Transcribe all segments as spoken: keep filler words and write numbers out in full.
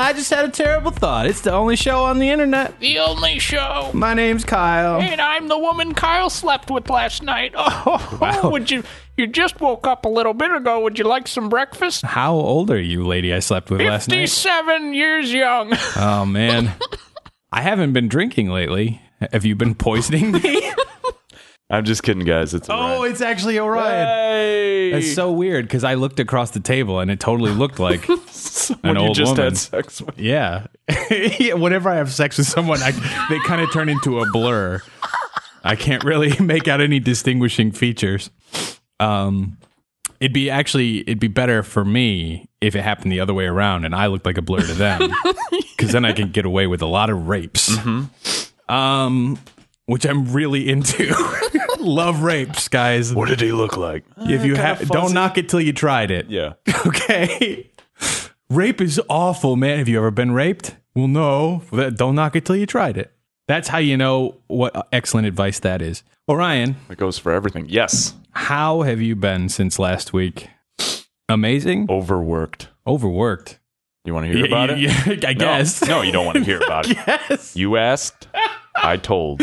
I just had a terrible thought. It's the only show on the internet. The only show. My name's Kyle. And I'm the woman Kyle slept with last night. Oh, Wow. would you? You just woke up a little bit ago. Would you like some breakfast? How old are you, lady I slept with last night? fifty-seven years young. Oh, man. I haven't been drinking lately. Have you been poisoning me? I'm just kidding, guys. It's Orion. Oh, it's actually Orion. Hey! That's so weird because I looked across the table and it totally looked like an When you old just woman. had sex with. Yeah. Yeah. Whenever I have sex with someone, I, they kind of turn into a blur. I can't really make out any distinguishing features. Um, it'd be actually, it'd be better for me if it happened the other way around and I looked like a blur to them, because then I can get away with a lot of rapes. Mm-hmm. Um, which I'm really into. Love rapes, guys. What did he look like? If you kinda have, don't fuzzy. knock it till you tried it. Yeah. Okay. Rape is awful, man. Have you ever been raped? Well, no. Don't knock it till you tried it. That's how you know what excellent advice that is. Orion, It goes for everything. Yes. how have you been since last week? Amazing? Overworked. Overworked. You want to hear about it? Yeah, I No. guess. No, you don't want to hear about it. Yes. You asked. I told.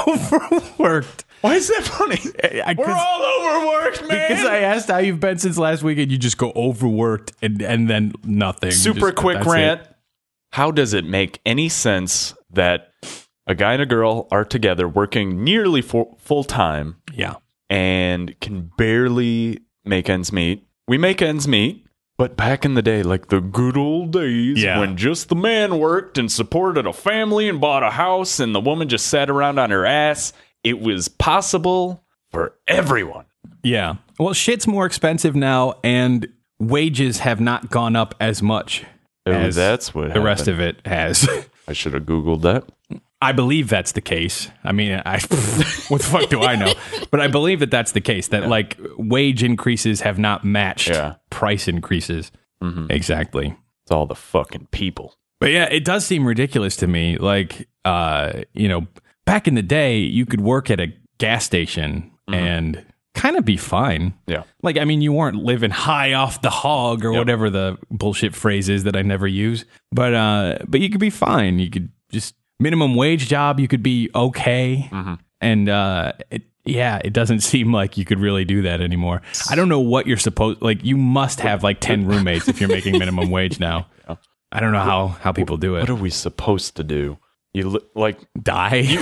Overworked. Why is that funny? I, We're all overworked, man. Because I asked how you've been since last week and you just go overworked and, and then nothing. Super Just- quick that's rant. it. How does it make any sense that a guy and a girl are together working nearly for, full time Yeah. and can barely make ends meet? We make ends meet, but back in the day, like the good old days, Yeah. when just the man worked and supported a family and bought a house and the woman just sat around on her ass, it was possible for everyone. Yeah. Well, shit's more expensive now, and wages have not gone up as much Oh, as that's what the rest happened. of it has. I should have Googled that. I believe that's the case. I mean, I what the fuck do I know? But I believe that that's the case, that like wage increases have not matched Yeah. price increases. Exactly. It's all the fucking people. But yeah, it does seem ridiculous to me. Like, uh, you know, back in the day, you could work at a gas station and kind of be fine. Yeah. Like, I mean, you weren't living high off the hog or Yep. whatever the bullshit phrase is that I never use. But uh, but you could be fine. You could just minimum wage job. You could be okay. And uh, it, yeah, it doesn't seem like you could really do that anymore. I don't know what you're supposed. Like, you must have like ten roommates if you're making minimum wage now. I don't know how how people do it. What are we supposed to do? You li- like Die? you,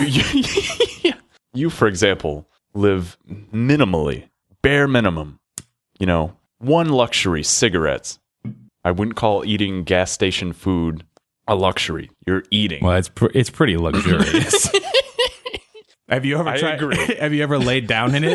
you, you, for example, live minimally, bare minimum. You know, one luxury: cigarettes. I wouldn't call eating gas station food a luxury. You're eating. Well, it's pr- it's pretty luxurious. Have you ever I tried? agree. Have you ever laid down in it?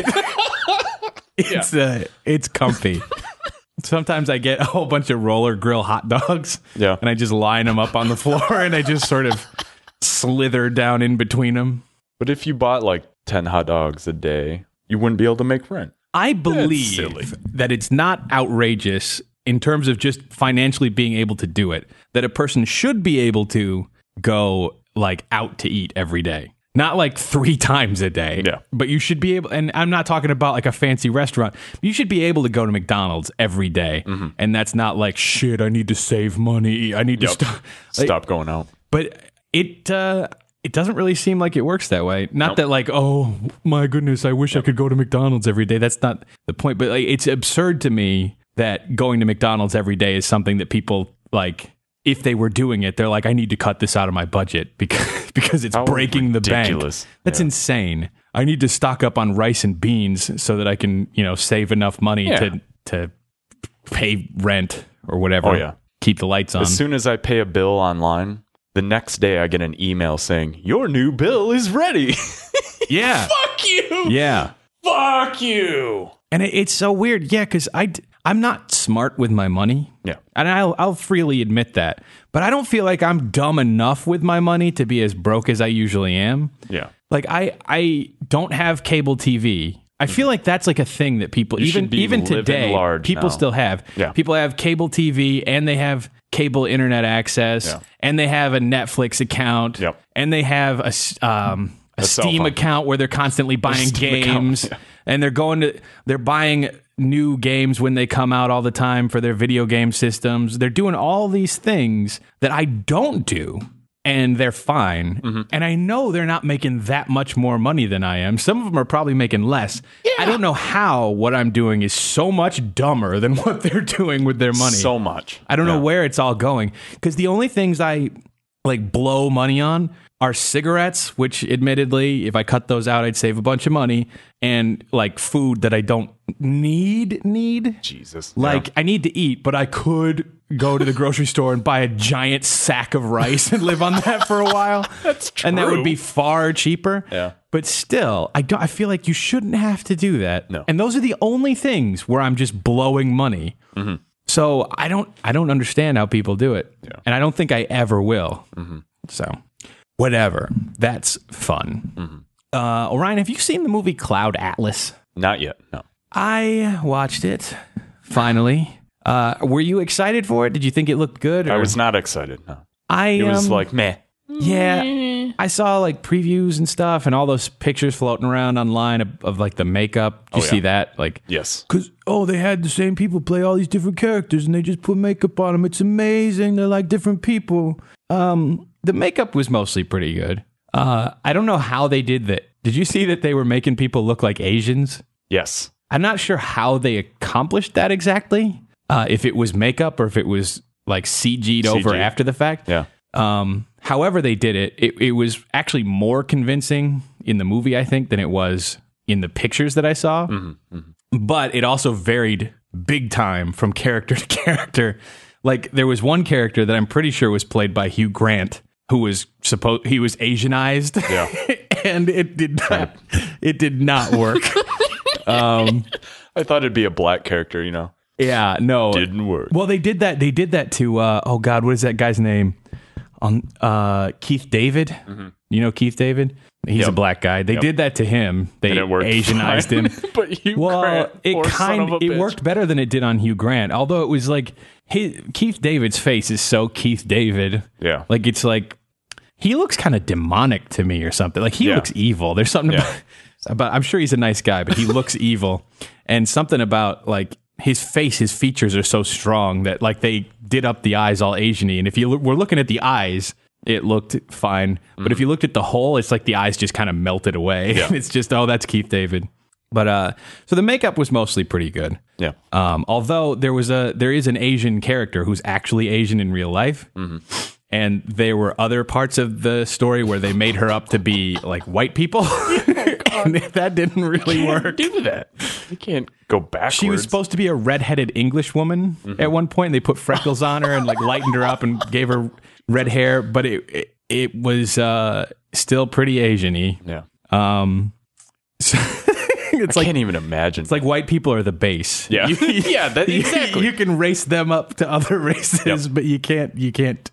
It's uh, it's comfy. Sometimes I get a whole bunch of roller grill hot dogs, Yeah. and I just line them up on the floor, and I just sort of slither down in between them. But if you bought like ten hot dogs a day, you wouldn't be able to make rent. I silly. believe that it's not outrageous in terms of just financially being able to do it, that a person should be able to go like out to eat every day. Not like three times a day, Yeah. but you should be able, and I'm not talking about like a fancy restaurant. You should be able to go to McDonald's every day, and that's not like, shit, I need to save money. I need to Yep. stop. Like, Stop going out. but it uh, it doesn't really seem like it works that way. Not Nope. that like, oh my goodness, I wish I could go to McDonald's every day. That's not the point. But like, it's absurd to me that going to McDonald's every day is something that people like. If they were doing it, they're like, I need to cut this out of my budget because because it's How breaking the bank. ridiculous. That's Yeah. insane. I need to stock up on rice and beans so that I can, you know, save enough money Yeah. to to pay rent or whatever. Oh, yeah. Keep the lights on. As soon as I pay a bill online, the next day I get an email saying, your new bill is ready. yeah. Fuck you. Yeah. Fuck you. And it, it's so weird. Yeah, because I, I'm not smart with my money. Yeah. And I'll, I'll freely admit that. But I don't feel like I'm dumb enough with my money to be as broke as I usually am. Yeah. Like, I, I don't have cable T V. I feel like that's like a thing that people, You even should be even living today, large people now. still have. Yeah. People have cable T V and they have cable internet access Yeah. and they have a Netflix account Yep. and they have a, s- um, a, A cell Steam phone. account where they're constantly buying Steam account, games yeah. and they're going to, they're buying new games when they come out all the time for their video game systems. They're doing all these things that I don't do, and they're fine. Mm-hmm. And I know they're not making that much more money than I am. Some of them are probably making less. Yeah. I don't know how what I'm doing is so much dumber than what they're doing with their money. So much. I don't yeah. know where it's all going, because the only things I like blow money on are cigarettes, which admittedly, if I cut those out, I'd save a bunch of money, and like food that I don't need, need. Jesus. Like yeah. I need to eat, but I could go to the grocery store and buy a giant sack of rice and live on that for a while. That's true. And that would be far cheaper. Yeah. But still, I don't I feel like you shouldn't have to do that. No. And those are the only things where I'm just blowing money. Mm-hmm. So I don't I don't understand how people do it. Yeah. And I don't think I ever will. Mm-hmm. So whatever. That's fun. Mm-hmm. Uh, Orion, have you seen the movie Cloud Atlas? Not yet, no. I watched it, finally. Uh, were you excited for it? Did you think it looked good? Or? I was not excited, no. I It was um, like, meh. Yeah, I saw like previews and stuff, and all those pictures floating around online of, of like the makeup. Did you Oh, yeah. see that? Like, Yes. because oh, they had the same people play all these different characters, and they just put makeup on them. It's amazing. They're like different people. Um, the makeup was mostly pretty good. Uh, I don't know how they did that. Did you see that they were making people look like Asians? Yes. I'm not sure how they accomplished that exactly. Uh, if it was makeup or if it was like C G'd over C G. after the fact. Yeah. Um, however they did it, it, it was actually more convincing in the movie, I think, than it was in the pictures that I saw. Mm-hmm, mm-hmm. But it also varied big time from character to character. Like there was one character that I'm pretty sure was played by Hugh Grant, who was supposed he was Asianized, Yeah. and it did not it did not work. um, I thought it'd be a black character, you know. yeah, no, Didn't work. Well, they did that. They did that to uh, oh god, what is that guy's name? On uh, Keith David. Mm-hmm. You know Keith David? He's Yep. a black guy. They Yep. did that to him. They And it worked Asianized fine. him. But Hugh well, Grant, it poor son kind of a it bitch. worked better than it did on Hugh Grant. Although it was like his, Keith David's face is so Keith David. Yeah. Like it's like he looks kind of demonic to me or something. Like he Yeah. looks evil. There's something Yeah. about, about I'm sure he's a nice guy, but he looks evil. And something about like his face, his features are so strong that like they did up the eyes all Asian-y. And if you were looking at the eyes, it looked fine. Mm-hmm. But if you looked at the whole, it's like the eyes just kind of melted away. Yeah. It's just, oh, that's Keith David. But uh, so the makeup was mostly pretty good. Yeah. Um, although there was a there is an Asian character who's actually Asian in real life. Mm-hmm. And there were other parts of the story where they made her up to be like white people. And that didn't really work. Do that. You can't go backwards. She was supposed to be a redheaded English woman mm-hmm. at one point. And they put freckles on her and like lightened her up and gave her red hair, but it it, it was uh, still pretty Asian-y. Yeah. Um, so it's I like can't even imagine. it's like white people are the base. Yeah. You- Yeah, that- you- exactly. You can race them up to other races, Yep. but you can't you can't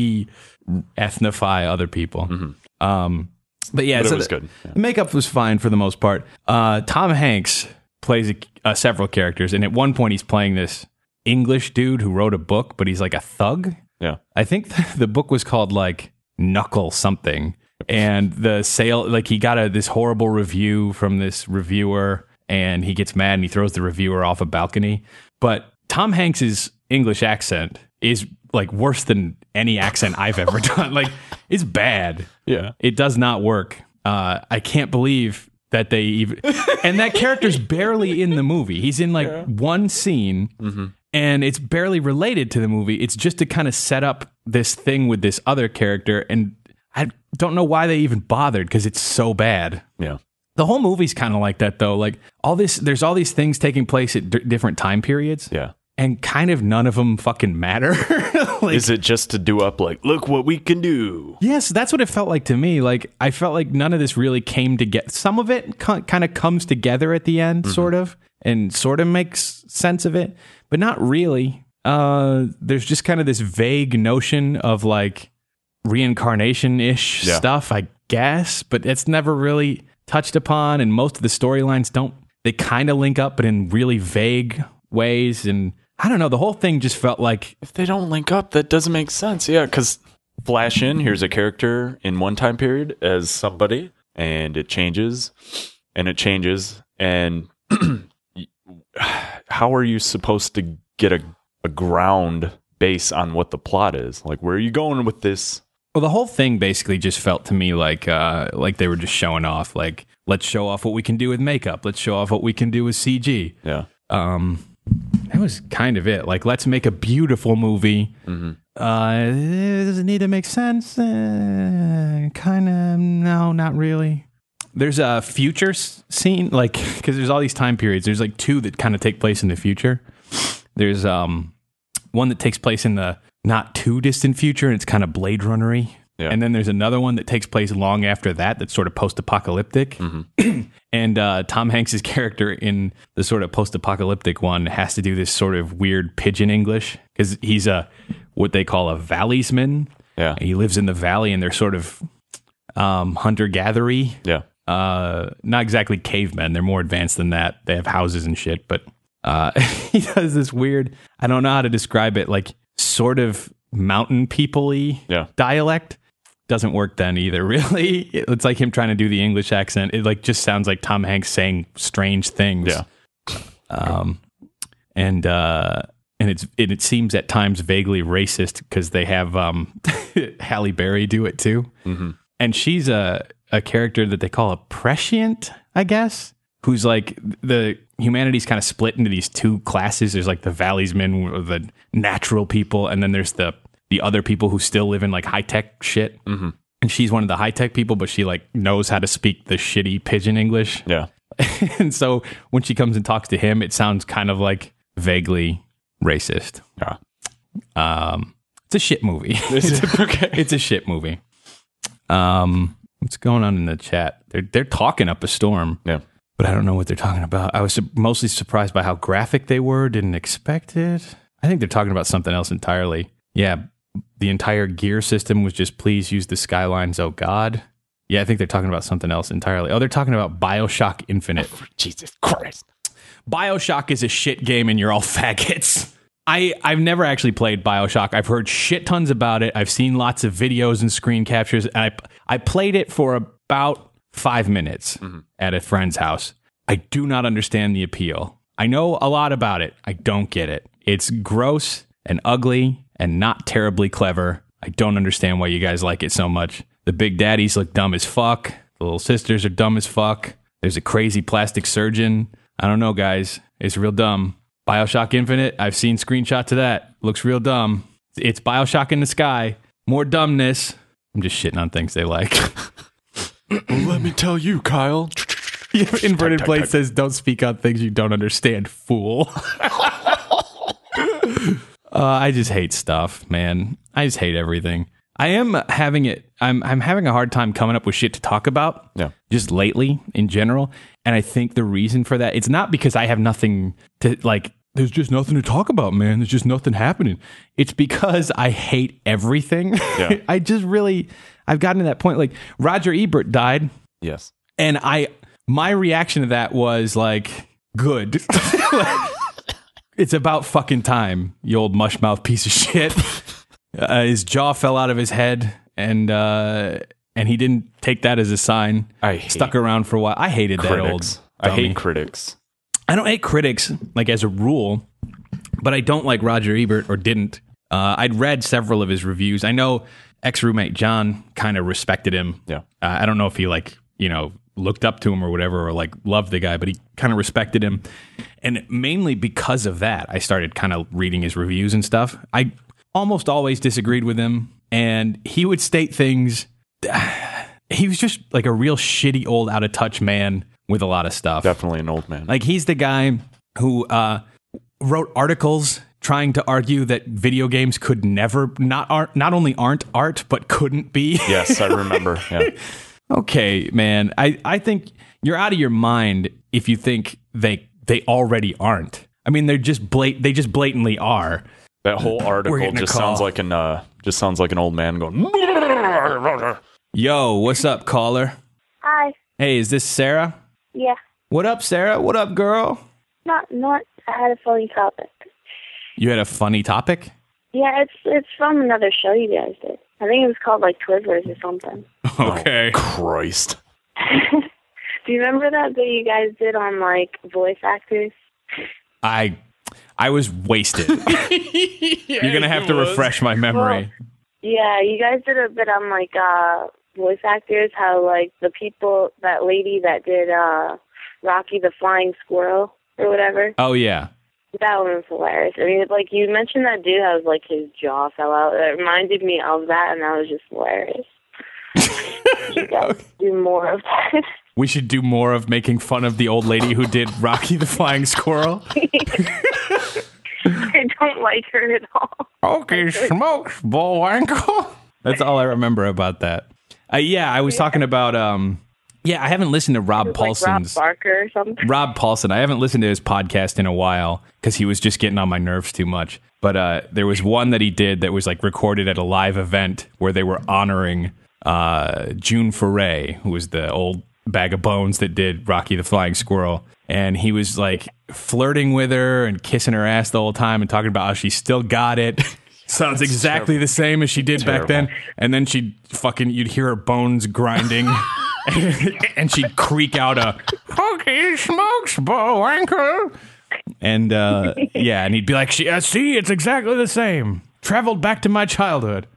de-ethnify other people. Mm-hmm. Um, but yeah, But it so was the, good. Yeah. the makeup was fine for the most part. Uh, Tom Hanks plays a, uh, several characters, and at one point he's playing this English dude who wrote a book, but he's like a thug. Yeah. I think the book was called like Knuckle something, and the sale like he got a this horrible review from this reviewer, and he gets mad and he throws the reviewer off a balcony. But Tom Hanks's English accent is like worse than any accent I've ever done. Like it's bad. Yeah. It does not work. Uh, I can't believe that they even and that character's barely in the movie. He's in like yeah. one scene. Mm-hmm. And it's barely related to the movie. It's just to kind of set up this thing with this other character. And I don't know why they even bothered because it's so bad. Yeah. The whole movie's kind of like that, though. Like all this, there's all these things taking place at d- different time periods. Yeah. And kind of none of them fucking matter. Like, is it just to do up like, look what we can do? Yes, that's what it felt like to me. Like I felt like none of this really came together. Some of it co- kind of comes together at the end, mm-hmm. sort of, and sort of makes sense of it. But not really. Uh, there's just kind of this vague notion of like reincarnation-ish yeah. stuff, I guess, but it's never really touched upon. And most of the storylines don't, they kind of link up, but in really vague ways. And I don't know, the whole thing just felt like... If they don't link up, that doesn't make sense. Yeah, because flash in, here's a character in one time period as somebody, and it changes, and it changes, and... how are you supposed to get a, a ground base on what the plot is? Like, where are you going with this? Well, the whole thing basically just felt to me like uh, like they were just showing off. Like, let's show off what we can do with makeup. Let's show off what we can do with C G. Yeah. Um, that was kind of it. Like, let's make a beautiful movie. Mm-hmm. Uh, does it need to make sense? Uh, kind of. No, not really. There's a future s- scene, like, because there's all these time periods. There's like two that kind of take place in the future. There's um one that takes place in the not too distant future, and it's kind of Blade Runner-y. Yeah. And then there's another one that takes place long after that that's sort of post-apocalyptic. Mm-hmm. And uh, Tom Hanks' character in the sort of post-apocalyptic one has to do this sort of weird pidgin English because he's a what they call a valleysman. Yeah. He lives in the valley, and they're sort of um, hunter-gathery. Yeah. Uh, not exactly cavemen. They're more advanced than that. They have houses and shit, but uh, he does this weird, I don't know how to describe it, like sort of mountain people-y Yeah. dialect. Doesn't work then either, really. It's like him trying to do the English accent. It like just sounds like Tom Hanks saying strange things. Yeah. Um, and uh, and it's it, it seems at times vaguely racist because they have um, Halle Berry do it too. Mm-hmm. And she's a, a character that they call a prescient, I guess, who's like the humanity's kind of split into these two classes. There's like the valleysmen, or the natural people, and then there's the the other people who still live in like high tech shit. Mm-hmm. And she's one of the high tech people, but she like knows how to speak the shitty pidgin English. Yeah. And so when she comes and talks to him, it sounds kind of like vaguely racist. Yeah. Um, it's a shit movie. Is it? Okay. It's a shit movie. Um, what's going on in the chat? They're they're talking up a storm. Yeah. But I don't know what they're talking about. I was su- mostly surprised by how graphic they were. Didn't expect it. I think they're talking about something else entirely. Yeah, the entire gear system was just please use the Skylines. Oh God. Yeah, I think they're talking about something else entirely. Oh, they're talking about BioShock Infinite. Jesus Christ. BioShock is a shit game and you're all faggots. I, I've never actually played BioShock. I've heard shit tons about it. I've seen lots of videos and screen captures. And I, I played it for about five minutes mm-hmm. at a friend's house. I do not understand the appeal. I know a lot about it. I don't get it. It's gross and ugly and not terribly clever. I don't understand why you guys like it so much. The big daddies look dumb as fuck. The little sisters are dumb as fuck. There's a crazy plastic surgeon. I don't know, guys. It's real dumb. BioShock Infinite, I've seen screenshots of that. Looks real dumb. It's BioShock in the sky. More dumbness. I'm just shitting on things they like. Well, let me tell you, Kyle. Inverted plate says, don't speak on things you don't understand, fool. uh, I just hate stuff, man. I just hate everything. I am having it. I'm I'm having a hard time coming up with shit to talk about. Yeah. Just lately, in general, and I think the reason for that, it's not because I have nothing to like. There's just nothing to talk about, man. There's just nothing happening. It's because I hate everything. Yeah. I just really, I've gotten to that point. Like Roger Ebert died. Yes. And I, my reaction to that was like, good. It's about fucking time, you old mushmouth piece of shit. Uh, his jaw fell out of his head, and uh, and he didn't take that as a sign. I hate stuck around for a while. I hated critics. that old. I dummy. hate critics. I don't hate critics like as a rule, but I don't like Roger Ebert or didn't. Uh, I'd read several of his reviews. I know ex-roommate John kind of respected him. Yeah. Uh, I don't know if he like you know looked up to him or whatever, or like loved the guy, but he kind of respected him, and mainly because of that, I started kind of reading his reviews and stuff. I almost always disagreed with him, and he would state things. He was just like a real shitty old out of touch man with a lot of stuff. Definitely an old man. Like he's the guy who uh, wrote articles trying to argue that video games could never not art, not only aren't art but couldn't be. Yes, I remember. Yeah. Okay, man. I, I think you're out of your mind if you think they they already aren't. I mean, they're just blat- they just blatantly are. That whole article getting a just call. sounds like an uh, just sounds like an old man going. Yo, what's up, caller? Hi. Hey, is this Sarah? Yeah. What up, Sarah? What up, girl? Not, not. I had a funny topic. You had a funny topic? Yeah, it's it's from another show you guys did. I think it was called like Twizzlers or something. Okay. Oh, Christ. Do you remember that that you guys did on like voice actors? I I was wasted. You're gonna have to refresh my memory. Yeah, you guys did a bit on like uh voice actors, how like the people, that lady that did uh Rocky the Flying Squirrel or whatever. Oh yeah. That one was hilarious. I mean, like you mentioned that dude has like his jaw fell out. It reminded me of that, and that was just hilarious. You guys do more of that. We should do more of making fun of the old lady who did Rocky the Flying Squirrel. I don't like her at all. Okay, smokes, Bullwinkle. That's all I remember about that. Uh, yeah, I was talking about. Um, yeah, I haven't listened to Rob Paulson's. Like Rob Barker or something. Rob Paulson. I haven't listened to his podcast in a while because he was just getting on my nerves too much. But uh, there was one that he did that was like recorded at a live event where they were honoring uh, June Foray, who was the old bag of bones that did Rocky the Flying Squirrel. And he was like flirting with her and kissing her ass the whole time and talking about how she still got it. Sounds That's exactly terrible. the same as she did Terrible. back then. And then she'd fucking, you'd hear her bones grinding. And she'd creak out a, "Holy smokes, Bullwinkle." And uh, yeah, and he'd be like, "See, uh, see, it's exactly the same. Traveled back to my childhood."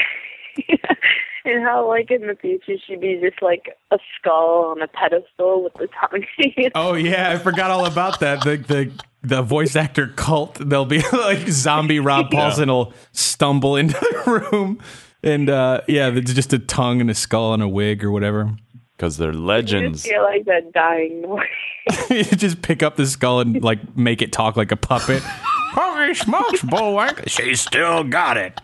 And how, like, in the future, she'd be just like a skull on a pedestal with the tongue. Oh yeah, I forgot all about that. The the the voice actor cult. They'll be like zombie Rob Paulson will stumble into the room, and uh, yeah, there's just a tongue and a skull and a wig or whatever. Because they're I just legends. feel like that dying noise. You just pick up the skull and like make it talk like a puppet. Holy smokes, Bullwinkle! She still got it.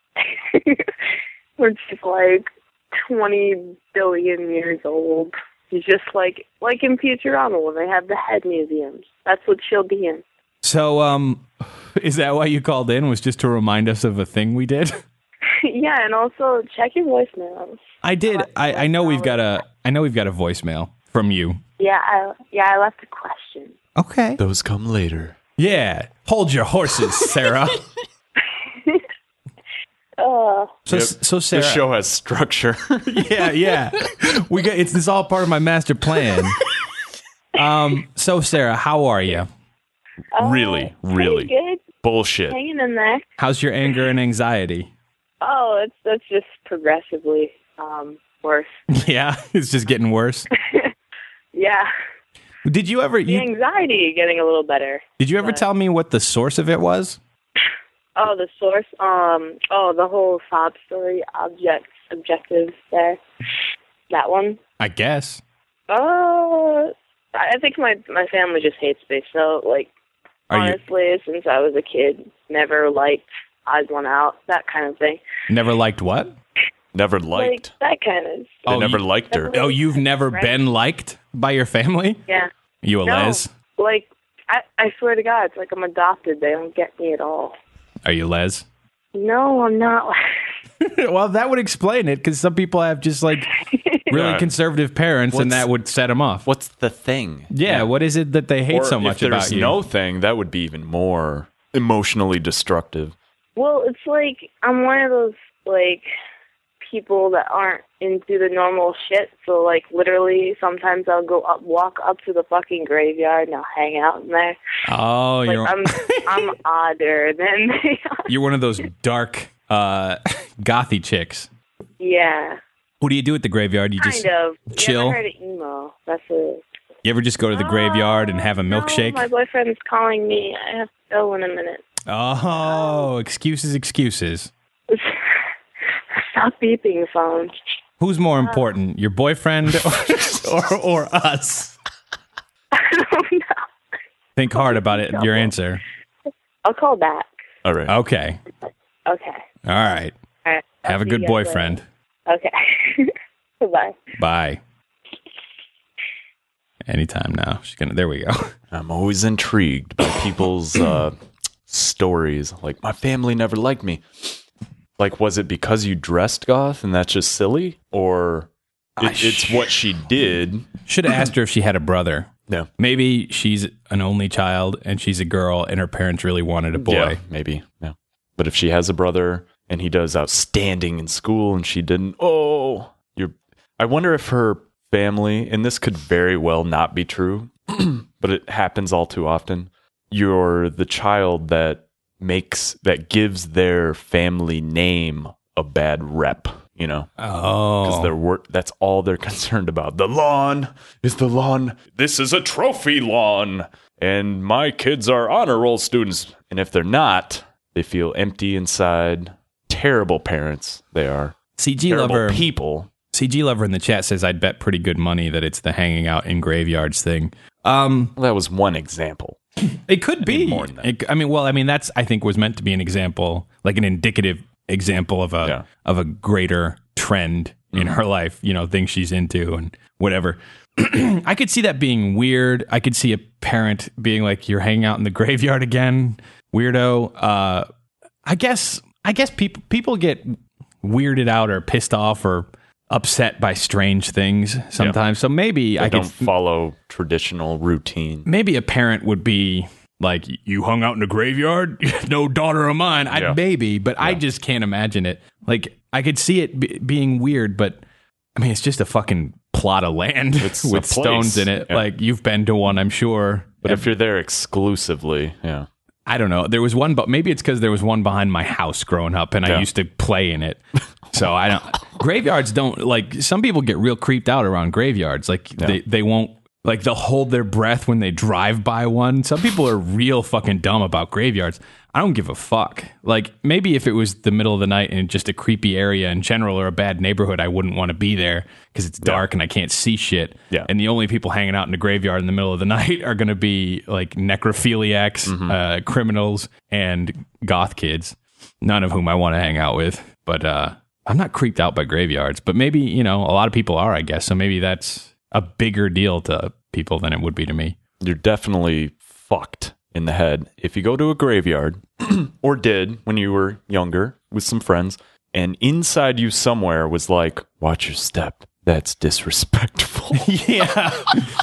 When she's like twenty billion years old. She's just like, like in Futurama when they have the head museums. That's what she'll be in. So, um, is that why you called in? Was just to remind us of a thing we did? Yeah, and also check your voicemails. I did. I, I know we've got a. I know we've got a voicemail from you. Yeah, I, yeah, I left a question. Okay. Those come later. Yeah. Hold your horses, Sarah. Uh, So, Yep. so Sarah. This show has structure. Yeah, yeah. We got. It's this all part of my master plan. Um. So, Sarah, how are you? uh, Really, pretty really. good. Bullshit. Hanging in there. How's your anger and anxiety? Oh, it's that's just progressively um, worse. Yeah, it's just getting worse. Yeah, Did you ever? the You, anxiety getting a little better. did you ever but- tell me what the source of it was? Oh, the source. Um. Oh, the whole sob story. Objects, objectives. There. That one. I guess. Uh, I think my my family just hates me. So, like, Are you honestly, since I was a kid, never liked Eyes One Out, that kind of thing. never liked what? Never liked. Like that kind of. They Oh, never you- liked her. Oh, you've never Right. been liked by your family? Yeah. You a No. les? Like, I I swear to God, it's like I'm adopted. They don't get me at all. Are you les? No, I'm not. Well, that would explain it because some people have just like really Yeah. conservative parents, and What's- that would set them off. What's the thing? Yeah, what is it that they hate Or so if much there's about you? no thing, that would be even more emotionally destructive. Well, it's like I'm one of those like people that aren't into the normal shit. So like literally, sometimes I'll go up, walk up to the fucking graveyard, and I'll hang out in there. Oh, Like you're I'm I'm odder than they are. you're one of those dark, uh, gothy chicks. Yeah, What do you do at the graveyard? You just kind of. You chill? ever heard of emo? That's it. you ever just go to the graveyard and have a milkshake? No, my boyfriend's calling me. I have to go in a minute. Oh, excuses, excuses. Stop beeping the phone. Who's more important, your boyfriend or, or, or us? I don't know. Think hard about it. Your answer. I'll call back. All right. Okay. Okay. All right. All right. I'll Have a see good you guys later. boyfriend. Okay. Goodbye. Bye. Anytime now. She's gonna. There we go. I'm always intrigued by people's uh, stories. Like, my family never liked me. Like, was it because you dressed goth and that's just silly? Or it, it's what she did? Should have asked her if she had a brother. No. Maybe she's an only child and she's a girl and her parents really wanted a boy. Yeah, maybe. No. But if she has a brother and he does outstanding in school and she didn't, oh, you're. I wonder if her family, and this could very well not be true, but it happens all too often. you're the child that makes that gives their family name a bad rep, you know. Oh, Because they're wor- that's all they're concerned about. The lawn is the lawn. This is a trophy lawn, and my kids are honor roll students. And if they're not, they feel empty inside. Terrible parents they are. C G Terrible lover people. C G lover in the chat says I'd bet pretty good money that it's the hanging out in graveyards thing. Um, Well, that was one example. it could be more than that. It- I mean, well, I mean that's I think was meant to be an example, like an indicative example of a Yeah. of a greater trend in her life. You know, things she's into and whatever. I could see that being weird. I could see a parent being like, "You're hanging out in the graveyard again, weirdo." Uh, I guess I guess people people get weirded out or pissed off or upset by strange things sometimes. So maybe They I don't could follow traditional routine. maybe a parent would be like, "You hung out in the graveyard? No daughter of mine." I Yeah. maybe, but I just can't imagine it. Like I could see it b- being weird, but I mean, it's just a fucking plot of land It's a with place. stones in it. Yeah. Like you've been to one, I'm sure. But if you're there exclusively, yeah. I don't know. There was one, but maybe it's because there was one behind my house growing up, and I Yeah. used to play in it. So I don't. Graveyards don't like. Some people get real creeped out around graveyards. Like they they won't like they'll hold their breath when they drive by one. Some people are real fucking dumb about graveyards. I don't give a fuck. Like maybe if it was the middle of the night and just a creepy area in general or a bad neighborhood, I wouldn't want to be there because it's dark and I can't see shit. Yeah. And the only people hanging out in the graveyard in the middle of the night are going to be like necrophiliacs, Mm-hmm. uh, criminals, and goth kids. None of whom I want to hang out with. But uh, I'm not creeped out by graveyards. But maybe, you know, a lot of people are, I guess. So maybe that's a bigger deal to people than it would be to me. You're definitely fucked in the head if you go to a graveyard or did when you were younger with some friends and inside you somewhere was like, watch your step, that's disrespectful. Yeah.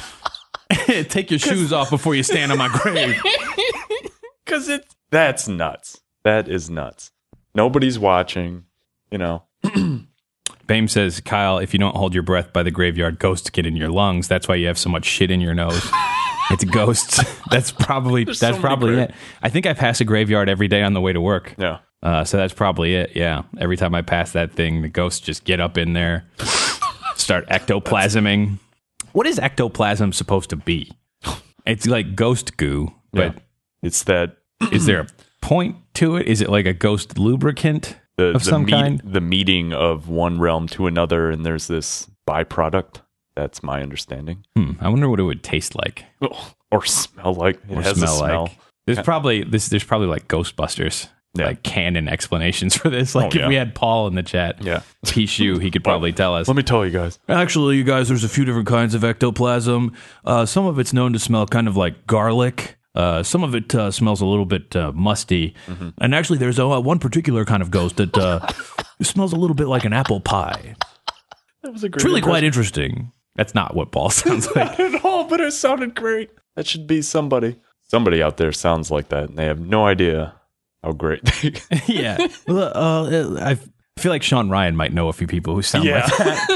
Take your shoes off before you stand on my grave. Because it's that's nuts. That is nuts. Nobody's watching, you know. Bame says, Kyle, if you don't hold your breath by the graveyard, ghosts get in your lungs. That's why you have so much shit in your nose. It's ghosts. That's probably There's that's so many probably gra- it. I think I pass a graveyard every day on the way to work. Yeah. Uh, so that's probably it. Yeah. Every time I pass that thing, the ghosts just get up in there, start ectoplasming. What is ectoplasm supposed to be? It's like ghost goo, but Yeah. It's that is there a point to it? Is it like a ghost lubricant the of the, some meet- kind? the meeting of one realm to another and there's this byproduct. That's my understanding. Hmm, I wonder what it would taste like. Or smell like. It Or has smell a smell. like. There's probably this. There's probably like Ghostbusters, Yeah. like canon explanations for this. Like Oh, if yeah. we had Paul in the chat, Yeah. Pishu, he could probably tell us. Let me tell you guys. Actually, you guys, there's a few different kinds of ectoplasm. Uh, some of it's known to smell kind of like garlic. Uh, some of it uh, smells a little bit uh, musty. Mm-hmm. And actually, there's uh, one particular kind of ghost that uh, smells a little bit like an apple pie. That was a great It's really quite interesting. That's not what Paul sounds like. at all, but it sounded great. That should be somebody. Somebody out there sounds like that, and they have no idea how great they Yeah. Well, uh, I feel like Sean Ryan might know a few people who sound Yeah. like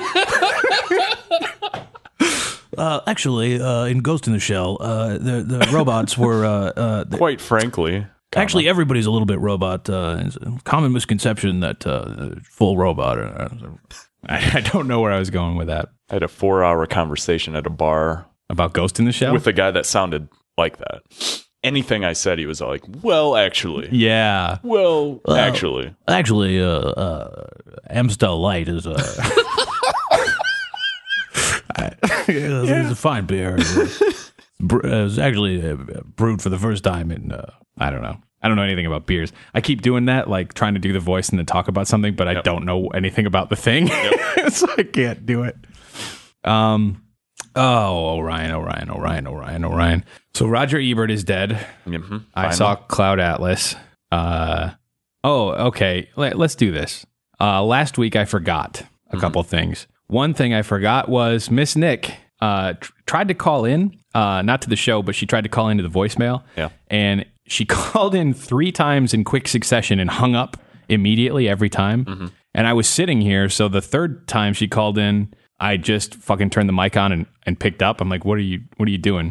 that. uh, actually, uh, in Ghost in the Shell, uh, the, the robots were... Uh, uh, the- Quite frankly. comma. actually, everybody's a little bit robot. Uh, it's a common misconception that uh, full robot... Uh, I, I don't know where I was going with that. I had a four-hour conversation at a bar About Ghost in the Shell? with a guy that sounded like that. Anything I said, he was like, well, actually. yeah. Well, actually. Actually, uh, uh, Amstel Light is a... It's a fine beer. It's bre- uh, it's actually uh, brewed for the first time in, uh, I don't know. I don't know anything about beers. I keep doing that, like trying to do the voice and then talk about something, but I Yep. don't know anything about the thing. So I can't do it. Um, oh, Orion, Orion, Orion, Orion, Orion. So Roger Ebert is dead. Mm-hmm. I saw Cloud Atlas. Uh, oh, okay. Let, let's do this. Uh, last week I forgot a couple things. One thing I forgot was Miss Nick uh, tr- tried to call in, uh, not to the show, but she tried to call into the voicemail. Yeah. And she called in three times in quick succession and hung up immediately every time. Mm-hmm. And I was sitting here, so the third time she called in, I just fucking turned the mic on and, and picked up. I'm like, what are you what are you doing?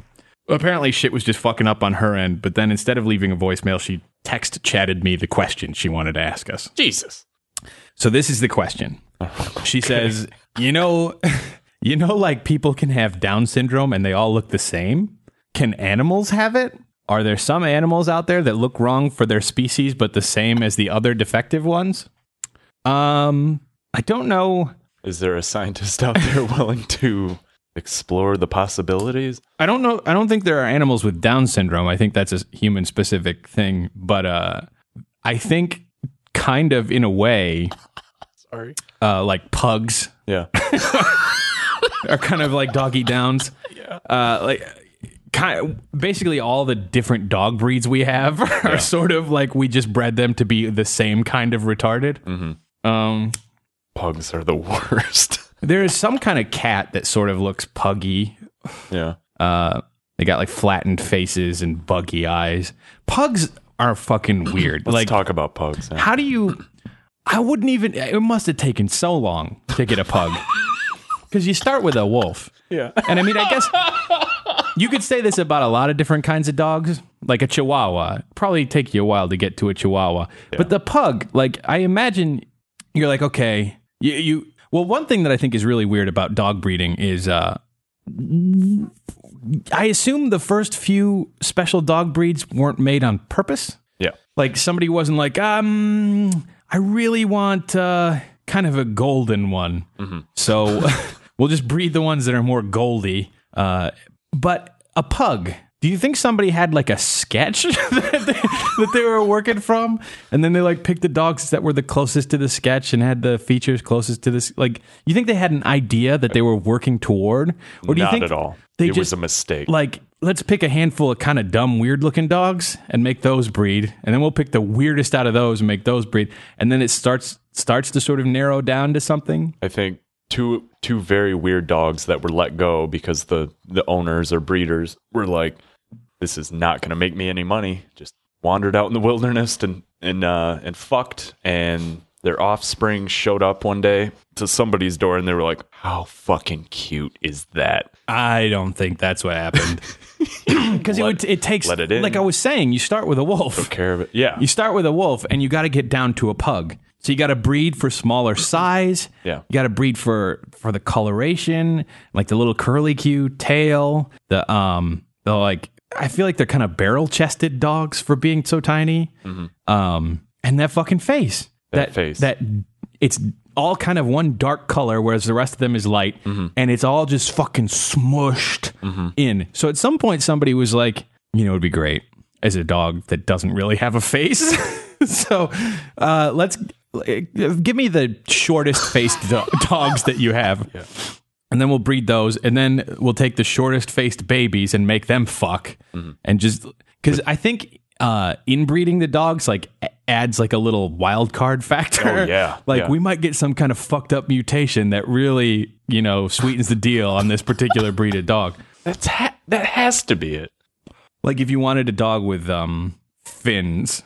apparently shit was just fucking up on her end, but then instead of leaving a voicemail, she text chatted me the question she wanted to ask us. Jesus. So this is the question. She says, you know, you know, like people can have Down syndrome and they all look the same. Can animals have it? Are there some animals out there that look wrong for their species, but the same as the other defective ones? Um, I don't know. Is there a scientist out there willing to explore the possibilities? I don't know. I don't think there are animals with Down syndrome. I think that's a human specific thing. But uh, I think kind of in a way, Sorry. uh, like pugs Yeah. are kind of like doggy downs. Yeah. Uh, like kind of, basically all the different dog breeds we have are Yeah. sort of like we just bred them to be the same kind of retarded. Mm-hmm. Um, Pugs are the worst. there is some kind of cat that sort of looks puggy. Yeah. Uh, they got like flattened faces and buggy eyes. Pugs are fucking weird. Let's like, talk about pugs. Yeah. how do you? I wouldn't even. It must have taken so long to get a pug because you start with a wolf. Yeah. And I mean, I guess you could say this about a lot of different kinds of dogs, like a Chihuahua. It'd probably take you a while to get to a Chihuahua, Yeah. but the pug, like I imagine, you're like, okay, you, you. Well, one thing that I think is really weird about dog breeding is, uh, I assume the first few special dog breeds weren't made on purpose. Yeah. Like somebody wasn't like, um, I really want uh, kind of a golden one. Mm-hmm. So we'll just breed the ones that are more goldy. Uh, but a pug, do you think somebody had like a sketch that, they, that they were working from? And then they like picked the dogs that were the closest to the sketch and had the features closest to this. Like, you think they had an idea that they were working toward? Or do you Not think at all. They it just, was a mistake. Like, let's pick a handful of kind of dumb, weird looking dogs and make those breed. And then we'll pick the weirdest out of those and make those breed. And then it starts starts to sort of narrow down to something. I think two two very weird dogs that were let go because the, the owners or breeders were like, this is not going to make me any money. Just wandered out in the wilderness and and uh, and fucked. And their offspring showed up one day to somebody's door, and they were like, "How fucking cute is that?" I don't think that's what happened. Because it, would- it takes, let it in. like I was saying, you start with a wolf. Took care of it. Yeah. You start with a wolf, and you got to get down to a pug. So you got to breed for smaller size. Yeah. You got to breed for for the coloration, like the little curly Q tail. The um, the like. I feel like they're kind of barrel chested dogs for being so tiny. Mm-hmm. Um, and that fucking face. That face. That it's all kind of one dark color, whereas the rest of them is light, Mm-hmm. and it's all just fucking smushed in. So at some point, somebody was like, you know, it'd be great as a dog that doesn't really have a face. so uh, let's give me the shortest faced do- dogs that you have. Yeah. And then we'll breed those, and then we'll take the shortest faced babies and make them fuck, Mm-hmm. and just because I think uh, inbreeding the dogs like a- adds like a little wild card factor. Oh, yeah, like yeah. we might get some kind of fucked up mutation that really, you know, sweetens the deal on this particular breed of dog. That's ha- that has to be it. Like if you wanted a dog with um, fins,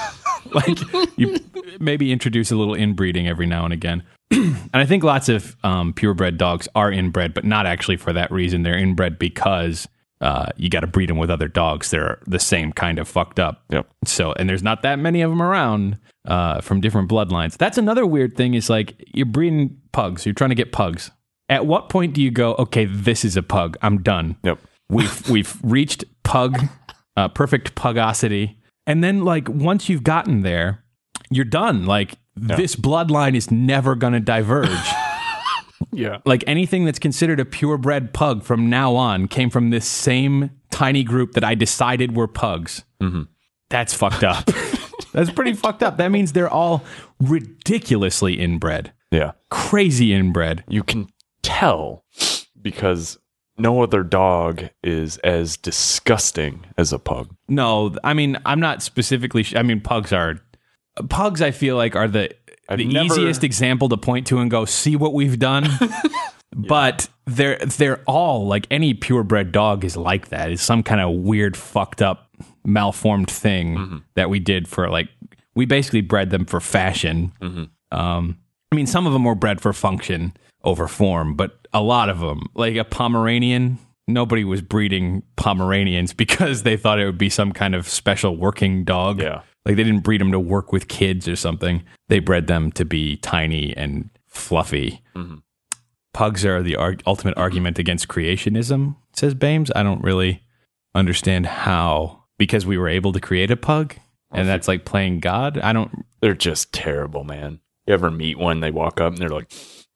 like you maybe introduce a little inbreeding every now and again. And I think lots of um, purebred dogs are inbred, but not actually for that reason. They're inbred because uh, you got to breed them with other dogs. They're the same kind of fucked up. Yep. So, and there's not that many of them around uh, from different bloodlines. That's another weird thing is like you're breeding pugs. You're trying to get pugs. At what point do you go, okay, this is a pug. I'm done. Yep. We've we've reached pug, uh, perfect pugosity. And then like once you've gotten there, you're done. Like this bloodline is never going to diverge. Yeah. Like anything that's considered a purebred pug from now on came from this same tiny group that I decided were pugs. Mm-hmm. That's fucked up. That's pretty fucked up. That means they're all ridiculously inbred. Yeah. Crazy inbred. You can tell because no other dog is as disgusting as a pug. No, I mean, I'm not specifically, sh- I mean, pugs are, pugs I feel like are the, I've the never- easiest example to point to and go, see what we've done. But they're, they're all, like any purebred dog is like that. It's some kind of weird, fucked up, malformed thing Mm-hmm. that we did for like, we basically bred them for fashion. Mm-hmm. Um, I mean, some of them were bred for function over form, but a lot of them, like a Pomeranian, nobody was breeding Pomeranians because they thought it would be some kind of special working dog. Yeah. Like they didn't breed them to work with kids or something. They bred them to be tiny and fluffy. Mm-hmm. Pugs are the arg- ultimate argument against creationism, says Bames. I don't really understand how, because we were able to create a pug and that's like playing God. I don't. They're just terrible, man. You ever meet one, they walk up and they're like,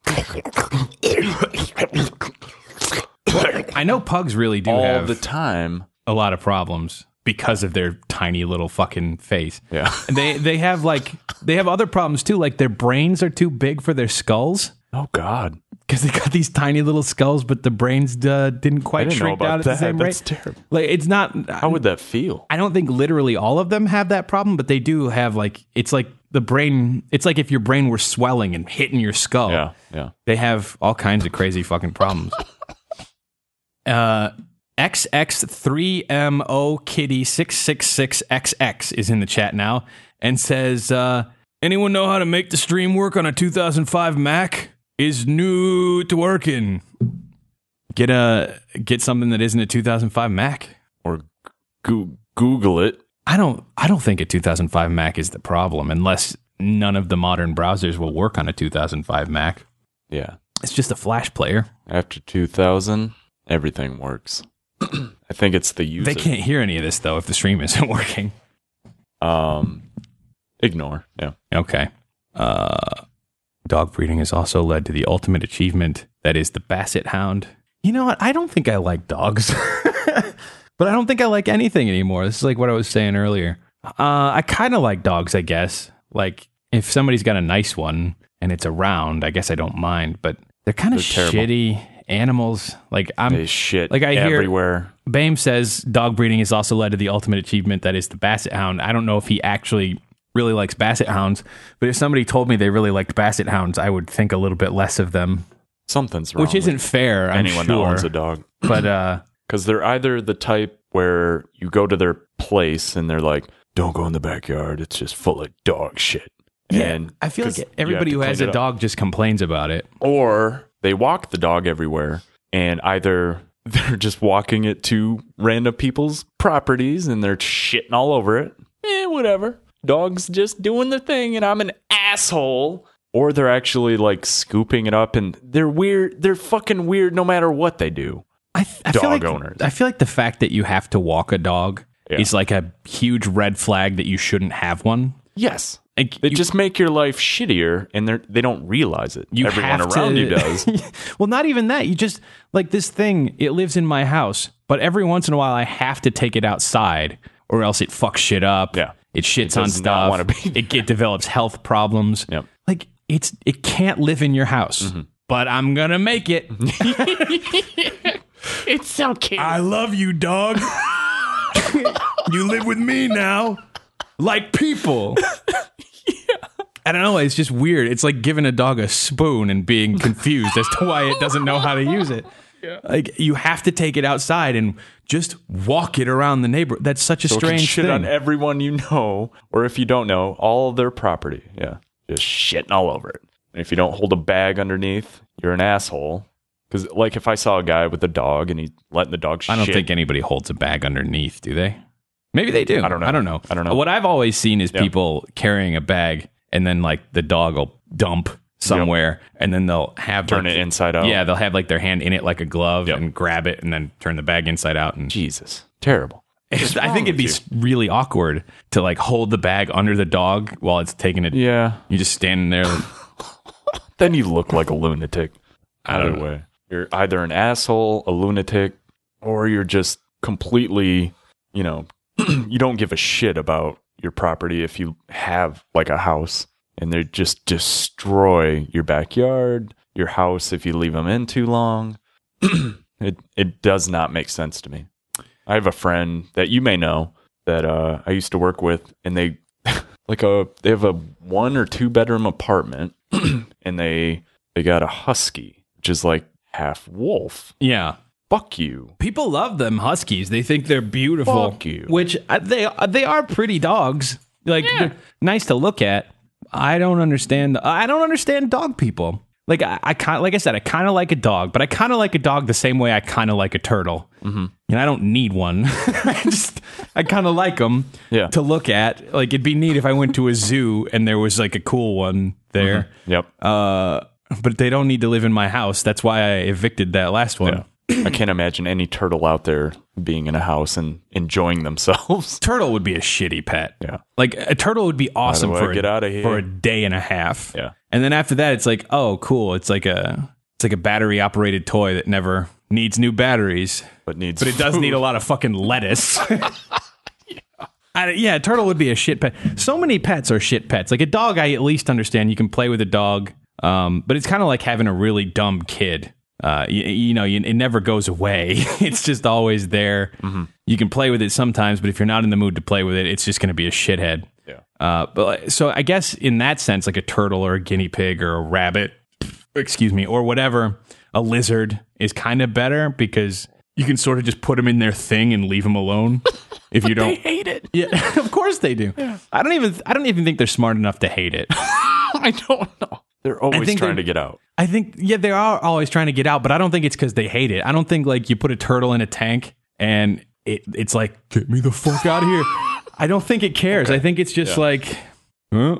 I know pugs really do all have the time. a lot of problems because of their tiny little fucking face. Yeah. And they they have like they have other problems too, like their brains are too big for their skulls Oh, God. because they got these tiny little skulls, but the brains uh, didn't I quite didn't know shrink about out at that. the same That's rate. terrible. Like it's not. How would that feel? I don't think literally all of them have that problem, but they do have like it's like the brain. It's like if your brain were swelling and hitting your skull. Yeah, yeah. They have all kinds of crazy fucking problems. Uh, X X three M O Kitty six six six X X is in the chat now and says, uh, anyone know how to make the stream work on a two thousand five Mac? Is new to working. Get a get something that isn't a two thousand five Mac. Or go- Google it. I don't I don't think a two thousand five Mac is the problem unless none of the modern browsers will work on a two thousand five Mac. Yeah. It's just a Flash player. After two thousand, everything works. I think it's the user. They can't hear any of this though if the stream isn't working. Um, ignore. Yeah. Okay. Uh, dog breeding has also led to the ultimate achievement, that is the Basset Hound. You know what? I don't think I like dogs, but I don't think I like anything anymore. This is like what I was saying earlier. Uh, I kind of like dogs, I guess. Like if somebody's got a nice one and it's around, I guess I don't mind. But they're kind of They're terrible. shitty animals. Like I'm. They shit Like I hear- everywhere. Bame says dog breeding has also led to the ultimate achievement, that is the Basset Hound. I don't know if he actually really likes Basset Hounds, but if somebody told me they really liked Basset Hounds, I would think a little bit less of them, Something's wrong. which isn't with fair, I'm anyone that sure. owns a dog. But uh, Because they're either the type where you go to their place and they're like, don't go in the backyard. It's just full of dog shit. And I feel 'cause like you everybody have who to has clean a it up. dog just complains about it. Or they walk the dog everywhere and either they're just walking it to random people's properties and they're shitting all over it. Eh, whatever. Dog's just doing the thing and I'm an asshole. Or they're actually like scooping it up and they're weird. They're fucking weird no matter what they do. I, th- I Dog feel like, owners. I feel like the fact that you have to walk a dog Yeah. is like a huge red flag that you shouldn't have one. Yes. Like, They you- just make your life shittier and they they don't realize it. You Everyone have around to- you does. Well, not even that. You just like this thing. It lives in my house, but every once in a while, I have to take it outside, or else it fucks shit up. Yeah. it shits It on does not stuff. wanna be It get develops health problems. Yep. Like it's it can't live in your house, Mm-hmm. but I'm gonna make it. It's so cute. I love you, dog. You live with me now, like people. I don't know. It's just weird. It's like giving a dog a spoon and being confused as to why it doesn't know how to use it. Like you have to take it outside and just walk it around the neighborhood. That's such a So it can strange shit thing. on everyone you know, or if you don't know, all of their property. Yeah. Just shitting all over it. And if you don't hold a bag underneath, you're an asshole. Because, like, if I saw a guy with a dog and he's letting the dog shit. I don't think anybody holds a bag underneath, do they? Maybe they do. I don't know. I don't know. I don't know. What I've always seen is Yeah. people carrying a bag and then like the dog will dump somewhere and then they'll have Turn like, it inside out. Yeah, they'll have like their hand in it like a glove Yep. and grab it and then turn the bag inside out. And Jesus. Terrible. It's- I think it'd be with s really awkward to like hold the bag under the dog while it's taking it. Yeah. You just standing there. Like, Then you look like a lunatic. I don't Either know. way. You're either an asshole, a lunatic, or you're just completely, you know, you don't give a shit about your property if you have like a house and they just destroy your backyard, your house if you leave them in too long. it it does not make sense to me. I have a friend that you may know that uh, I used to work with, and they like a they have a one or two bedroom apartment, and they they got a husky, which is like half wolf. yeah. Fuck you. People love them huskies. They think they're beautiful. Fuck you. Which uh, they uh, they are pretty dogs. Like they're nice to look at. I don't understand. I don't understand dog people. Like I, I kind, like I said, I kind of like a dog, but I kind of like a dog the same way I kind of like a turtle. Mm-hmm. And I don't need one. I just, I kind of like them Yeah. to look at. Like it'd be neat if I went to a zoo and there was like a cool one there. Mm-hmm. Yep. Uh, but they don't need to live in my house. That's why I evicted that last one. Yeah. I can't imagine any turtle out there being in a house and enjoying themselves. Turtle would be a shitty pet. Yeah. Like a turtle would be awesome I for get a, outta here? for a day and a half. Yeah. And then after that, it's like, oh, cool. It's like a it's like a battery operated toy that never needs new batteries, But needs but it does food. need a lot of fucking lettuce. yeah. I, yeah, a turtle would be a shit pet. So many pets are shit pets. Like a dog, I at least understand. You can play with a dog, um, but it's kind of like having a really dumb kid. Uh, you, you know, you, it never goes away. It's just always there. Mm-hmm. You can play with it sometimes, but if you're not in the mood to play with it, it's just going to be a shithead. Yeah. Uh, but so I guess in that sense, like a turtle or a guinea pig or a rabbit, excuse me, or whatever, a lizard is kind of better because you can sort of just put them in their thing and leave them alone. If you don't They hate it. yeah, of course they do. Yeah. I don't even, I don't even think they're smart enough to hate it. I don't know. They're always think trying they- to get out. I think, yeah, they are always trying to get out, but I don't think it's because they hate it. I don't think like you put a turtle in a tank and it, it's like, get me the fuck out of here. I don't think it cares. I think it's just Yeah. like, huh?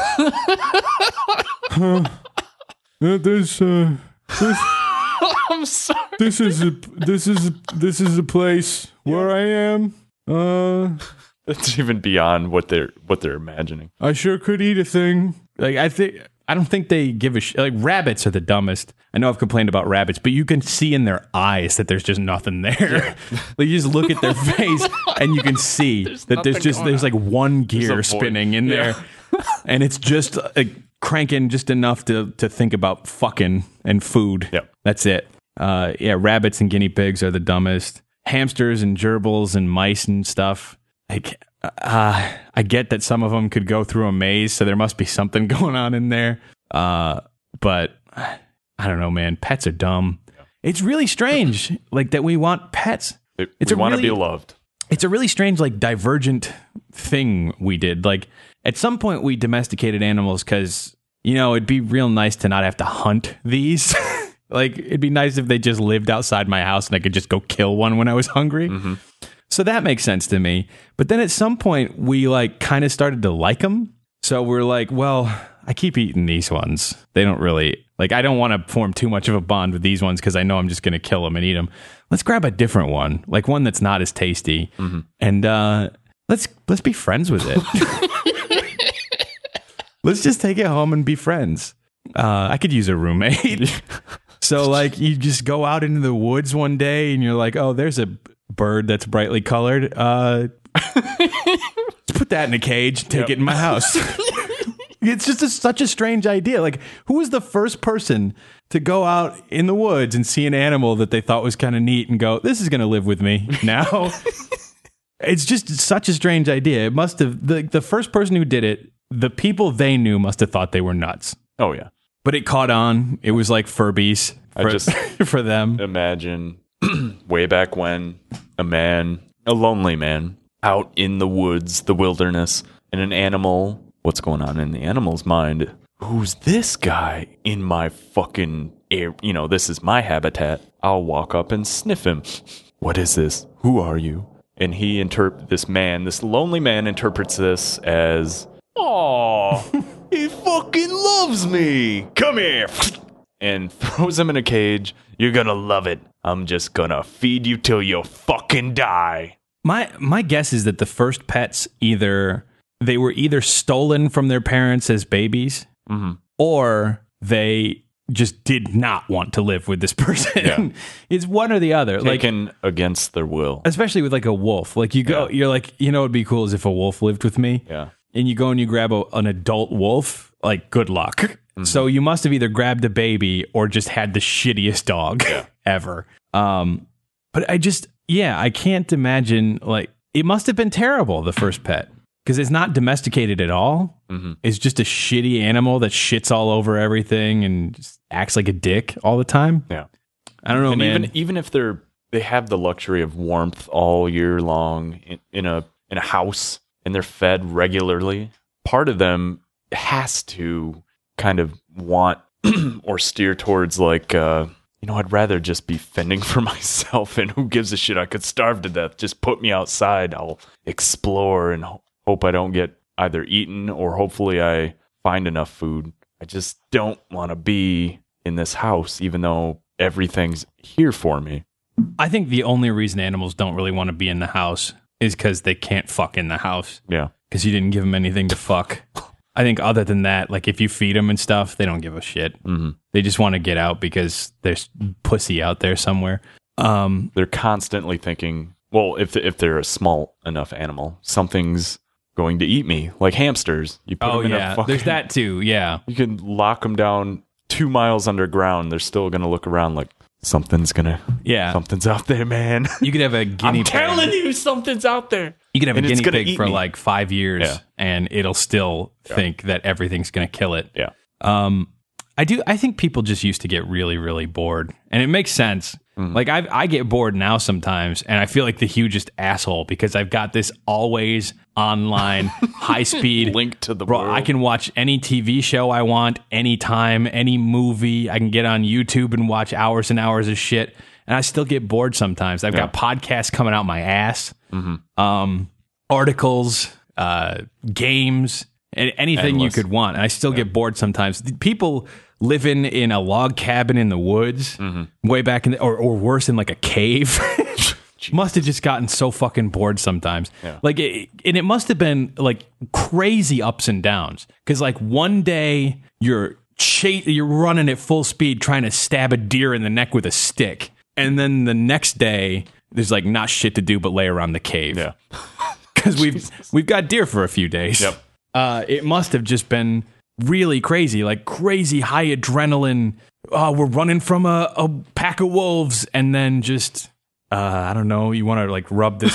Huh? Uh, there's, uh, this, I'm sorry. this is a, this is a, this is a place where I am. Uh, It's even beyond what they're what they're imagining. I sure could eat a thing. Like I think I don't think they give a shit. Like rabbits are the dumbest. I know I've complained about rabbits, but you can see in their eyes that there's just nothing there. Like you just look at their face and you can see that there's nothing just going there's like one gear a void. spinning in there, and it's just like cranking just enough to to think about fucking and food. Yep. That's it. Uh, yeah, rabbits and guinea pigs are the dumbest. Hamsters and gerbils and mice and stuff. Like, uh, I get that some of them could go through a maze, so there must be something going on in there. Uh, but I don't know, man. Pets are dumb. Yeah. It's really strange, like that we want pets. It, It's we a want to really- be loved. It's a really strange, like divergent thing we did. Like at some point, we domesticated animals because you know it'd be real nice to not have to hunt these. Like it'd be nice if they just lived outside my house and I could just go kill one when I was hungry. Mm-hmm. So that makes sense to me. But then at some point we like kind of started to like them. So we're like, well, I keep eating these ones. They don't really like, I don't want to form too much of a bond with these ones because I know I'm just going to kill them and eat them. Let's grab a different one, like one that's not as tasty. Mm-hmm. And uh, let's, let's be friends with it. Let's just take it home and be friends. Uh, I could use a roommate. So like you just go out into the woods one day and you're like, oh, there's a bird that's brightly colored. Uh, let's put that in a cage, take Yep. it in my house. It's just a, such a strange idea. Like who was the first person to go out in the woods and see an animal that they thought was kind of neat and go, this is going to live with me now? It's just such a strange idea. It must have, the, the first person who did it, the people they knew must have thought they were nuts. Oh yeah. But it caught on. It was like Furbies I for, just- for them. Imagine way back when a man, a lonely man, out in the woods, the wilderness, and an animal. What's going on in the animal's mind? Who's this guy in my fucking air? You know, this is my habitat. I'll walk up and sniff him. What is this? Who are you? And he interpret this man, this lonely man, interprets this as, "Oh, he fucking loves me. Come here." And throws him in a cage. You're gonna love it. I'm just gonna feed you till you fucking die. My my guess is that the first pets either they were either stolen from their parents as babies, Mm-hmm. or they just did not want to live with this person. Yeah. It's one or the other. Like Taken against their will. especially with like a wolf. Like you go, Yeah. you're like, you know, it'd be cool as if a wolf lived with me. Yeah. And you go and you grab a, an adult wolf. Like good luck. Mm-hmm. So you must have either grabbed a baby or just had the shittiest dog Yeah. ever. Um, but I just, yeah, I can't imagine, like, it must have been terrible, the first pet, because it's not domesticated at all. Mm-hmm. It's just a shitty animal that shits all over everything and just acts like a dick all the time. Yeah. I don't know, And man. even even if they're they have the luxury of warmth all year long in, in a in a house and they're fed regularly, part of them has to kind of want or steer towards like, uh, you know, I'd rather just be fending for myself, and who gives a shit? I could starve to death. Just put me outside. I'll explore and ho- hope I don't get either eaten or hopefully I find enough food. I just don't want to be in this house, even though everything's here for me. I think the only reason animals don't really want to be in the house is because they can't fuck in the house. Yeah. Because you didn't give them anything to fuck. I think other than that, like if you feed them and stuff, they don't give a shit. Mm-hmm. They just want to get out because there's pussy out there somewhere. Um, They're constantly thinking, well, if if they're a small enough animal, something's going to eat me, like hamsters. You put oh them in yeah, a fucking, there's that too. Yeah, you can lock them down two miles underground. They're still going to look around like something's gonna, yeah. something's out there, man. You could have a guinea I'm pig. telling you, something's out there. You could have And a it's guinea gonna pig eat for me. like five years, Yeah. and it'll still think that everything's going to kill it. Yeah. Um, I do. I think people just used to get really, really bored, and it makes sense. Mm-hmm. Like I, I get bored now sometimes, and I feel like the hugest asshole because I've got this always online, high speed Link to the Bro, world. I can watch any T V show I want, anytime, any movie. I can get on YouTube and watch hours and hours of shit, and I still get bored sometimes. I've Yeah. got podcasts coming out my ass, Mm-hmm. um, articles, uh, games, and anything Endless. you could want, and I still get bored sometimes. The people living in a log cabin in the woods, Mm-hmm. way back in, the, or or worse, in like a cave. Must have just gotten so fucking bored sometimes. Yeah. Like, it, and it must have been like crazy ups and downs. Because like one day you're cha- you're running at full speed trying to stab a deer in the neck with a stick, and then the next day there's like not shit to do but lay around the cave. Yeah. Because we've we've got deer for a few days. Yep. Uh, it must have just been really crazy, like crazy high adrenaline. Oh, we're running from a, a pack of wolves, and then just. Uh, I don't know. You want to like rub this,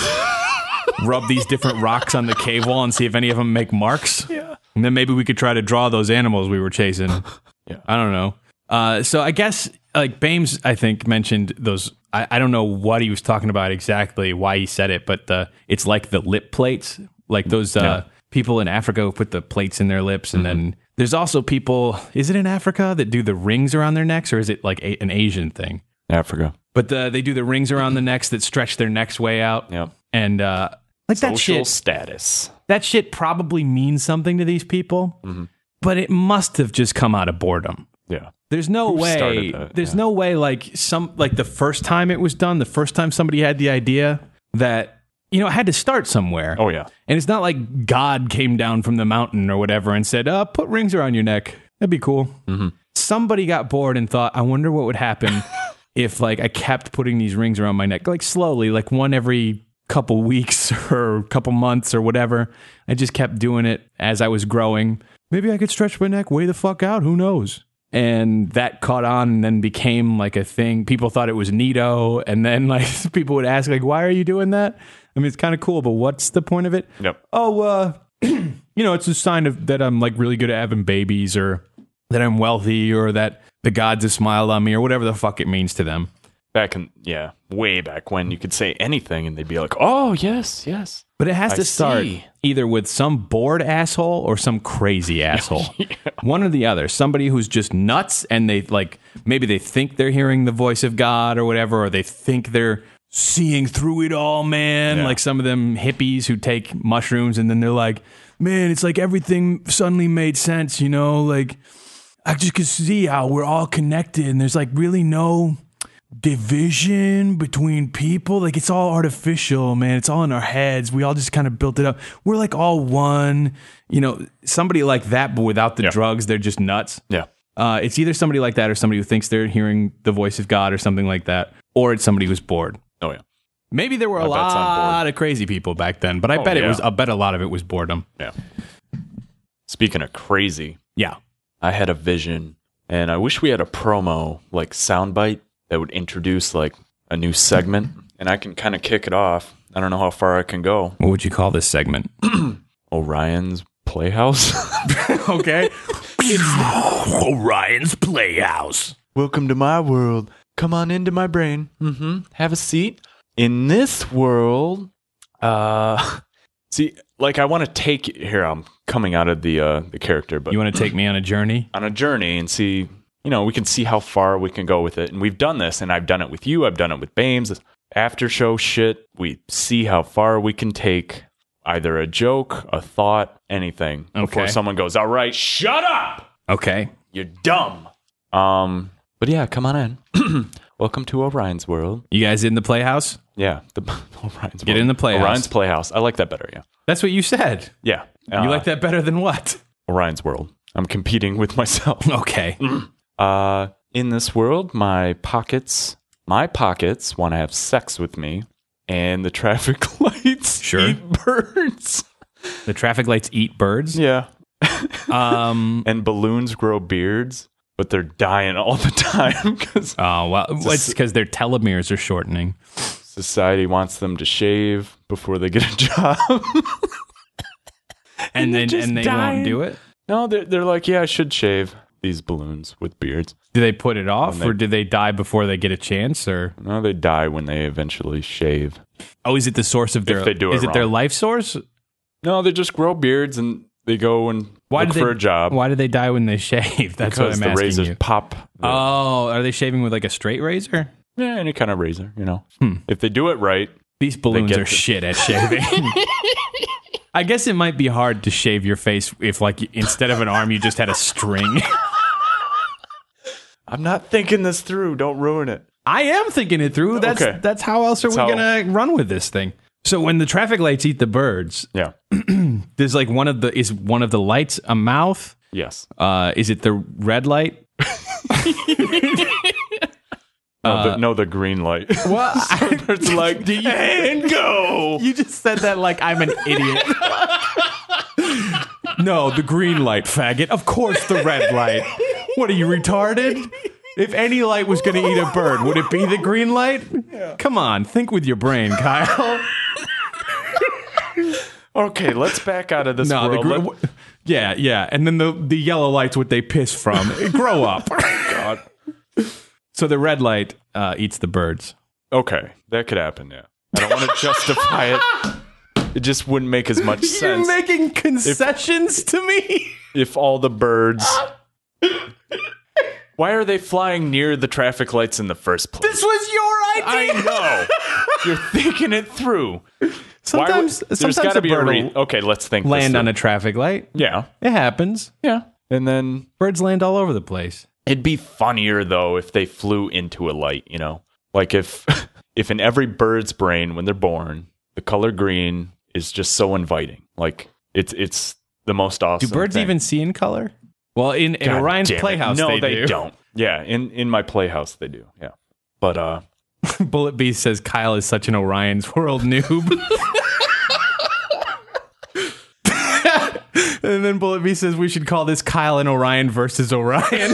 rub these different rocks on the cave wall and see if any of them make marks. Yeah. And then maybe we could try to draw those animals we were chasing. Yeah. I don't know. Uh, so I guess like Bames, I think mentioned those. I, I don't know what he was talking about exactly, why he said it, but the it's like the lip plates, like those uh, Yeah. people in Africa who put the plates in their lips, and then there's also people. Is it in Africa that do the rings around their necks, or is it like a, an Asian thing? Africa. But the, they do the rings around the necks that stretch their necks way out. Yep. And uh, like that Social shit, status. that shit probably means something to these people, but it must have just come out of boredom. Yeah. There's no Who way. started that? There's Yeah. no way. Like some, like the first time it was done, the first time somebody had the idea that you know it had to start somewhere. Oh, yeah. And it's not like God came down from the mountain or whatever and said, "Uh, put rings around your neck. That'd be cool." Mm-hmm. Somebody got bored and thought, "I wonder what would happen." If like I kept putting these rings around my neck, like slowly, like one every couple weeks or couple months or whatever, I just kept doing it as I was growing. Maybe I could stretch my neck way the fuck out. Who knows? And that caught on and then became like a thing. People thought it was neato. And then like people would ask like, why are you doing that? I mean, it's kind of cool, but what's the point of it? Yep. Oh, uh, you know, it's a sign of that I'm like really good at having babies or that I'm wealthy or that the gods have smiled on me or whatever the fuck it means to them. Back in, yeah, way back when you could say anything and they'd be like, oh, yes, yes. But it has I to start see. either with some bored asshole or some crazy asshole. One or the other. Somebody who's just nuts and they like, maybe they think they're hearing the voice of God or whatever, or they think they're seeing through it all, man. Yeah. Like some of them hippies who take mushrooms and then they're like, man, it's like everything suddenly made sense, you know? Like, I just could see how we're all connected and there's like really no division between people. Like it's all artificial, man. It's all in our heads. We all just kind of built it up. We're like all one, you know, somebody like that, but without the Yeah. drugs, they're just nuts. Yeah. Uh, it's either somebody like that or somebody who thinks they're hearing the voice of God or something like that, or it's somebody who's bored. Oh, yeah. Maybe there were a My bet's on lot board. of crazy people back then, but I Oh, bet it yeah. was, I bet a lot of it was boredom. Yeah. Speaking of crazy, Yeah. I had a vision and I wish we had a promo, like soundbite that would introduce like a new segment and I can kind of kick it off. I don't know how far I can go. What would you call this segment? Orion's Playhouse. Okay. Orion's Playhouse. Welcome to my world. Come on into my brain. Mm-hmm. Have a seat. In this world, uh, see, like I want to take here. I'm coming out of the uh, the character, but You want to take me on a journey? on a journey and see, you know, we can see how far we can go with it. And we've done this, and I've done it with you. I've done it with Bames. After show shit, we see how far we can take either a joke, a thought, anything before Okay. someone goes, all right, shut up. Okay. You're dumb. Um, but yeah, come on in. Welcome to Orion's World. You guys in the Playhouse? Yeah, the Orion's Get World. in the Playhouse. Orion's Playhouse. I like that better, yeah. That's what you said. Yeah. you Uh, like that better than what? Orion's World. I'm competing with myself. Okay. Uh, in this world, my pockets, my pockets want to have sex with me, and the traffic lights Sure. eat birds. The traffic lights eat birds. Yeah. Um. And balloons grow beards, but they're dying all the time because Oh well, it's because their telomeres are shortening. society wants them to shave before they get a job. And they're then just and they dying. won't do it. No, they're, they're like, yeah, I should shave these balloons with beards. Do they put it off, When they- or do they die before they get a chance? Or No, they die when they eventually shave. oh, is it the source of their? they do it is it their wrong. life source? No, they just grow beards and they go and look did they, for a job. Why do they die when they shave? That's because what I'm the asking razors you. pop. the- Oh, are they shaving with like a straight razor? yeah, any kind of razor, you know. Hmm. If they do it right, These balloons get are the- shit at shaving. I guess it might be hard to shave your face if, like, instead of an arm, you just had a string. I'm not thinking this through. Don't ruin it. I am thinking it through. That's Okay. that's how else are That's we how- gonna run with this thing? So when the traffic lights eat the birds, Yeah. there's like one of the is one of the lights a mouth? Yes. Uh, is it the red light? No, the, no, the green light. Well, It's like, and go. you just said that like I'm an idiot. No, the green light, faggot. Of course, the red light. What are you retarded? If any light was going to eat a bird, would it be the green light? Come on, think with your brain, Kyle. Okay, let's back out of this No, the world. gr- Let- yeah, yeah, and then the the yellow light's what they piss from. Grow up. God. So the red light uh, eats the birds. Okay, that could happen, yeah. I don't want to justify it. It just wouldn't make as much sense You're making concessions to me. if all the birds... Why are they flying near the traffic lights in the first place? This was your idea. I know. You're thinking it through. Sometimes, Why would, there's sometimes got to a be a bird re- will Okay, let's think. land this on through. a traffic light. Yeah, It happens. yeah. And then Birds land all over the place. it'd be funnier though if they flew into a light. You know, like if if in every bird's brain when they're born, the color green is just so inviting. Like it's it's the most awesome. Do birds thing. even see in color? Well, in, in God Orion's damn it. Playhouse, No, they, they, do. don't. Yeah, in in my playhouse they do. Yeah, but uh, Bullet Beast says Kyle is such an Orion's World noob. And then Bullet Beast says we should call this Kyle and Orion versus Orion.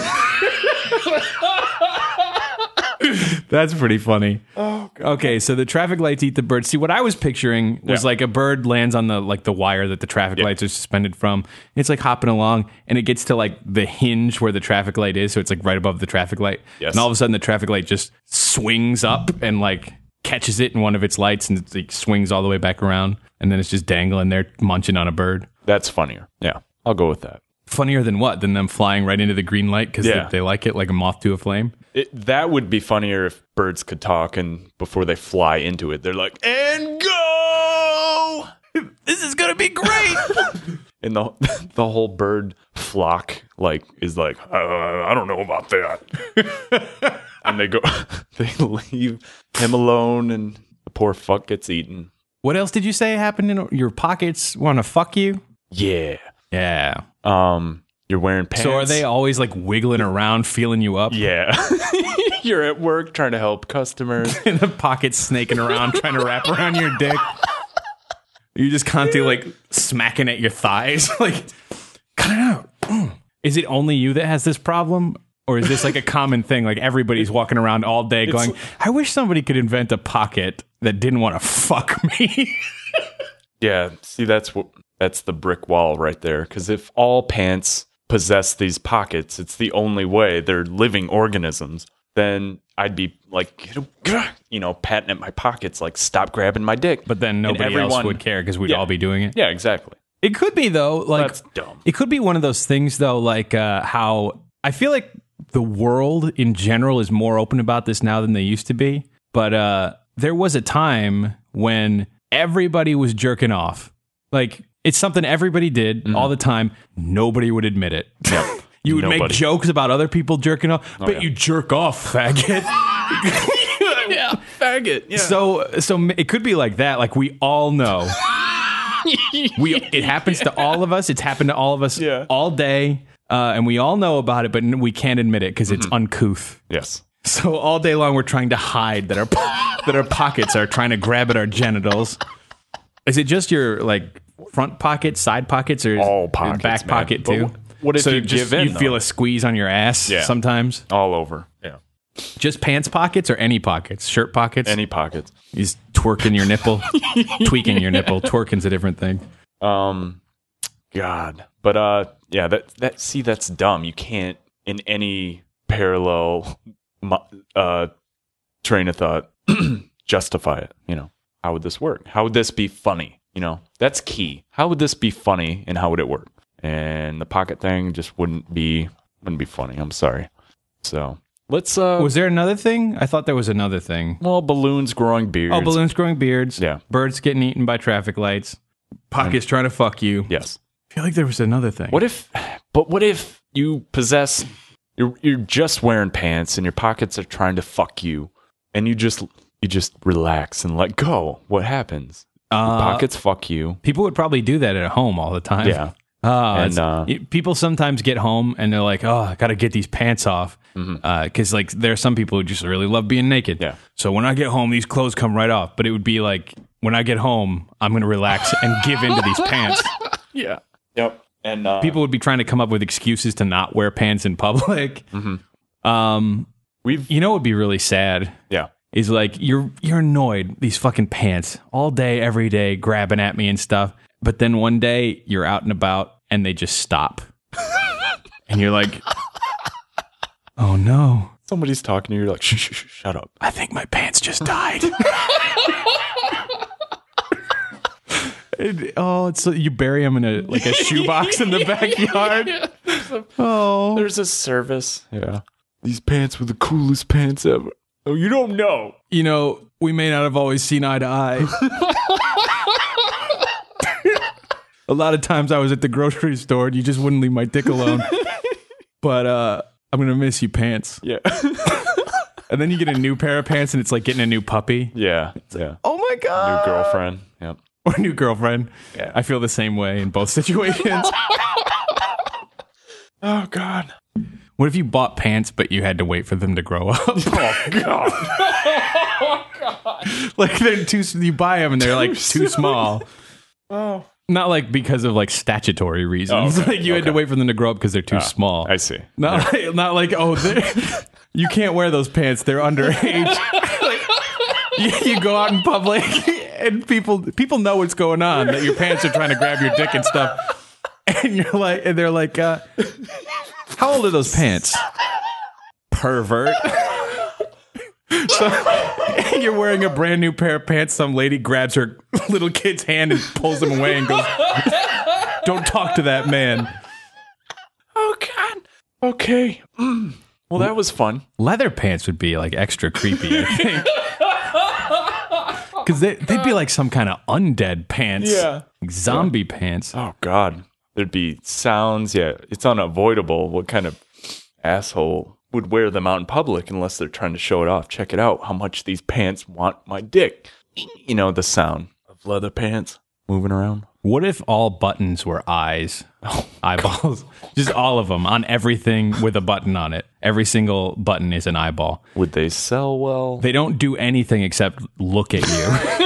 That's pretty funny. Oh, God. Okay, so the traffic lights eat the bird. See, what I was picturing was Yeah. like a bird lands on the like the wire that the traffic Yeah. lights are suspended from. It's like hopping along, and it gets to like the hinge where the traffic light is, so it's like right above the traffic light. Yes. And all of a sudden, the traffic light just swings up and like catches it in one of its lights, and it like, swings all the way back around, and then it's just dangling there, munching on a bird. that's funnier. Yeah, I'll go with that. Funnier than what? Than them flying right into the green light because Yeah. they, they like it like a moth to a flame. It, that would be funnier if birds could talk and before they fly into it, they're like, and go! This is gonna be great. And the the whole bird flock like is like, uh, I don't know about that. And they go, they leave him alone, and the poor fuck gets eaten. What else did you say happened in your pockets? Want to fuck you? Yeah. Yeah. Um, you're wearing pants. So are they always like wiggling around, feeling you up? Yeah. You're at work trying to help customers. In the pockets snaking around, trying to wrap around your dick. You're just constantly like smacking at your thighs, like, cut it out. Mm. Is it only you that has this problem? Or is this like a common thing? Like everybody's walking around all day going, I wish somebody could invent a pocket that didn't want to fuck me. Yeah, see, that's what that's the brick wall right there. Because if all pants possess these pockets, it's the only way they're living organisms. Then I'd be like, you know, patting at my pockets, like, stop grabbing my dick. But then And nobody else everyone- would care because we'd Yeah. all be doing it. Yeah, exactly. It could be though, like That's dumb. it could be one of those things though, like uh, how I feel like the world in general is more open about this now than they used to be. But uh, there was a time when everybody was jerking off. Like, it's something everybody did mm-hmm. all the time. Nobody would admit it. Yep. You would Nobody. make jokes about other people jerking off, oh, but yeah. you jerk off, faggot. Yeah, faggot. Yeah. So, so it could be like that. Like, we all know. we It happens to all of us. It's happened to all of us yeah. all day. Uh, and we all know about it, but we can't admit it because it's mm-hmm. uncouth. Yes. So all day long, we're trying to hide that our that our pockets are trying to grab at our genitals. Is it just your like front pockets, side pockets, or all pockets, back man. pocket But too? What if so you just, give in? You feel though? a squeeze on your ass Yeah. sometimes. All over. Yeah. Just pants pockets or any pockets, shirt pockets. Any pockets. He's twerking your nipple, tweaking your nipple. Twerking's a different thing. Um, God, but uh, yeah, that that see, that's dumb. You can't in any parallel uh train of thought justify it. You know, how would this work? How would this be funny? You know, that's key. How would this be funny, and how would it work? And the pocket thing just wouldn't be wouldn't be funny. I'm sorry. So let's. uh Was there another thing? I thought there was another thing. Well, balloons growing beards. Oh, balloons growing beards. Yeah. Birds getting eaten by traffic lights. Pockets trying to fuck you. Yes. I feel like there was another thing. What if, but what if you possess, you're, you're just wearing pants and your pockets are trying to fuck you and you just, you just relax and let go. What happens? Uh, Your pockets fuck you. People would probably do that at home all the time. Yeah. Uh, And, it's- uh, it- people sometimes get home and they're like, oh, I got to get these pants off. Because like there are some people who just really love being naked. Yeah. So when I get home, these clothes come right off. But it would be like, when I get home, I'm going to relax and give into these pants. Yeah. Yep. And uh, People would be trying to come up with excuses to not wear pants in public. Mm-hmm. Um, we've, you know what would be really sad? yeah. Is like you're you're annoyed, these fucking pants all day, every day, grabbing at me and stuff. But then one day you're out and about and they just stop. And you're like, oh no. Somebody's talking to you. You're like, shh, shh, shh, shut up. I think my pants just died. It- oh, it's you bury them in a like a shoebox in the backyard. Oh, There's a service. Yeah. These pants were the coolest pants ever. Oh, you don't know. you know, we may not have always seen eye to eye. A lot of times I was at the grocery store and you just wouldn't leave my dick alone. But uh, I'm going to miss you, pants. Yeah. And then you get a new pair of pants and it's like getting a new puppy. yeah. Yeah. Oh my God. New girlfriend. Yep. Or new girlfriend. Yeah. I feel the same way in both situations. Oh, God. What if you bought pants, but you had to wait for them to grow up? Oh, God. Like they're too, you buy them and they're like too small. Oh. Not like because of like statutory reasons. Oh, okay. Like you had to Okay. wait for them to grow up because they're too small. I see. Not like, not like oh, they're- you can't wear those pants. They're underage. Like, you, you go out in public and people people know what's going on. That your pants are trying to grab your dick and stuff. And you're like, and they're like, uh, how old are those pants? Pervert. So you're wearing a brand new pair of pants. Some lady grabs her little kid's hand and pulls them away and goes, "Don't talk to that man." Oh, God. Okay. Mm. Well, that was fun. Leather pants would be like extra creepy, I think. Because they, they'd be like some kind of undead pants. Yeah. Like zombie pants. Oh, God. There'd be sounds. Yeah. It's unavoidable. What kind of asshole would wear them out in public unless they're trying to show it off? Check it out. How much these pants want my dick. You know, the sound of leather pants moving around. What if all buttons were eyes? Eyeballs. Just all of them on everything with a button on it. Every single button is an eyeball. Would they sell well? They don't do anything except look at you.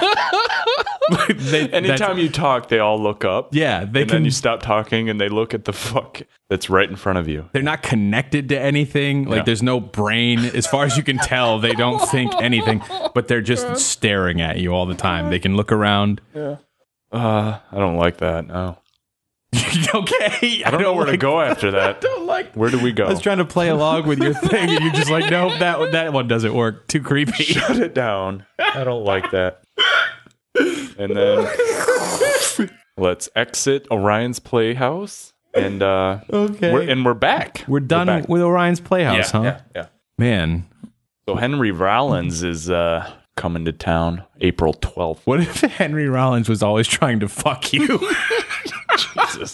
They- Anytime that's- you talk, they all look up. Yeah, they and can. then you stop talking and they look at the fuck that's right in front of you. They're not connected to anything. Like Yeah. there's no brain. As far as you can tell, they don't think anything, but they're just staring at you all the time. They can look around. Uh, I don't like that. No. Okay. I don't know where to go after that. don't like Where do we go? I was trying to play along with your thing, and you're just like, nope, that one, that one doesn't work. Too creepy. Shut it down. I don't like that. And then let's exit Orion's Playhouse And uh, Okay. we're, and we're back. We're done back. with Orion's Playhouse, yeah, huh? yeah, yeah. Man, So Henry Rollins is uh, coming to town April twelfth. what if Henry Rollins was always trying to fuck you? Jesus.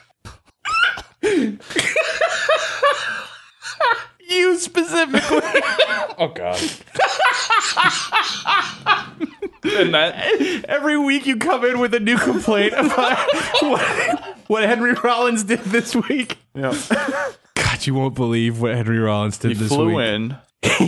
You specifically. Oh, God. And that, Every week you come in with a new complaint about what, what Henry Rollins did this week. yeah. God, you won't believe what Henry Rollins did He this flew week. in.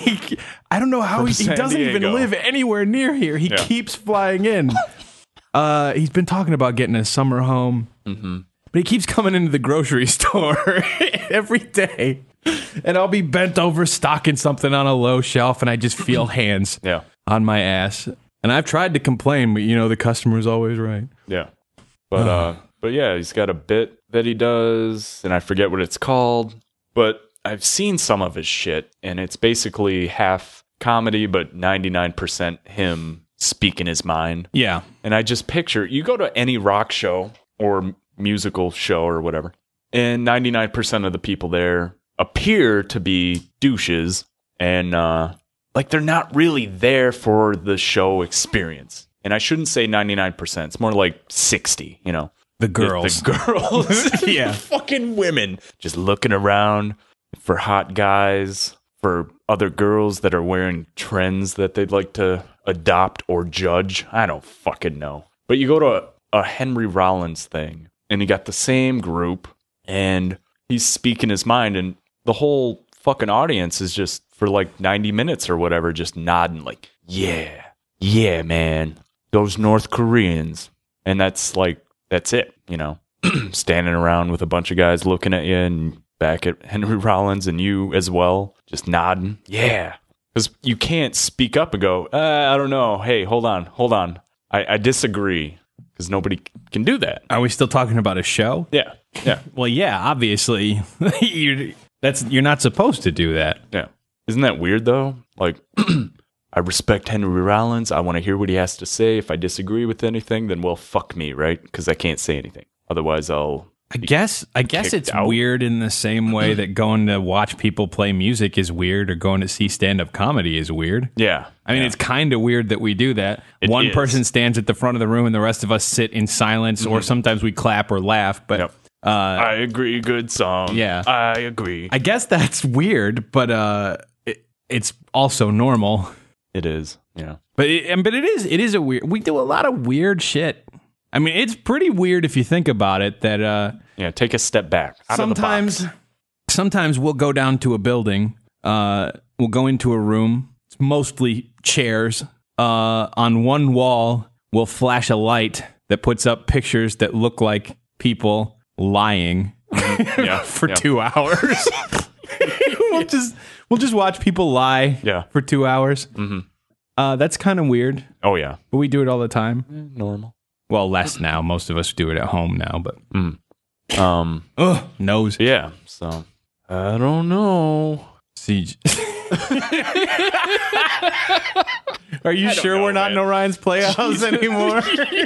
I don't know how From he, he San doesn't even Diego. live anywhere near here. He Yeah. keeps flying in. Uh, he's been talking about getting a summer home, mm-hmm. but he keeps coming into the grocery store every day. And I'll be bent over stocking something on a low shelf, and I just feel hands Yeah. on my ass. And I've tried to complain, but you know the customer's always right. Yeah. But uh but yeah, he's got a bit that he does, and I forget what it's called, but I've seen some of his shit, and it's basically half comedy but ninety-nine percent him speaking his mind. Yeah. And I just picture, you go to any rock show or musical show or whatever, and ninety-nine percent of the people there appear to be douches, and uh like they're not really there for the show experience. And I shouldn't say ninety-nine percent. It's more like sixty, you know. The girls. The, the girls. Yeah. Fucking women just looking around for hot guys, for other girls that are wearing trends that they'd like to adopt or judge. I don't fucking know. But you go to a, a Henry Rollins thing, and you got the same group, and he's speaking his mind, and the whole fucking audience is just for like ninety minutes or whatever, just nodding like, yeah, yeah, man, those North Koreans. And that's like, that's it, you know, standing around with a bunch of guys looking at you and back at Henry Rollins and you as well, just nodding. Yeah. Because you can't speak up and go, uh, I don't know. Hey, hold on, hold on. I, I disagree, because nobody can do that. Are we still talking about a show? Yeah. Yeah. Well, yeah, obviously. you're, that's, you're not supposed to do that. Yeah. Isn't that weird, though? Like, I respect Henry Rollins. I want to hear what he has to say. If I disagree with anything, then well, fuck me, right? Because I can't say anything. Otherwise, I'll... I guess I guess kicked it's out. weird in the same way that going to watch people play music is weird, or going to see stand-up comedy is weird. Yeah. I mean, yeah. it's kind of weird that we do that. It One is. person stands at the front of the room and the rest of us sit in silence, or sometimes we clap or laugh. But Yep. uh, I agree. Good song. Yeah. I agree. I guess that's weird, but uh, it, it's also normal. It is. Yeah. But it, and- but it is it is a weird. We do a lot of weird shit. I mean, it's pretty weird if you think about it. That uh, Yeah. Take a step back. Out sometimes, Of the box. sometimes we'll go down to a building. Uh, we'll go into a room. It's mostly chairs. Uh, on one wall, we'll flash a light that puts up pictures that look like people lying Yeah. for yeah. two hours. we'll just we'll just watch people lie Yeah. for two hours. Mm-hmm. Uh, that's kind of weird, Oh, yeah. but we do it all the time. Normal. Well, less now. Most of us do it at home now, but Um. ugh, nose. Yeah. So, I don't know. Siege. Are you sure know, we're not man. in Orion's Playhouse anymore?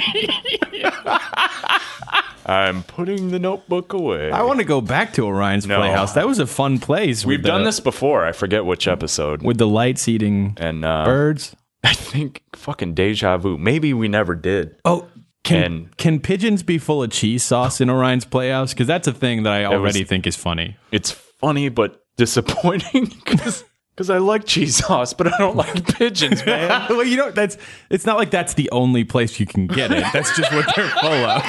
I'm putting the notebook away. I want to go back to Orion's No. Playhouse. That was a fun place. We've with done the, this before. I forget which episode. with the lights eating And uh, birds. I think fucking deja vu. Maybe we never did. Oh, can and- can pigeons be full of cheese sauce in Orion's Playhouse? Because that's a thing that I already was- think is funny. It's funny but disappointing because I like cheese sauce, but I don't like pigeons, man. Well, you know, that's it's not like that's the only place you can get it. That's just what they're full of.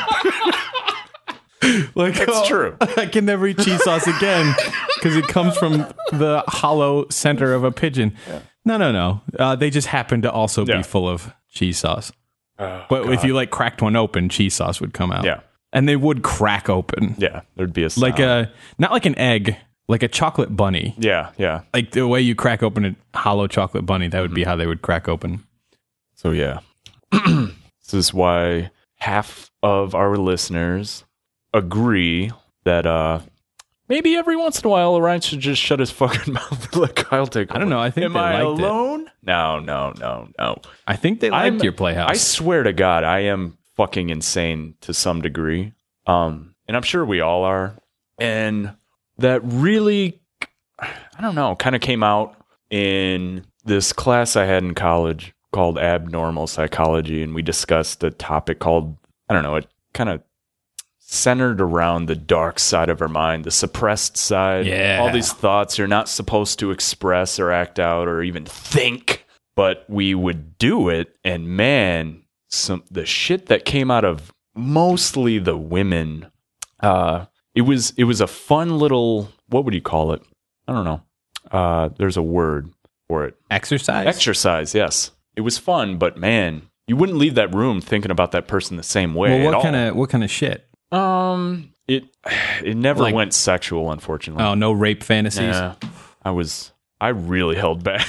Like, It's oh, true. I can never eat cheese sauce again because it comes from the hollow center of a pigeon. No, no, no. Uh, they just happen to also Yeah. be full of cheese sauce. Oh, But if God. you like cracked one open, cheese sauce would come out. Yeah. And they would crack open. Yeah, there'd be a sound. Like a, not like an egg, like a chocolate bunny. Yeah, yeah. Like the way you crack open a hollow chocolate bunny, that would be how they would crack open. So yeah. This is why half of our listeners agree that uh maybe every once in a while Orion should just shut his fucking mouth and let Kyle take I don't know. I think Am they I liked it. alone? No, no, no, no. I think they liked I'm- your Playhouse. I swear to God, I am fucking insane to some degree. Um, and I'm sure we all are. And that really, I don't know, kind of came out in this class I had in college called Abnormal Psychology, and we discussed a topic called, I don't know, it kind of centered around the dark side of our mind, the suppressed side, Yeah. all these thoughts you're not supposed to express or act out or even think, but we would do it, and man, some the shit that came out of mostly the women, uh, it was it was a fun little, what would you call it? I don't know. Uh, there's a word for it. Exercise? Exercise, yes. It was fun, but man, you wouldn't leave that room thinking about that person the same way. Well, at what all. kind of what kind of shit? Um, it it never Like- went sexual, unfortunately. Oh, no rape fantasies. Yeah, I was I really held back.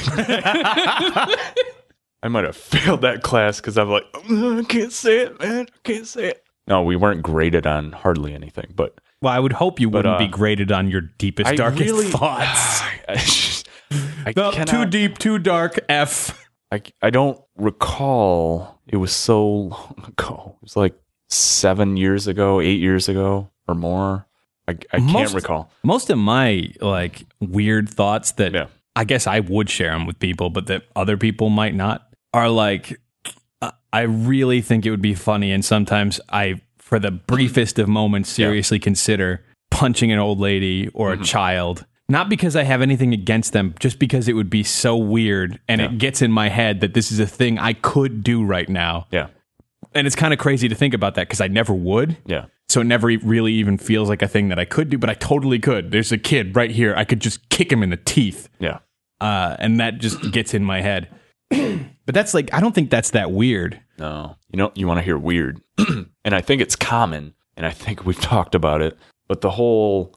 I might have failed that class because I'm like, "Oh, I can't say it, man. I can't say it. No, we weren't graded on hardly anything, but Well, I would hope you wouldn't uh, be graded on your deepest, I darkest really- thoughts. I, just- I No, cannot- too deep, too dark. F. I, I don't recall. It was so long ago. It was like seven years ago, eight years ago, or more. I, I can't Most- recall. Most of my like weird thoughts that Yeah. I guess I would share them with people, but that other people might not, are like, uh, I really think it would be funny, and sometimes I, for the briefest of moments, seriously consider punching an old lady or a child. Not because I have anything against them, just because it would be so weird, and Yeah. it gets in my head that this is a thing I could do right now. Yeah. And it's kind of crazy to think about that because I never would. Yeah. So it never e- really even feels like a thing that I could do, but I totally could. There's a kid right here. I could just kick him in the teeth. Yeah. Uh, and that just gets in my head. But that's like, I don't think that's that weird. No. You know, you want to hear weird. And I think it's common, and I think we've talked about it, but the whole,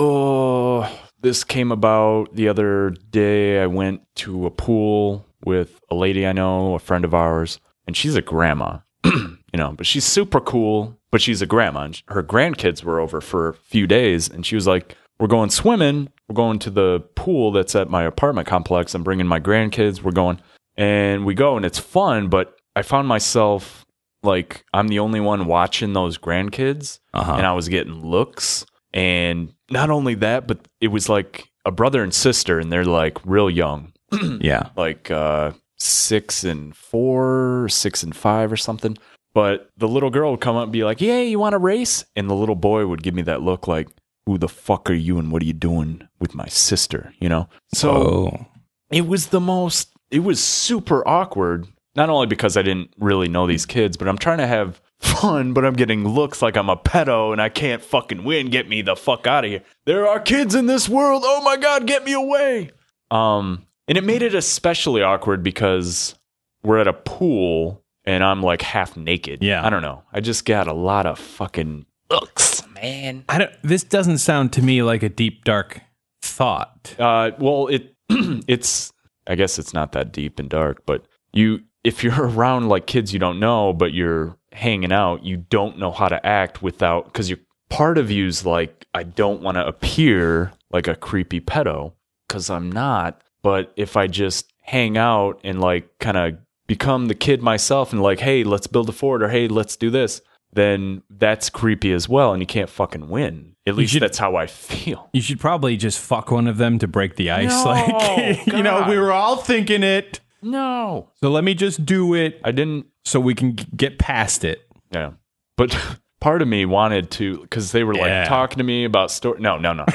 oh, this came about the other day. I went to a pool with a lady I know, a friend of ours, and she's a grandma, you know, but she's super cool, but she's a grandma. And her grandkids were over for a few days, and she was like, we're going swimming. We're going to the pool that's at my apartment complex. I'm bringing my grandkids. We're going, and we go, and it's fun, but I found myself like, I'm the only one watching those grandkids, Uh-huh. and I was getting looks. And not only that, but it was like a brother and sister, and they're like real young, Yeah. like uh, six and four, six and five or something. But the little girl would come up and be like, yeah, you want to race? And the little boy would give me that look like, who the fuck are you and what are you doing with my sister? You know? So Oh. it was the most, it was super awkward. Not only because I didn't really know these kids, but I'm trying to have fun, but I'm getting looks like I'm a pedo and I can't fucking win. Get me the fuck out of here. There are kids in this world. Oh my God, get me away. Um, and it made it especially awkward because we're at a pool and I'm like half naked. Yeah. I don't know. I just got a lot of fucking looks, man. I don't, this doesn't sound to me like a deep, dark thought. Uh, well, it it's I guess it's not that deep and dark, but you if you're around like kids you don't know, but you're hanging out, you don't know how to act without because you're part of you's like, I don't want to appear like a creepy pedo because I'm not. But if I just hang out and like kind of become the kid myself and like, hey, let's build a fort, or hey, let's do this, then that's creepy as well, and you can't fucking win. At least should- that's how I feel. You should probably just fuck one of them to break the ice. No, like, you know, God. we were all thinking it. No. So let me just do it I didn't. so we can g- get past it. Yeah. But part of me wanted to, because they were like Yeah. talking to me about story. No, no, no.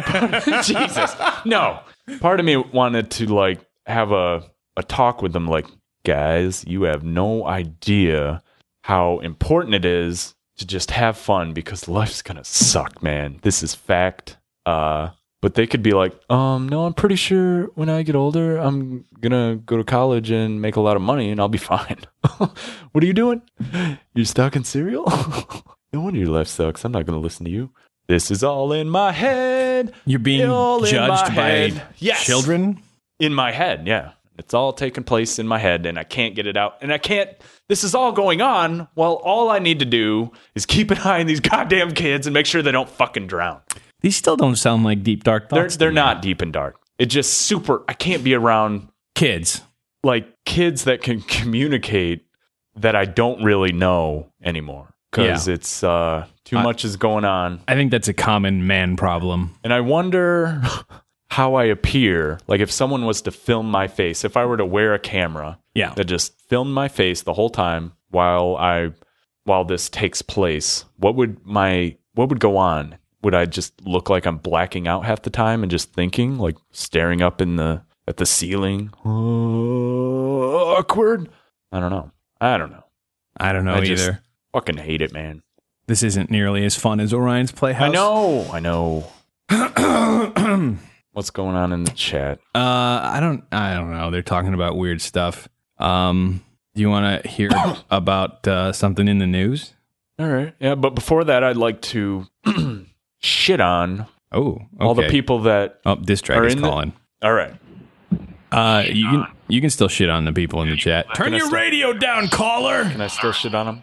Jesus. No. Part of me wanted to like have a, a talk with them like, guys, you have no idea how important it is to just have fun because life's going to suck, man. This is fact. Uh, but they could be like, um, no, I'm pretty sure when I get older, I'm going to go to college and make a lot of money and I'll be fine. What are you doing? You're stuck in cereal? No wonder your life sucks. I'm not going to listen to you. This is all in my head. You're being All in judged my by head. Yes. children. In my head, yeah. It's all taking place in my head and I can't get it out. And I can't, this is all going on while all I need to do is keep an eye on these goddamn kids and make sure they don't fucking drown. These still don't sound like deep, dark They're, thoughts. to they're me. not deep and dark. It's just super, I can't be around kids. like kids that can communicate that I don't really know anymore. because Yeah. it's uh, too I- much is going on. I think that's a common man problem. And I wonder how I appear. Like if someone was to film my face, if I were to wear a camera Yeah. that just filmed my face the whole time while I while this takes place, what would my what would go on? Would I just look like I'm blacking out half the time and just thinking, like staring up in the at the ceiling? Awkward. I don't know. I don't know. I don't know I just either. fucking hate it, man. This isn't nearly as fun as Orion's Playhouse. I know. I know. What's going on in the chat? Uh, I don't. I don't know. They're talking about weird stuff. Um, do you want to hear about uh, something in the news? All right. Yeah, but before that, I'd like to shit on Oh, okay. all the people that. Oh, this track are is in the- calling. All right. Uh, you can you can still shit on the people in the chat. Turn Can I your still- radio down, caller. Can I still shit on them?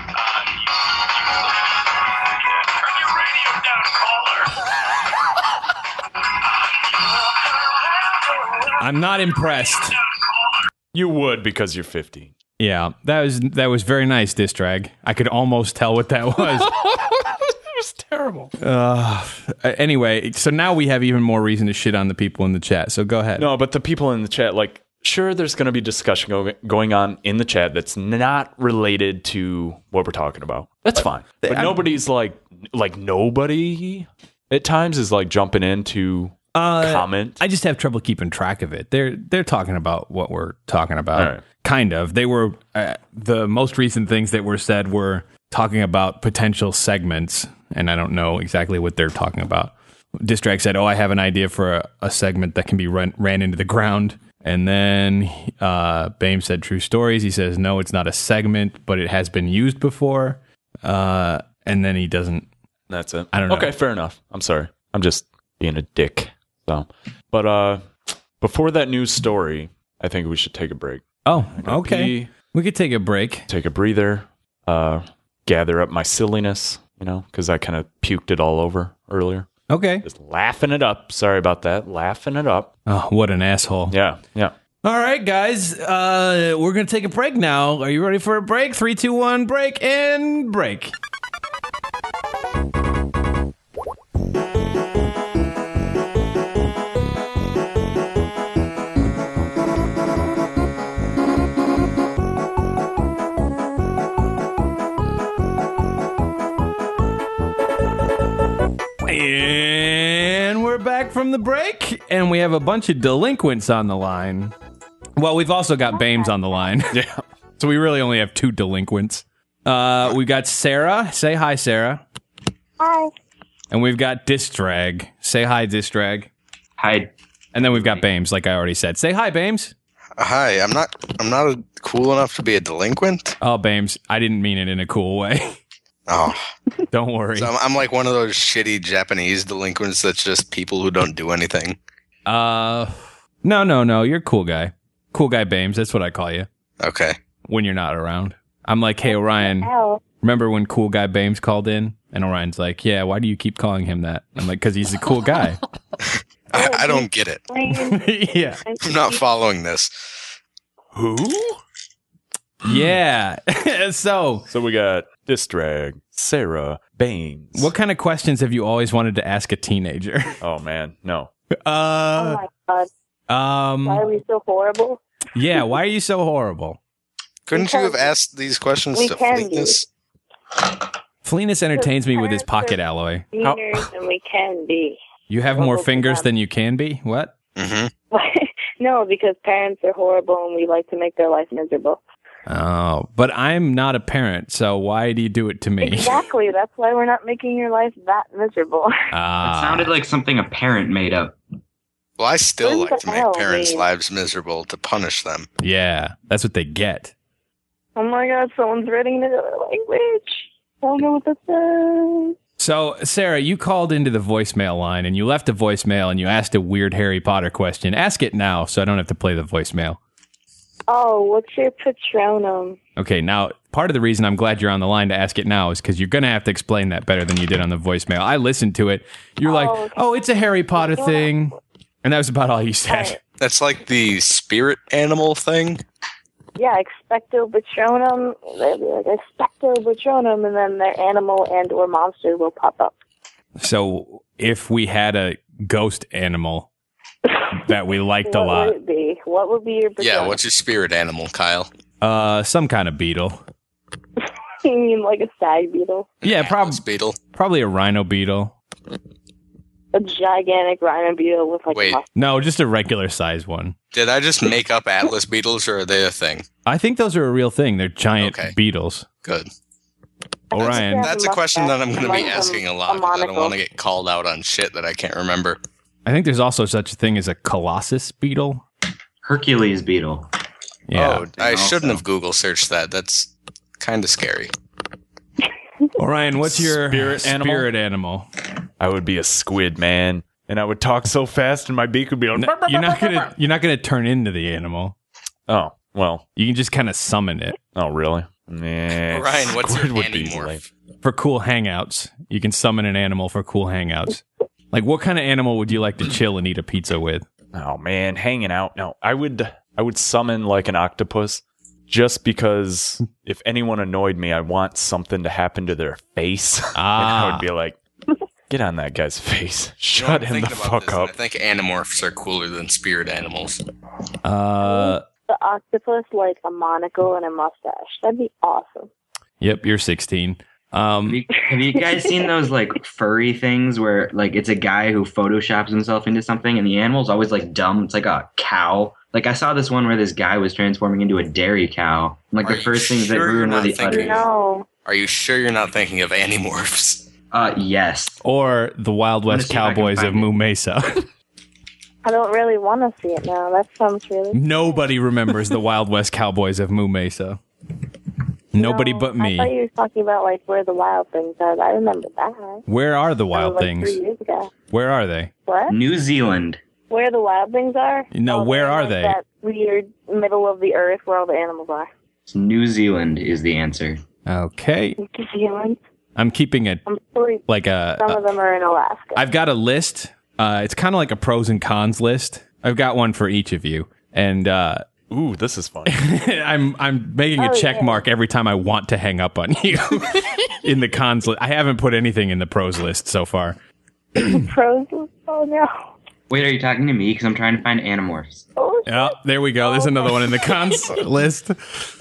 I'm not impressed. You would because you're fifteen. Yeah, that was that was very nice, diss drag. I could almost tell what that was. It was terrible. Uh, anyway, so now we have even more reason to shit on the people in the chat. So go ahead. No, but the people in the chat, like, sure, there's going to be discussion go- going on in the chat that's not related to what we're talking about. That's fine. But I'm- nobody's like, like nobody at times is like jumping in to Uh, comment. I just have trouble keeping track of it. They're they're talking about what we're talking about. All right. Kind of. They were uh, the most recent things that were said were talking about potential segments, and I don't know exactly what they're talking about. Distract said, "Oh, I have an idea for a, a segment that can be run, ran into the ground." And then uh, Bame said, "True stories." He says, "No, it's not a segment, but it has been used before." Uh, and then he doesn't. That's it. I don't know. Okay, fair enough. I'm sorry. I'm just being a dick. So, but uh, before that news story, I think we should take a break. Oh, okay. Pee, We could take a break. take a breather, uh, gather up my silliness, you know, because I kind of puked it all over earlier. Okay. Just laughing it up. Sorry about that. Laughing it up. Oh, what an asshole. Yeah, yeah. All right, guys. Uh, we're going to take a break now. Are you ready for a break? Three, two, one, break and break. And we're back from the break, and we have a bunch of delinquents on the line. Well, we've also got Bames on the line. Yeah. So we really only have two delinquents. Uh, we got Sarah. Say hi, Sarah. Hi. And we've got Distrag. Say hi, Distrag. Hi. And then we've got Bames, like I already said. Say hi, Bames. Hi, I'm not. I'm not a, cool enough to be a delinquent. Oh, Bames, I didn't mean it in a cool way. Oh, Don't worry. so I'm, I'm like one of those shitty Japanese delinquents that's just people who don't do anything. Uh, no, no, no. You're a cool guy. Cool guy, Bames. That's what I call you Okay. when you're not around. I'm like, hey, Orion. Ow. Remember when cool guy Bames called in? And Orion's like, yeah, why do you keep calling him that? I'm like, because he's a cool guy. I, I don't get it. yeah. I'm not following this. Who? Yeah. so, So we got Distrag, Sarah, Baines. what kind of questions have you always wanted to ask a teenager? Oh, man. No. Oh Uh, my god. Why um, are we so horrible? yeah, why are you so horrible? Couldn't you have Because asked these questions we to can Fleetness? Fleeness entertains me with his pocket alloy. How- Seniors than we can be. You have more Oh, fingers yeah. than you can be? What? Mm-hmm. No, because parents are horrible and we like to make their life miserable. Oh, but I'm not a parent, so why do you do it to me? Exactly. That's why we're not making your life that miserable. Ah. It sounded like something a parent made up. Well, I still What like the to make hell, parents' man? lives miserable to punish them. Yeah, that's what they get. Oh my god, someone's reading another language. I don't know what this is. So, Sarah, you called into the voicemail line and you left a voicemail and you asked a weird Harry Potter question. Ask it now so I don't have to play the voicemail. Oh, what's your Patronum? Okay, now, part of the reason I'm glad you're on the line to ask it now is because you're going to have to explain that better than you did on the voicemail. I listened to it. You're like, okay. oh, it's a Harry Potter Yeah. thing. And that was about all you said. Alright. That's like the spirit animal thing. Yeah, expecto patronum. They'll be like expecto patronum, and then their animal and or monster will pop up. So if we had a ghost animal that we liked a What lot, would it be? What would be your Yeah, patronum? what's your spirit animal, Kyle? uh, some kind of beetle. You mean like a stag beetle? Yeah, prob- Atlas beetle. probably a rhino beetle. A gigantic rhino beetle with like Wait. a mustache. No, just a regular size one. Did I just make up Atlas beetles, or are they a thing? I think those are a real thing. They're giant Okay. beetles. Good. Orion. Yeah, That's the a question that I'm mustache going to be and, like, asking a a lot. 'Cause I don't monocle. want to get called out on shit that I can't remember. I think there's also such a thing as a colossus beetle. Hercules beetle. Yeah. Oh, I also. shouldn't have Google searched that. That's kind of scary. Orion, what's your Spirit animal? spirit animal? I would be a squid, man. And I would talk so fast and my beak would be like, No, you're not gonna you're not gonna turn into the animal. oh, well, You can just kind of summon it oh, really? Nah, Ryan, what's your squid would be animorph? lame. for cool hangouts. You can summon an animal for cool hangouts. Like, what kind of animal would you like to chill and eat a pizza with? Oh man, hanging out. No, I would I would summon like an octopus just because if anyone annoyed me, I want something to happen to their face. And I Ah. would be like, get on that guy's face. You know, Shut I'm him the thinking about fuck this, up. and I think animorphs are cooler than spirit animals. Uh, The octopus like a monocle and a mustache. That'd be awesome. yep, you're sixteen. Have Um, you, have you guys seen those like furry things where like it's a guy who photoshops himself into something and the animal's always like dumb? It's like a cow. Like I saw this one where this guy was transforming into a dairy cow. And, like Are the you first things that sure grew you're in were not the thinking- udders. No. Are you sure you're not thinking of animorphs? Uh, yes. or the Wild I'm gonna West see if I can Cowboys of find it. Moo Mesa. I don't really want to see it now. That sounds really... Nobody remembers the Wild West Cowboys of Moo Mesa. Nobody No, but me. I thought you were talking about like where the wild things are. I remember that. Where are the That was, wild like, things? Three years ago. Where are they? What? New Zealand. Where the wild things are? No, Oh, where they're in, are like, they? That weird middle of the earth where all the animals are. New Zealand is the answer. Okay, New Zealand. I'm keeping a I'm sorry. like a. Some of them are in Alaska. I've got a list. Uh, it's kind of like a pros and cons list. I've got one for each of you, and uh, Ooh, this is fun. I'm I'm making a Oh, check yeah. mark every time I want to hang up on you in the cons list. I haven't put anything in the pros list so far. Pros. Oh no. Wait, are you talking to me? Because I'm trying to find animorphs. Oh, Yeah, there we go. There's another one in the cons list.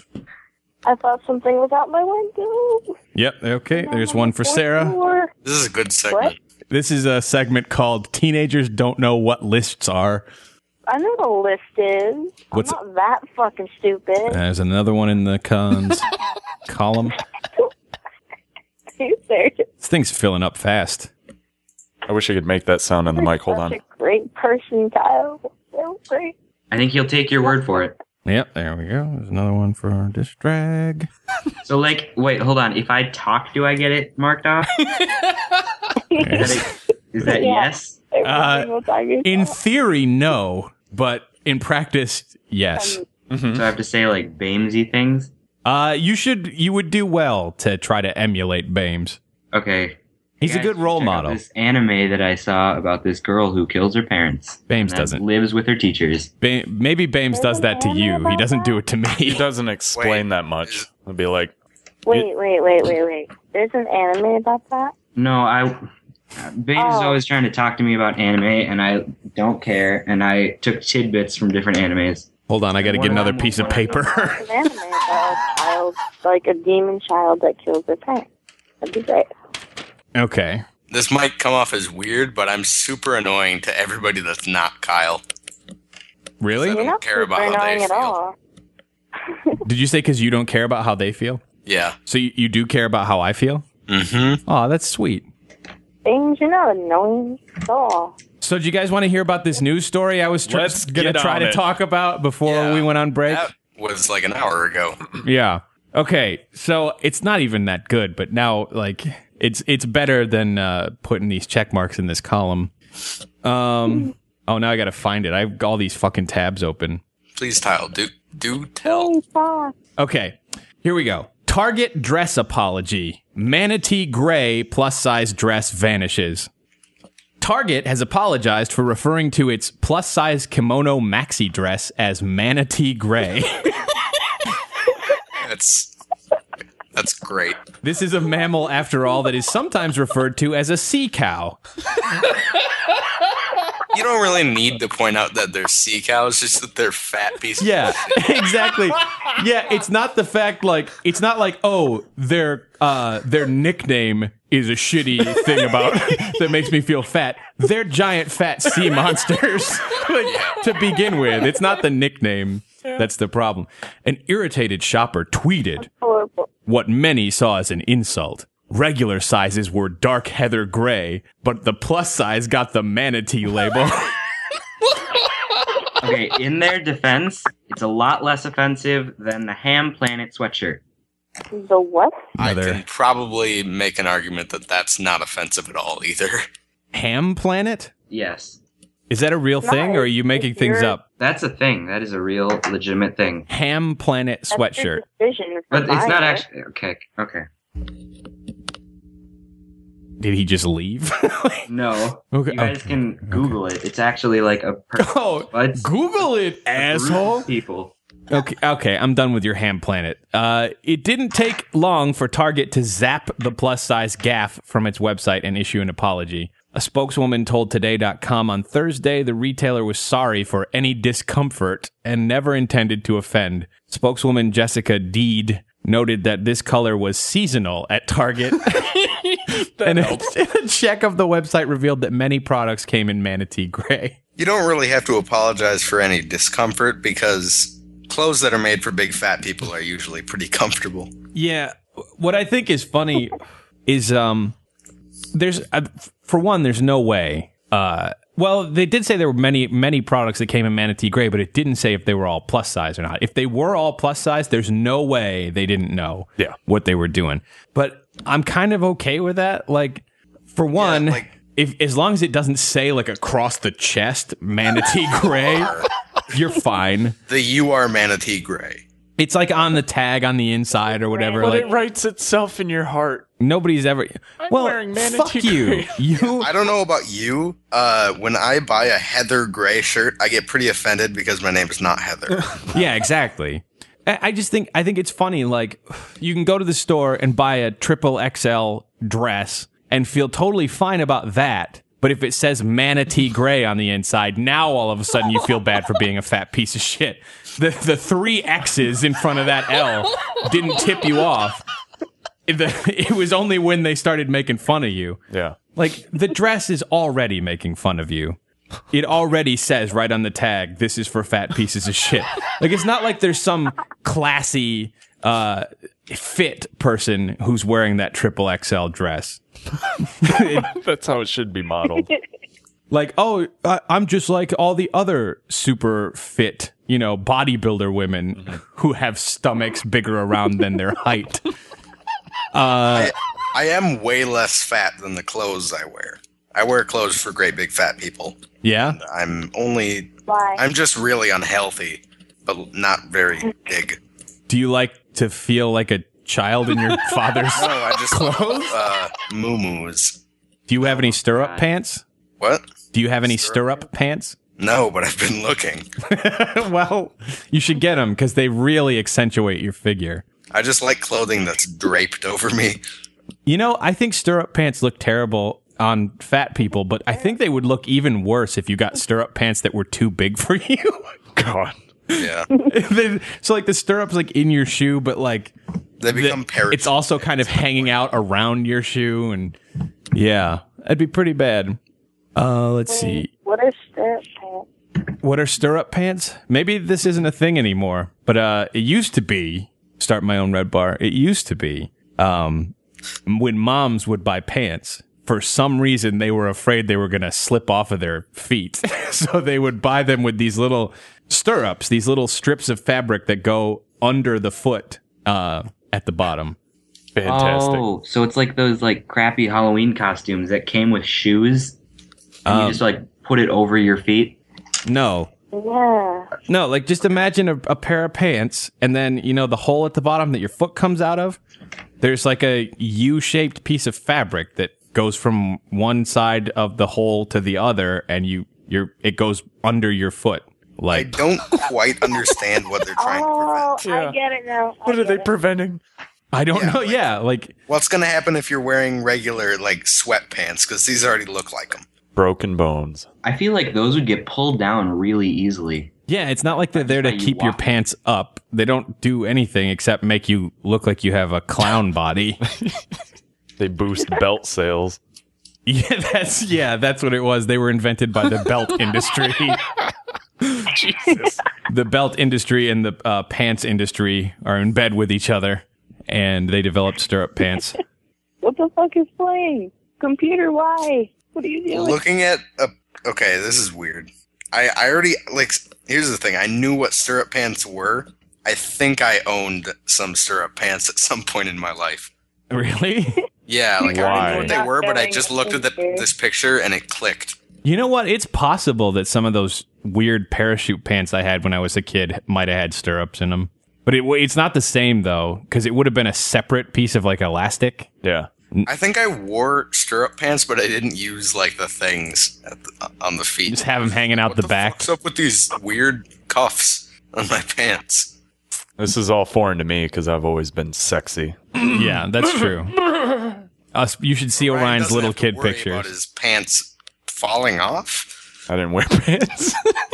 I thought something was out my window. Yep. Okay. There's one for Sarah. Floor. This is a good segment. This is a segment called "Teenagers Don't Know What Lists Are." I know what a list is. What's- I'm not that fucking stupid. There's another one in the cons column. Are you serious? This thing's filling up fast. I wish I could make that sound on the mic. Hold Such on. a great person, Kyle. So great. I think he'll take your word for it. Yep. There we go. There's another one for our dish drag. So, like, wait, hold on. If I talk, do I get it marked off? Is that, a, is that Yeah. yes? Every Uh, single time you In talk. theory, no, but in practice, yes. So I have to say, like, Bamesy things? Uh, you should. You would do well to try to emulate Bames. Okay. He's a Guys, good role check out model. This anime that I saw about this girl who kills her parents. Bames and then doesn't. Lives with her teachers. Ba- maybe Bames does that to you. He doesn't do it to He me. doesn't explain Wait. that much. It'll be like, Wait, wait, wait, wait, wait. There's an anime about that? No, I. Bames is Oh. always trying to talk to me about anime, and I don't care. And I took tidbits from different animes. Hold on, I got to get another piece of paper. An anime about a child, like a demon child that kills their parents. That'd be great. Okay. This might come off as weird, but I'm super annoying to everybody that's not Kyle. Really? I You're don't not care super about how they annoying at feel. all. Did you say because you don't care about how they feel? Yeah. So you, you do care about how I feel? Mm-hmm. Oh, that's sweet. Things you're not annoying at all. So do you guys want to hear about this news story I was tr- Let's gonna get try on to it. talk about before Yeah. we went on break? That was like an hour ago. Yeah. Okay. So it's not even that good, but now like it's it's better than uh, putting these check marks in this column. Um. Oh, now I got to find it. I've got all these fucking tabs open. Please, Kyle, do do tell. Hey, fuck. Okay. Here we go. Target dress apology. Manatee gray plus size dress vanishes. Target has apologized for referring to its plus size kimono maxi dress as manatee gray. That's that's great. This is a mammal, after all, that is sometimes referred to as a sea cow. You don't really need to point out that they're sea cows, just that they're fat pieces. Yeah, exactly. Yeah, it's not the fact like it's not like oh their uh their nickname is a shitty thing about that makes me feel fat. They're giant fat sea monsters like, to begin with. It's not the nickname that's the problem. An irritated shopper tweeted Horrible. what many saw as an insult. Regular sizes were dark heather gray, but the plus size got the manatee label. Okay, in their defense, it's a lot less offensive than the Ham Planet sweatshirt. The what? I Another- can probably make an argument that that's not offensive at all either. Ham Planet? Yes. Is that a real thing, or are you making things you're- up? That's a thing. That is a real, legitimate thing. Ham Planet That's sweatshirt. your decision for But it's not buying it. actually... Okay, okay. Did he just leave? No. Okay, You guys okay, can Google it. It's actually like a... Per- Oh, It's Google it, a group asshole. of people. Okay, okay, I'm done with your Ham Planet. Uh, it didn't take long for Target to zap the plus size gaff from its website and issue an apology. A spokeswoman told Today dot com on Thursday the retailer was sorry for any discomfort and never intended to offend. Spokeswoman Jessica Deed noted that this color was seasonal at Target. and a, a check of the website revealed that many products came in manatee gray. You don't really have to apologize for any discomfort because clothes that are made for big fat people are usually pretty comfortable. Yeah, what I think is funny is um, there's uh, for one, there's no way. Uh, well, they did say there were many many products that came in manatee gray, but it didn't say if they were all plus size or not. If they were all plus size, there's no way they didn't know Yeah. what they were doing. But I'm kind of okay with that. Like, for one, like- if as long as it doesn't say like across the chest manatee gray, you're fine. The you are manatee gray. It's like on the tag on the inside or whatever. But Like, it writes itself in your heart. nobody's ever. well, wearing manatee fuck you. gray. You. I don't know about you. Uh, when I buy a Heather gray shirt, I get pretty offended because my name is not Heather. Yeah, exactly. I I just think I think it's funny. Like, you can go to the store and buy a triple X L dress and feel totally fine about that. But if it says manatee gray on the inside, now all of a sudden you feel bad for being a fat piece of shit. The the three X's in front of that L didn't tip you off. It, the, it was only when they started making fun of you. Yeah. Like, the dress is already making fun of you. It already says right on the tag, this is for fat pieces of shit. Like, it's not like there's some classy, uh, fit person who's wearing that triple X L dress. That's how it should be modeled. Like, oh, I, I'm just like all the other super fit, you know, bodybuilder women who have stomachs bigger around than their height. I, I am way less fat than the clothes I wear. I wear clothes for great big fat people. Yeah? I'm only, Why? I'm just really unhealthy, but not very big. Do you like to feel like a child in your father's No, I just clothes? uh, moo-moos. Do you have any stirrup pants? What? Do you have any stirrup pants? No, but I've been looking. Well, you should get them because they really accentuate your figure. I just like clothing that's draped over me. You know, I think stirrup pants look terrible on fat people, but I think they would look even worse if you got stirrup pants that were too big for you. God. Yeah. They- so like the stirrups like in your shoe, but like They become the- parrots. it's also kind of hanging out around your shoe, and yeah, that'd be pretty bad. Uh, let's see. What is stirrup pants? What are stirrup pants? Maybe this isn't a thing anymore, but uh, it used to be. Start my own red bar. It used to be um, when moms would buy pants. For some reason, they were afraid they were going to slip off of their feet, so they would buy them with these little stirrups, these little strips of fabric that go under the foot uh, at the bottom. Fantastic. Oh, so it's like those like crappy Halloween costumes that came with shoes, and Um, you just like put it over your feet. No, Yeah. no, like just imagine a, a pair of pants, and then you know the hole at the bottom that your foot comes out of. There's like a U-shaped piece of fabric that goes from one side of the hole to the other, and you you're it goes under your foot I Like, don't quite understand what they're trying Oh, to prevent. I get it now. I What are get they it. preventing? I don't Yeah, know. like- yeah, like What's going to happen if you're wearing regular, like, sweatpants? Because these already look like them. Broken bones. I feel like those would get pulled down really easily. yeah, it's not like they're there to how you keep your walk. pants up. They don't do anything except make you look like you have a clown body. They boost belt sales. Yeah, that's yeah, that's what it was. They were invented by the belt industry. Jesus. The belt industry and the uh, pants industry are in bed with each other, and they developed stirrup pants. What the fuck is playing? Computer, why? What are you doing? Looking at a okay, this is weird. I I already like. Here's the thing. I knew what stirrup pants were. I think I owned some stirrup pants at some point in my life. Really? Yeah, like I Why? already knew what they Not were, but I showing just the looked at the, picture. this picture and it clicked. You know what? It's possible that some of those weird parachute pants I had when I was a kid might have had stirrups in them. But it, it's not the same, though, because it would have been a separate piece of, like, elastic. Yeah. I think I wore stirrup pants, but I didn't use like the things at the, on the feet. Just have them hanging out what the, the back. fuck's up with these weird cuffs on my pants? This is all foreign to me because I've always been sexy. Yeah, that's true. Us, you should see Ryan Orion's doesn't little have to kid worry pictures. about his pants falling off. I didn't wear pants.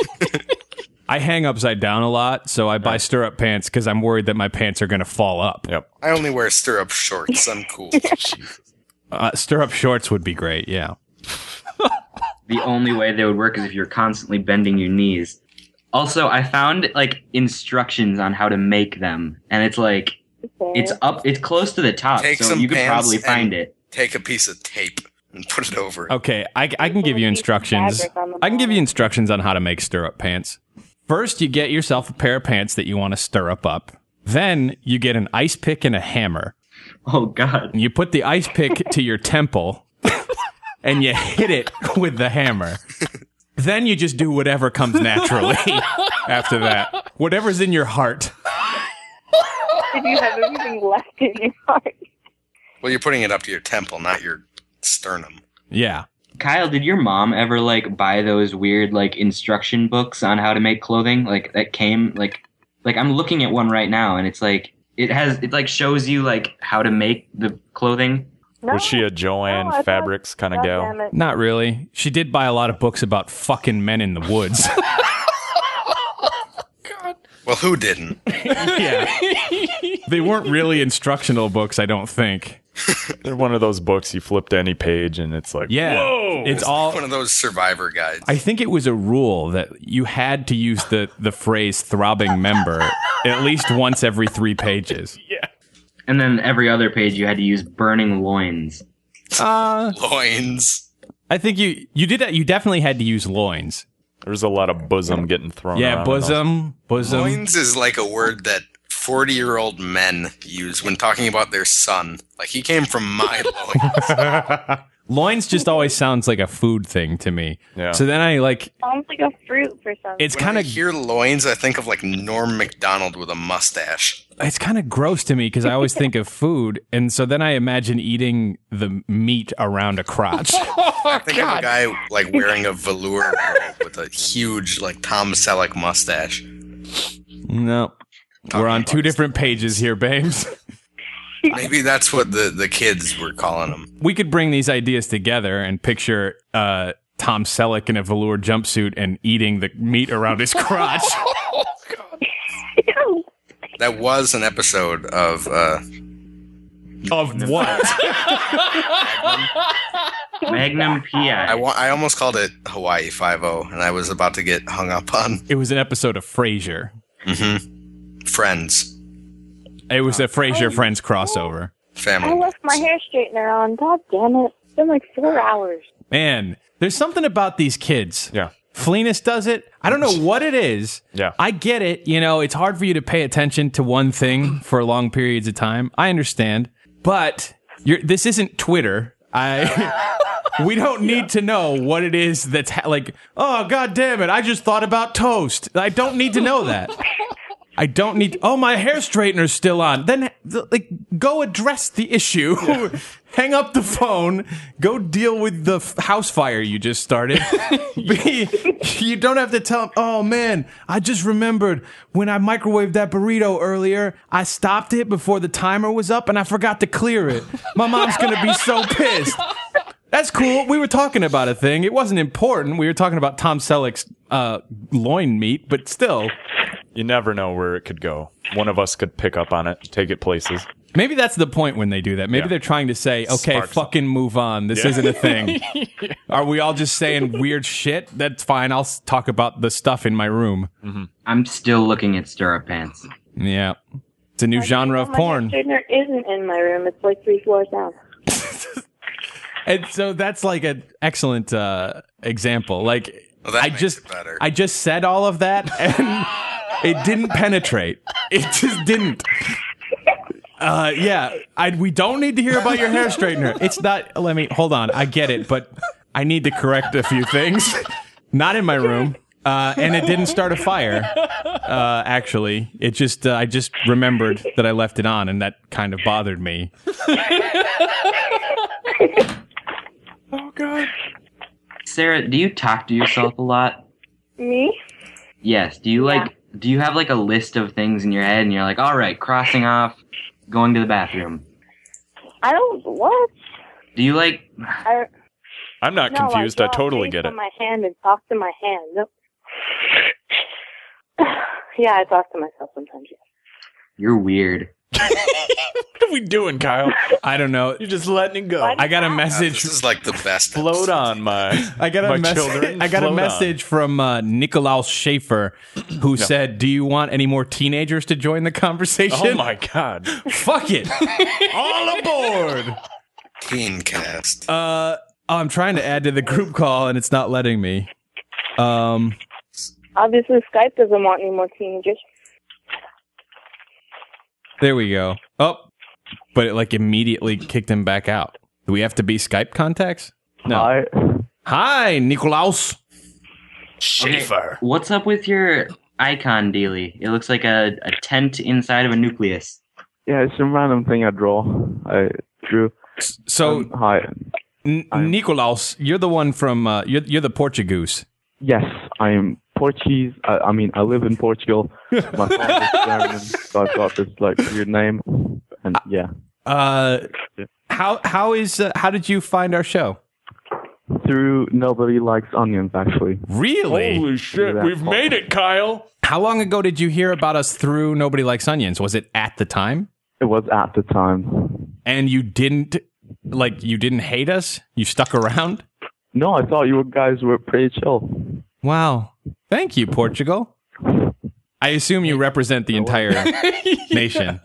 I hang upside down a lot, so I buy stirrup pants because I'm worried that my pants are going to fall up. Yep. I only wear stirrup shorts. I'm cool. Uh, stirrup shorts would be great, yeah. The only way they would work is if you're constantly bending your knees. Also, I found like instructions on how to make them, and it's like it's up, it's close to the top, Take so some you could pants probably and- find it. Take a piece of tape and put it over. Okay, I, I can give you instructions. I can give you instructions on how to make stirrup pants. First, you get yourself a pair of pants that you want to stirrup up. Then, you get an ice pick and a hammer. Oh God! You put the ice pick to your temple, and you hit it with the hammer. Then you just do whatever comes naturally after that. Whatever's in your heart. If you have everything left in your heart. Well, you're putting it up to your temple, not your sternum. Yeah. Kyle, did your mom ever like buy those weird like instruction books on how to make clothing? Like that came like like I'm looking at one right now, and it's like it has it like shows you like how to make the clothing. No, Was she a Joanne no, I thought- Fabrics kind of gal? Goddamn it. Not really. She did buy a lot of books about fucking men in the woods. Well, who didn't? Yeah. They weren't really instructional books, I don't think. They're one of those books you flip to any page and it's like, Yeah. whoa! It's all One of those survivor guides. I think it was a rule that you had to use the, the phrase throbbing member at least once every three pages. And then every other page you had to use burning loins. Uh, Loins. I think you you did that. You definitely had to use loins. There's a lot of bosom getting thrown Yeah, around. bosom, bosom. Loins is like a word that forty-year-old men use when talking about their son. Like, he came from my loins. Loins just always sounds like a food thing to me. Yeah. So then I like Sounds like a fruit for some. it's When kind I of hear loins, I think of like Norm Macdonald with a mustache. it's kind of gross to me because I always think of food, and so then I imagine eating the meat around a crotch. I think of a guy like wearing a velour robe with a huge like Tom Selleck mustache. No, we're on two different pages here, babes. Maybe that's what the, the kids were calling him. We could bring these ideas together and picture uh, Tom Selleck in a velour jumpsuit and eating the meat around his crotch. Ew. That was an episode of uh, Of what? Magnum P I. I, wa- I almost called it Hawaii Five-O, and I was about to get hung up on. It was an episode of Frasier. Mm-hmm. Friends. It was a Frasier Friends crossover. I Family. left my hair straightener on. God damn it. It's been like four hours. Man, there's something about these kids. Yeah. Fleenus does it. I don't know what it is. Yeah. I get it. You know, it's hard for you to pay attention to one thing for long periods of time. I understand. But you're, this isn't Twitter. I we don't need to know what it is that's ha- like, oh, God damn it. I just thought about toast. I don't need to know that. I don't need. Oh, my hair straightener's still on. Then, like, go address the issue. Yeah. Hang up the phone. Go deal with the f- house fire you just started. You don't have to tell him. Oh man, I just remembered when I microwaved that burrito earlier. I stopped it before the timer was up, and I forgot to clear it. My mom's gonna be so pissed. That's cool. We were talking about a thing. It wasn't important. We were talking about Tom Selleck's uh, loin meat, but still. You never know where it could go. One of us could pick up on it, take it places. Maybe that's the point when they do that. Maybe yeah. they're trying to say, okay, Sparks fucking up. Move on. This yeah. isn't a thing. Yeah. Are we all just saying weird shit? That's fine. I'll talk about the stuff in my room. Mm-hmm. I'm still looking at stirrup pants. Yeah. It's a new I genre of porn. My straightener isn't in my room. It's like three floors down. And so that's like an excellent uh, example. Like well, I just I just said all of that and it didn't penetrate. It just didn't. Uh, yeah, I, we don't need to hear about your hair straightener. It's not. Let me hold on. I get it, but I need to correct a few things. Not in my room, uh, and it didn't start a fire. Uh, actually, it just uh, I just remembered that I left it on, and that kind of bothered me. Oh God, Sarah, do you talk to yourself a lot? Me? Yes. Do you yeah. like? Do you have like a list of things in your head, and you're like, all right, crossing off. Going to the bathroom. I don't. What? Do you like? I, I'm not no, confused. I, I totally get it. My hand and talk to my hand. Nope. Yeah, I talk to myself sometimes. Yeah. You're weird. What are we doing, Kyle? I don't know. You're just letting it go. I got a message. Uh, this is like the best. Float on, my. I got a my message. children. I got a message on. from uh, Nikolaus Schaefer, who no. said, "Do you want any more teenagers to join the conversation?" Oh my God! Fuck it! All aboard! Teencast. Uh, I'm trying to add to the group call, and it's not letting me. Um, obviously, Skype doesn't want any more teenagers. There we go. Oh, but it like immediately kicked him back out. Do we have to be Skype contacts? No. Hi. Hi, Nikolaus. Schaefer. Okay, what's up with your icon dealie? It looks like a, a tent inside of a nucleus. Yeah, it's a random thing I draw. I drew. So, um, hi. N- Nikolaus, you're the one from, uh, you're, you're the Portugoose. Yes, I am Portuguese. I, I mean, I live in Portugal. My father's German, so I've got this like weird name. And yeah. Uh, how how is uh, how did you find our show? Through Nobody Likes Onions, actually. Really? Holy shit! We've podcast. made it, Kyle. How long ago did you hear about us through Nobody Likes Onions? Was it at the time? It was at the time. And you didn't like you didn't hate us? You stuck around? No, I thought you guys were pretty chill. Wow. Thank you, Portugal. I assume you represent the entire nation.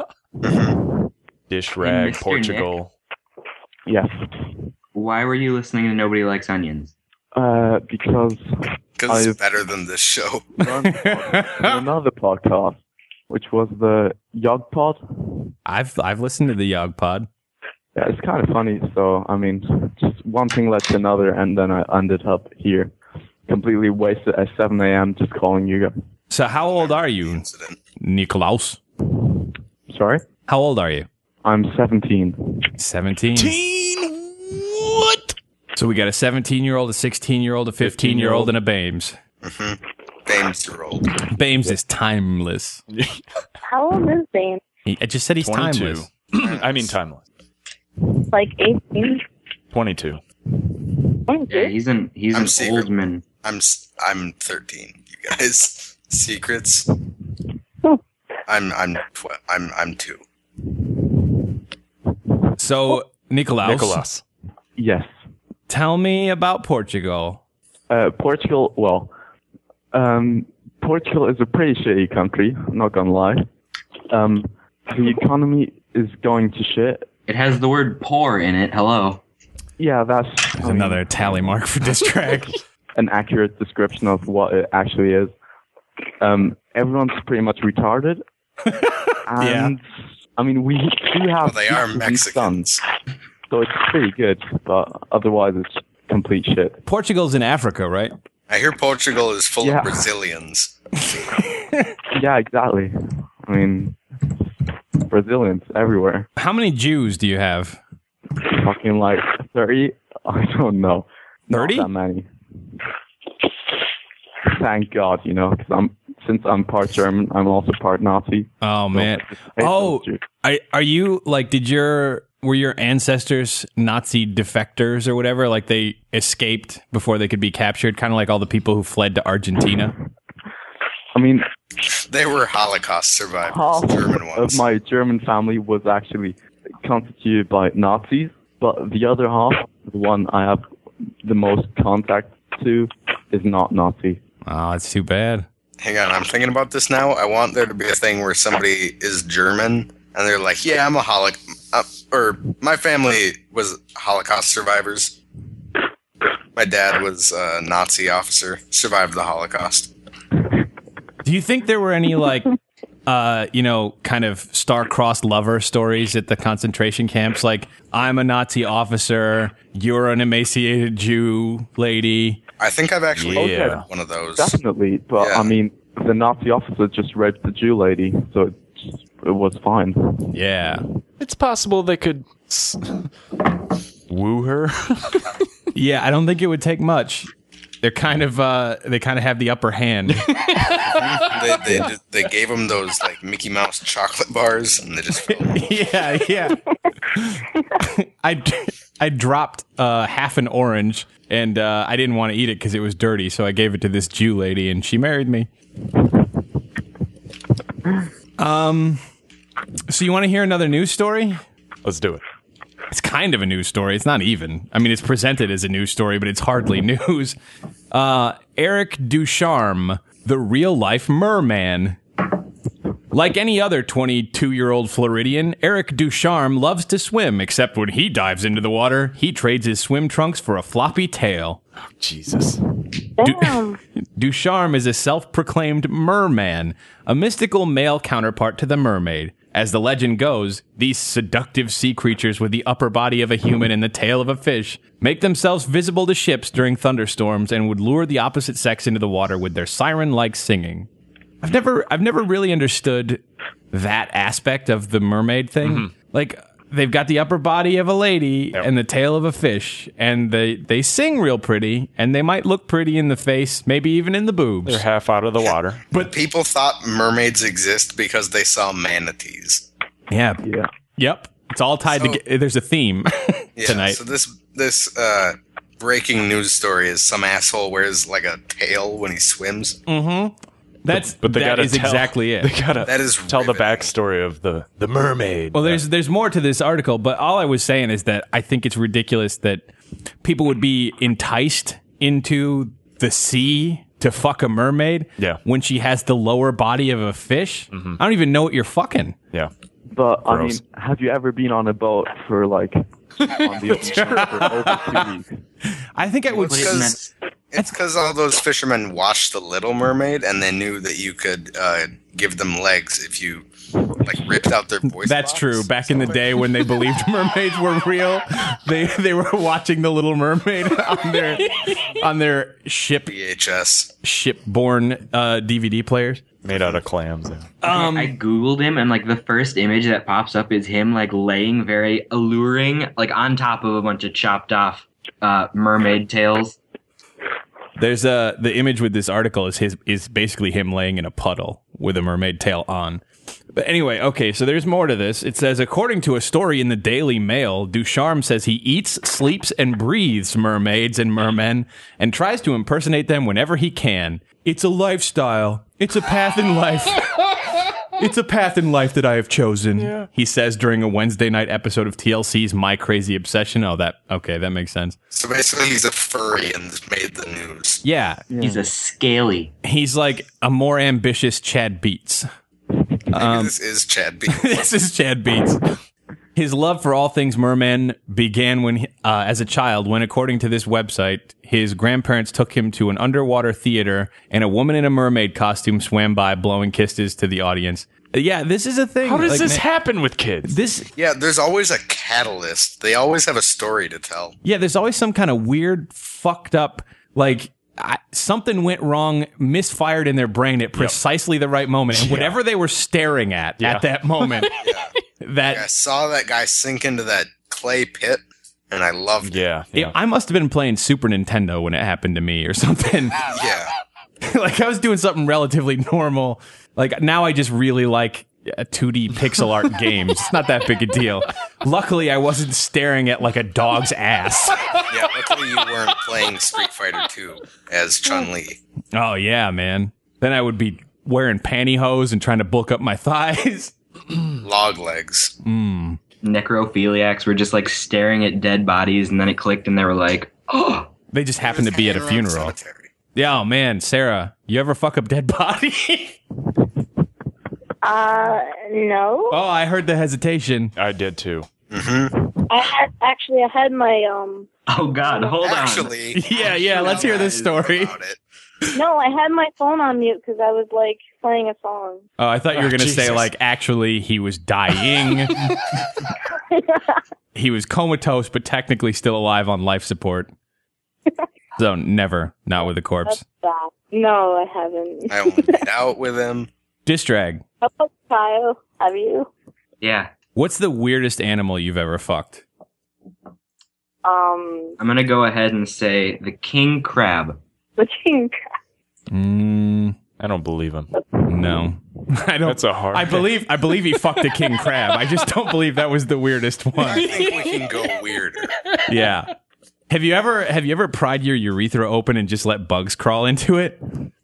Dish rag, Portugal. Yes. Why were you listening to Nobody Likes Onions? Uh, because Because it's better than this show. Another podcast, which was the Yog Pod. I've I've listened to the Yog Pod. Yeah, it's kind of funny. So, I mean, just one thing led to another, and then I ended up here. Completely wasted at seven a.m. just calling you guys. So how old are you, Nikolaus? Sorry? How old are you? I'm seventeen. seventeen? Teen what? So we got a seventeen-year-old, a sixteen-year-old, a fifteen-year-old, and a Bames. Mm-hmm. Bames-year-old. Bames is timeless. How old is Bames? He, I just said he's twenty-two. Timeless. I mean timeless. Like eighteen? twenty-two. Yeah, he's an he's I'm an secret. old man. I'm I'm thirteen. You guys, secrets. Oh. I'm I'm tw- I'm I'm two. So Nikolaus, Nicholas. Yes. Tell me about Portugal. Uh, Portugal, well, um, Portugal is a pretty shitty country, I'm not gonna lie. Um, the economy is going to shit. It has the word poor in it. Hello. Yeah, that's There's I another mean, tally mark for this track. an accurate description of what it actually is. Um, everyone's pretty much retarded. And, yeah. I mean, we do have... Well, they are Mexicans. Sons, so it's pretty good, but otherwise it's complete shit. Portugal's in Africa, right? I hear Portugal is full yeah. of Brazilians. Yeah, exactly. I mean, Brazilians everywhere. How many Jews do you have? Fucking like thirty? I don't know. thirty? Not that many. Thank God, you know, because I'm since I'm part German, I'm also part Nazi. Oh man. I hate Oh, those Jews. are, are you like? Did your were your ancestors Nazi defectors or whatever? Like they escaped before they could be captured, kind of like all the people who fled to Argentina. I mean, They were Holocaust survivors, half German of ones. my German family was actually constituted by Nazis, but the other half, the one I have the most contact to, is not Nazi. Oh, it's too bad. Hang on, I'm thinking about this now. I want there to be a thing where somebody is German and they're like, "Yeah, I'm a holocaust," uh, or my family was Holocaust survivors. My dad was a Nazi officer, survived the Holocaust. Do you think there were any like, uh, you know, kind of star-crossed lover stories at the concentration camps? Like, I'm a Nazi officer, you're an emaciated Jew lady. I think I've actually Yeah. heard one of those. Definitely, but Yeah. I mean, the Nazi officer just raped the Jew lady, so it, just, it was fine. Yeah. It's possible they could s- woo her. Yeah, I don't think it would take much. They're kind of, uh, they kind of have the upper hand. They, they, did- they gave him those like Mickey Mouse chocolate bars, and they just yeah, yeah. I, I dropped uh, half an orange, and uh, I didn't want to eat it because it was dirty, so I gave it to this Jew lady, and she married me. Um, so you want to hear another news story? Let's do it. It's kind of a news story. It's not even. I mean, it's presented as a news story, but it's hardly news. Uh, Eric Ducharme, the real-life merman. Like any other twenty-two-year-old Floridian, Eric Ducharme loves to swim, except when he dives into the water, he trades his swim trunks for a floppy tail. Jesus. Damn. Ducharme is a self-proclaimed merman, a mystical male counterpart to the mermaid. As the legend goes, these seductive sea creatures with the upper body of a human and the tail of a fish make themselves visible to ships during thunderstorms and would lure the opposite sex into the water with their siren-like singing. I've never, I've never really understood that aspect of the mermaid thing. Mm-hmm. Like, they've got the upper body of a lady Yep. and the tail of a fish, and they, they sing real pretty, and they might look pretty in the face, maybe even in the boobs. They're half out of the water. But people thought mermaids exist because they saw manatees. Yeah. Yeah. Yep. It's all tied So- together. There's a theme Yeah, tonight. So this this uh, breaking news story is some asshole wears like a tail when he swims. That's But they that gotta is tell, exactly it. They gotta That is tell the riveting. backstory of the the mermaid. Well, there's there's more to this article, but all I was saying is that I think it's ridiculous that people would be enticed into the sea to fuck a mermaid Yeah. when she has the lower body of a fish. I don't even know what you're fucking. yeah. But I mean, Gross. have you ever been on a boat for like on the ocean for over two weeks? I think I would. What it Because meant- it's because all those fishermen watched The Little Mermaid and they knew that you could uh, give them legs if you like ripped out their voice. That's box. true. Back in the day when they believed mermaids were real, they they were watching the Little Mermaid on their on their ship V H S. shipborne uh, D V D players. Made out of clams. Yeah. Um, I googled him, and like the first image that pops up is him like laying very alluring, like on top of a bunch of chopped off uh, mermaid tails. There's a the image with this article is his is basically him laying in a puddle with a mermaid tail on. But anyway, okay, so there's more to this. It says, according to a story in the Daily Mail, Ducharme says he eats, sleeps, and breathes mermaids and mermen and tries to impersonate them whenever he can. It's a lifestyle. It's a path in life. It's a path in life that I have chosen, he says during a Wednesday night episode of T L C's My Crazy Obsession. Oh, that, okay, that makes sense. So basically, he's a furry and this made the news. Yeah, He's a scaly. he's like a more ambitious Chad Beats. Maybe this is Chad B. This is Chad Beats. His love for all things mermen began when, he- uh, as a child, when, according to this website, his grandparents took him to an underwater theater and a woman in a mermaid costume swam by, blowing kisses to the audience. Uh, Yeah, this is a thing. How does Like, this man, happen with kids? This, Yeah, there's always a catalyst. They always have a story to tell. yeah, there's always some kind of weird, fucked up, like I, something went wrong, misfired in their brain at precisely the right moment. And whatever they were staring at Yeah. at that moment, that I saw that guy sink into that clay pit, and I loved it. Yeah. it- yeah. I must have been playing Super Nintendo when it happened to me or something. Yeah. Like I was doing something relatively normal. Like now I just really like a two D pixel art games. It's not that big a deal. Luckily, I wasn't staring at like a dog's ass. Yeah, luckily you weren't playing Street Fighter two as Chun-Li. Oh yeah, man. Then I would be wearing pantyhose and trying to bulk up my thighs. Log legs. Necrophiliacs were just like staring at dead bodies, and then it clicked, and they were like, "Oh, They just happened to be at a Hanging around the funeral. cemetery. Yeah, oh man, Sarah, you ever fuck up dead body? Uh, no. Oh, I heard the hesitation. I did too. I had actually I had my um oh God, hold on." Actually, Yeah, yeah, let's hear this story. about it. no, I had my phone on mute because I was like playing a song. Oh, I thought you were Oh, going to say, Jesus. like, actually, he was dying. He was comatose, but technically still alive on life support. So, never. Not with a corpse. That's bad. No, I haven't. I only made out with him. Distrag, How about Kyle? Have you? Yeah, what's the weirdest animal you've ever fucked? Um, I'm gonna go ahead and say the king crab. the king. Mm, I don't believe him. no. I don't. That's a hard. I believe I believe he fucked a king crab. I just don't believe that was the weirdest I one. think we can go weirder. Yeah. Have you ever have you ever pried your urethra open and just let bugs crawl into it?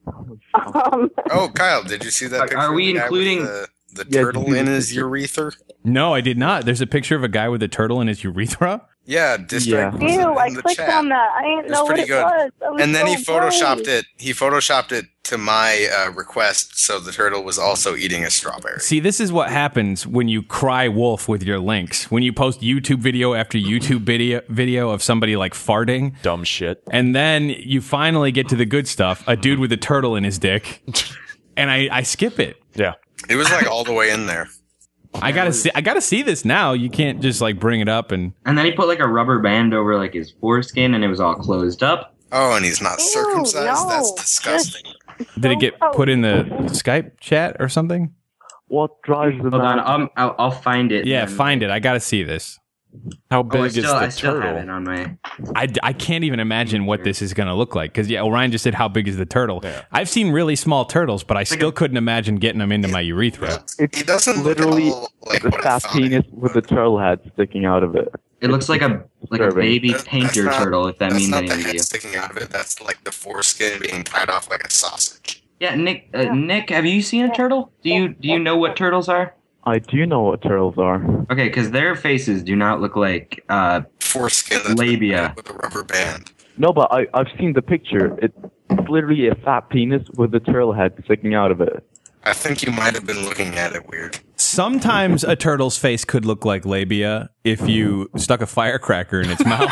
Um, Oh, Kyle, did you see that Are- picture? are of we the guy with including- the, the Yeah, turtle did you in see the his picture? urethra? No, I did not. There's a picture of a guy with a turtle in his urethra. Yeah, distract Yeah. was ew! in I the clicked chat. on that. I didn't It was know what pretty it good. was. That was And then he so photoshopped gross. it. He photoshopped it to my uh, request, so the turtle was also eating a strawberry. See, this is what happens when you cry wolf with your links. When you post YouTube video after YouTube video video of somebody like farting, Dumb shit. and then you finally get to the good stuff, a dude with a turtle in his dick, and I, I skip it. Yeah. It was like all the way in there. I gotta see. I gotta see this now. You can't just like bring it up and. And then he put like a rubber band over like his foreskin, and it was all closed up. Oh, and he's not Ew, circumcised? no. That's disgusting. Did it get Oh. put in the Skype chat or something? What drives the Hold on, man? um, I'll, I'll find it. Yeah, and- find it. I gotta see this. How Oh, big I is still, the I still have turtle? it on my. I, I can't even imagine what this is going to look like. Because, yeah, Orion just said, how big is the turtle? Yeah. I've seen really small turtles, but I still couldn't imagine getting them into my urethra. It's He doesn't look at literally all like a what I fat thought. penis with a turtle head sticking out of it. It looks like a like a disturbing. baby That- painter that's not- turtle. If that that's means not the anything to head you. sticking out of it. That's like the foreskin being tied off like a sausage. Yeah, Nick. Uh, Nick, have you seen a turtle? Do you do you know what turtles are? I do know what turtles are. Okay, because their faces do not look like. Uh, Foreskin that's Labia. with a rubber band. No, but I, I've seen the picture. It's literally a fat penis with a turtle head sticking out of it. I think you might have been looking at it weird. Sometimes a turtle's face could look like labia if you stuck a firecracker in its mouth.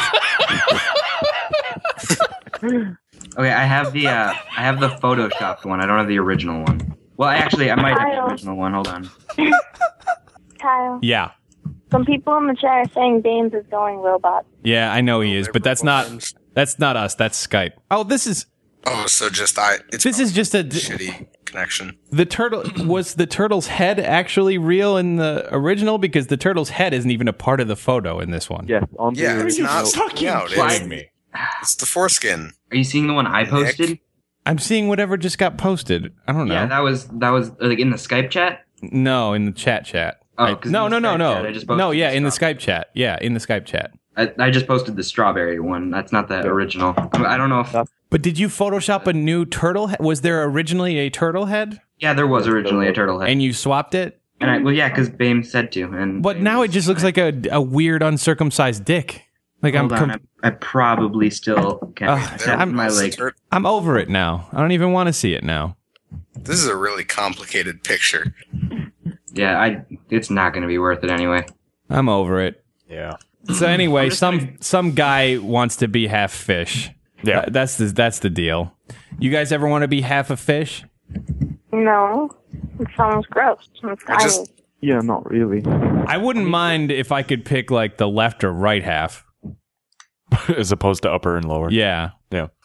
okay, I have the uh, I have the photoshopped one. I don't have the original one. Well, actually, I might have the Kyle. original one. Hold on. Kyle. Yeah. Some people in the chat are saying Baines is going robot. Yeah, I know he is, but that's not that's not us. That's Skype. Oh, this is Oh, so just I. It's this is just a shitty connection. the turtle was the turtle's head actually real in the original because the turtle's head isn't even a part of the photo in this one. Yes, on the Yeah, it's original. not sticking out. Kidding It's, me. it's the foreskin. Are you seeing the one I posted? I'm seeing whatever just got posted. I don't know. Yeah, that was that was like in the Skype chat. No, in the chat chat. Oh, I- 'cause no, in no, the no, Skype no. chat, I just posted No, yeah, the in the straw- Skype chat. Yeah, in the Skype chat. I, I just posted the strawberry one. That's not the original. I don't know if. That's- But did you Photoshop a new turtle? He- was there originally a turtle head, Yeah, there was originally a turtle head. and you swapped it? And I, well, yeah, because Bame said to. And But Bame now it was- just looks like a, a weird uncircumcised dick. Like I'm, Hold on, com- I, I probably still can. Ugh, I have I'm- my It's the like. tur- I'm over it now. I don't even want to see it now. This is a really complicated picture. Yeah, I. It's not going to be worth it anyway. I'm over it. Yeah. So anyway, some some guy wants to be half fish. Yeah. Th- that's the that's the deal. You guys ever want to be half a fish? No, it sounds gross. It's I just- tiny. Yeah, not really. I wouldn't mind if I could pick like the left or right half. As opposed to upper and lower. Yeah. Yeah.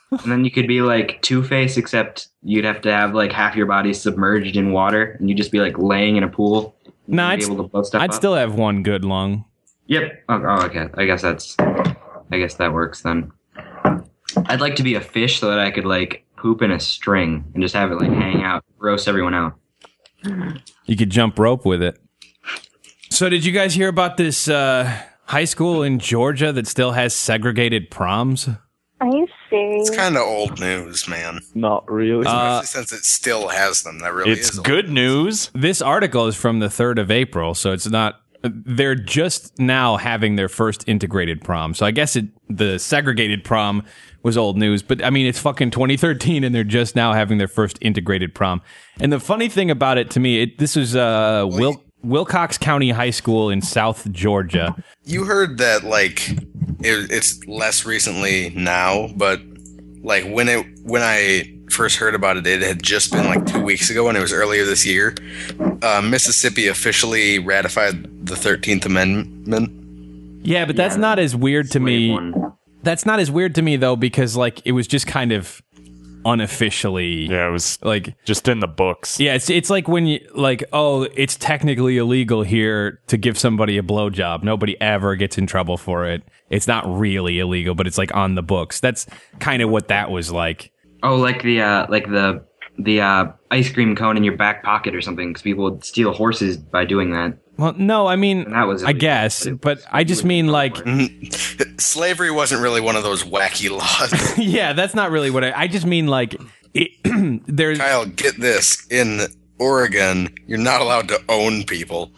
And then you could be like Two-Face, except you'd have to have like half your body submerged in water, and you'd just be like laying in a pool. No, You'd I'd, be able to blow stuff I'd up. still have one good lung. Yep. Oh, oh, okay. I guess that's. I guess that works then. I'd like to be a fish so that I could like poop in a string and just have it like hang out, roast everyone out. You could jump rope with it. So did you guys hear about this uh, high school in Georgia that still has segregated proms? Are you serious? It's kind of old news, man. Not really. Uh, Especially since it still has them. That really It's is old. good news. This article is from the third of April, so it's not. They're just now having their first integrated prom. So I guess it, the segregated prom was old news, but I mean, it's fucking twenty thirteen and they're just now having their first integrated prom. And the funny thing about it to me, it, this was uh, Wil- Wilcox County High School in South Georgia. You heard that, like, it, it's less recently now, but like when it when I first heard about it, it had just been like two weeks ago, and it was earlier this year. Uh, Mississippi officially ratified the thirteenth Amendment. Yeah, but that's Yeah, not as weird to me. Slave one. That's not as weird to me though, because like it was just kind of unofficially. Yeah, it was Like, just in the books. yeah, it's it's like when you like, oh, it's technically illegal here to give somebody a blowjob. Nobody ever gets in trouble for it. It's not really illegal, but it's like on the books. That's kind of what that was like. Oh, like the uh, like the the uh, ice cream cone in your back pocket or something, because people would steal horses by doing that. Well, no, I mean, And that was I illegal. guess, but I just mean like, Slavery wasn't really one of those wacky laws. yeah, that's not really what I. I just mean like, it, there's Kyle, get this. In Oregon, you're not allowed to own people.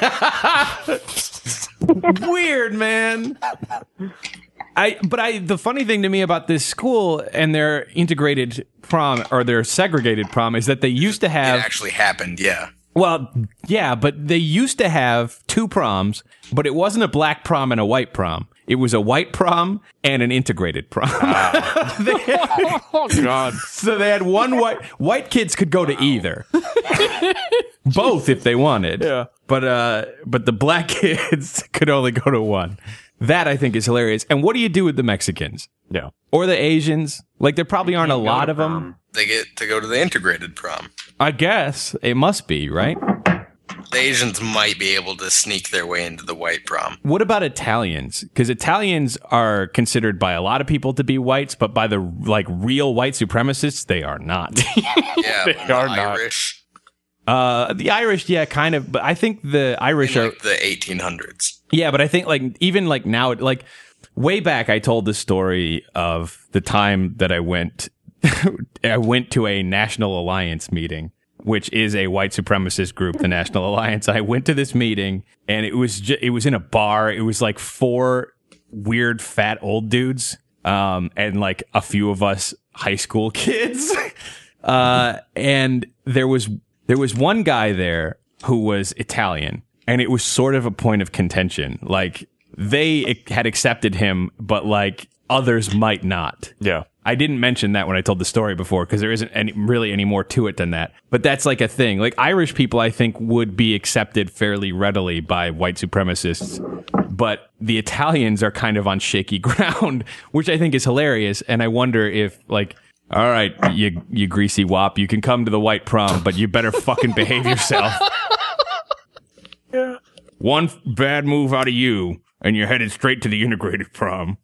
weird, man. I but I the funny thing to me about this school and their integrated prom or their segregated prom is that they used to It have actually happened, yeah. well, yeah, but they used to have two proms, but it wasn't a black prom and a white prom. It was a white prom and an integrated prom. They had- Oh, God. so they had one white white kids could go to either. Both if they wanted. Yeah. But uh but the black kids could only go to one. That I think is hilarious. And what do you do with the Mexicans? Yeah. Or the Asians? Like there probably aren't a Go to lot of them. prom. They get to go to the integrated prom. I guess it must be, right? The Asians might be able to sneak their way into the white prom. What about Italians? Because Italians are considered by a lot of people to be whites, but by the like real white supremacists, they are not. Yeah, They the are not. Irish uh, the Irish, yeah, kind of, but I think the Irish in are like the eighteen hundreds. yeah, but I think like even like now, like way back, I told the story of the time that I went, I went to a National Alliance meeting, which is a white supremacist group, the National Alliance. I went to this meeting and it was ju- it was in a bar. It was like four weird fat old dudes, um, and like a few of us high school kids. uh, and there was there was one guy there who was Italian, and it was sort of a point of contention. Like they had accepted him, but like others might not. Yeah. I didn't mention that when I told the story before because there isn't any, really any more to it than that. But that's like a thing. Like Irish people, I think, would be accepted fairly readily by white supremacists. But the Italians are kind of on shaky ground, which I think is hilarious. And I wonder if, like, all right, you you greasy wop, you can come to the white prom, but you better fucking behave yourself. Yeah. One bad move out of you, and you're headed straight to the integrated prom.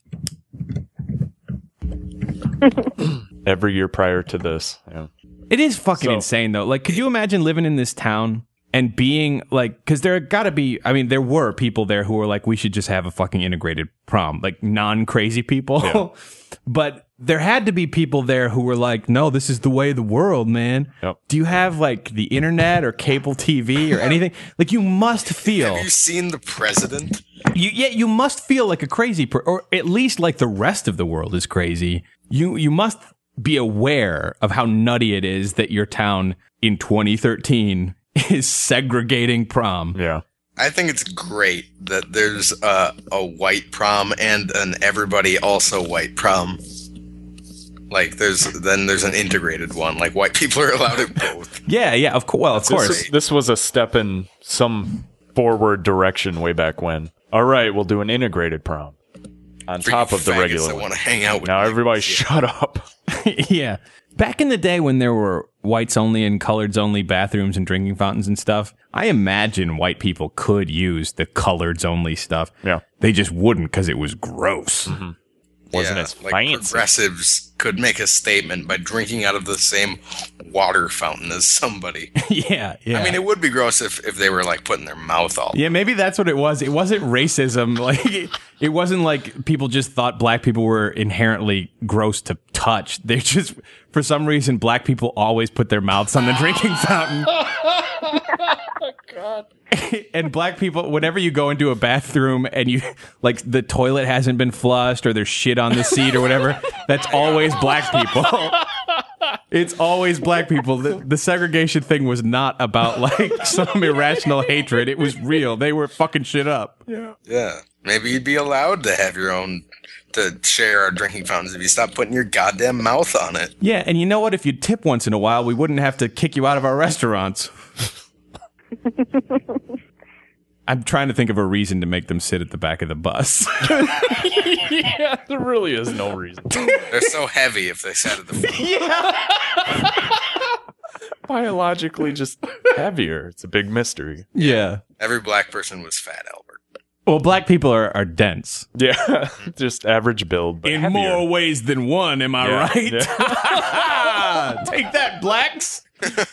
Every year prior to this. Yeah. It is fucking So- insane though. Like, could you imagine living in this town and being like, because there got to be, I mean, there were people there who were like, we should just have a fucking integrated prom, like non-crazy people. Yeah. But there had to be people there who were like, no, this is the way of the world, man. Yep. Do you have like the internet or cable T V or anything? Like, you must feel, Have you seen the president? you, yeah, you must feel like a crazy per, or at least like the rest of the world is crazy. You, you must be aware of how nutty it is that your town in twenty thirteen is segregating prom. Yeah. I think it's great that there's a, a white prom and an everybody also white prom. Like there's then there's an integrated one. Like white people are allowed at both. Yeah, yeah, of course. Well, of course. This, this was a step in some forward direction way back when. All right, we'll do an integrated prom on For top you of the faggots regular that one. want to hang out with Now me. everybody Yeah. shut up. Yeah. Back in the day when there were whites only and coloreds only bathrooms and drinking fountains and stuff, I imagine white people could use the coloreds only stuff. Yeah. They just wouldn't because it was gross. Mm-hmm. Wasn't yeah, as like fancy. Progressives could make a statement by drinking out of the same water fountain as somebody. yeah, yeah. I mean, it would be gross if, if they were like putting their mouth all. Yeah, maybe that's what it was. It wasn't racism. Like it, it wasn't like people just thought black people were inherently gross to touch. They just, for some reason, black people always put their mouths on the drinking fountain. God. And black people, whenever you go into a bathroom and you like the toilet hasn't been flushed or there's shit on the seat or whatever, that's always black people. It's always black people. The, the segregation thing was not about like some irrational hatred. It was real. They were fucking shit up. Yeah. Yeah. Maybe you'd be allowed to have your own, to share our drinking fountains if you stop putting your goddamn mouth on it. Yeah, and you know what? If you tip once in a while, we wouldn't have to kick you out of our restaurants. I'm trying to think of a reason to make them sit at the back of the bus. Yeah, there really is no reason. They're so heavy if they sat at the front. Yeah. Biologically just heavier. It's a big mystery. Yeah. Every black person was fat, Albert. Well, black people are, are dense. Yeah, just average build, but In heavier. more ways than one, am I Yeah, right? yeah. Take that, blacks.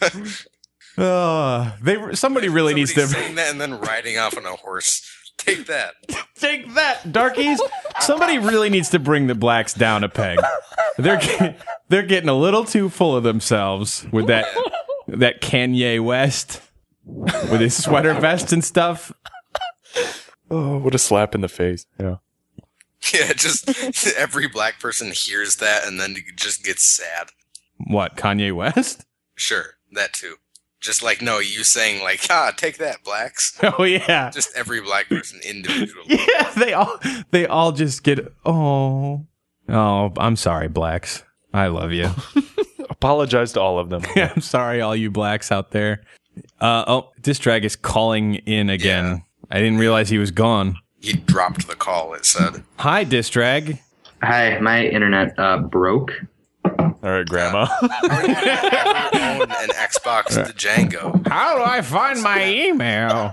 Uh, they somebody really needs to saying that and then riding off on a horse. Take that. take that, darkies. Somebody really needs to bring the blacks down a peg. They're get- they're getting a little too full of themselves with that that Kanye West with his sweater vest and stuff. Oh, what a slap in the face. Yeah. Yeah, just every black person hears that and then just gets sad. What, Kanye West? Sure, that too. Just like, no, you saying like, ah, take that, blacks. Oh yeah. Just every black person individually. Yeah, they all they all just get oh oh I'm sorry, blacks. I love you. Apologize to all of them. Yeah, I'm sorry, all you blacks out there. Uh oh, Distrag is calling in again. Yeah. I didn't realize he was gone. He dropped the call, it said. Hi, Distrag. Hi, my internet uh, broke. All right, Grandma. I own an Xbox to Django. How do I find my email?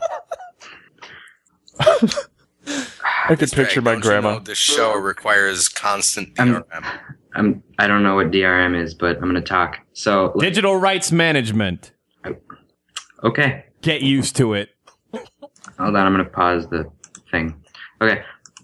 I could picture my Don't you grandma. know this show requires constant D I'm- R M. I'm I don't know what D R M is, but I'm gonna talk. So like, Digital rights management. okay, Get used to it. hold on. I'm gonna pause the thing. Okay.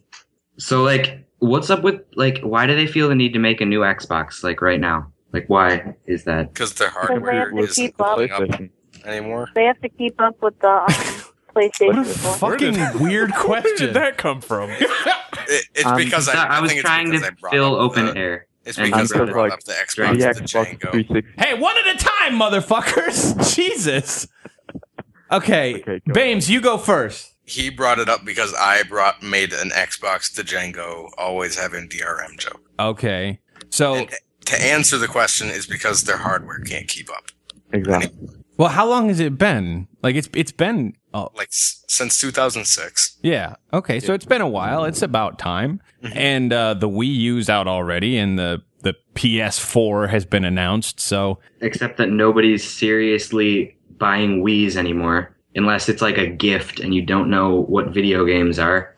So like, what's up with like? Why do they feel the need to make a new Xbox like right now? Like, why is that? Because their they hardware have to isn't keep up. going up PlayStation. anymore. They have to keep up with the um, PlayStation. What a before. fucking weird Where did question. that come from? It, it's Um, because I, I, I was think it's trying because I to brought fill up open the, air. It's and because I because, brought like, up the The Xbox to Xbox Django. three sixty. Hey, one at a time, motherfuckers. Jesus. Okay, Okay, go Bames, you go first. He brought it up because I brought made an Xbox to Django, always having D R M joke. Okay. So, And to answer the question is because their hardware can't keep up. Exactly. well, how long has it been? Like it's it's been oh, Like s- since two thousand six. yeah. Okay, so it's been a while. It's about time. And uh, the Wii U's out already, and the the P S four has been announced. So Except that nobody's seriously buying Wii's anymore, unless it's like a gift and you don't know what video games are.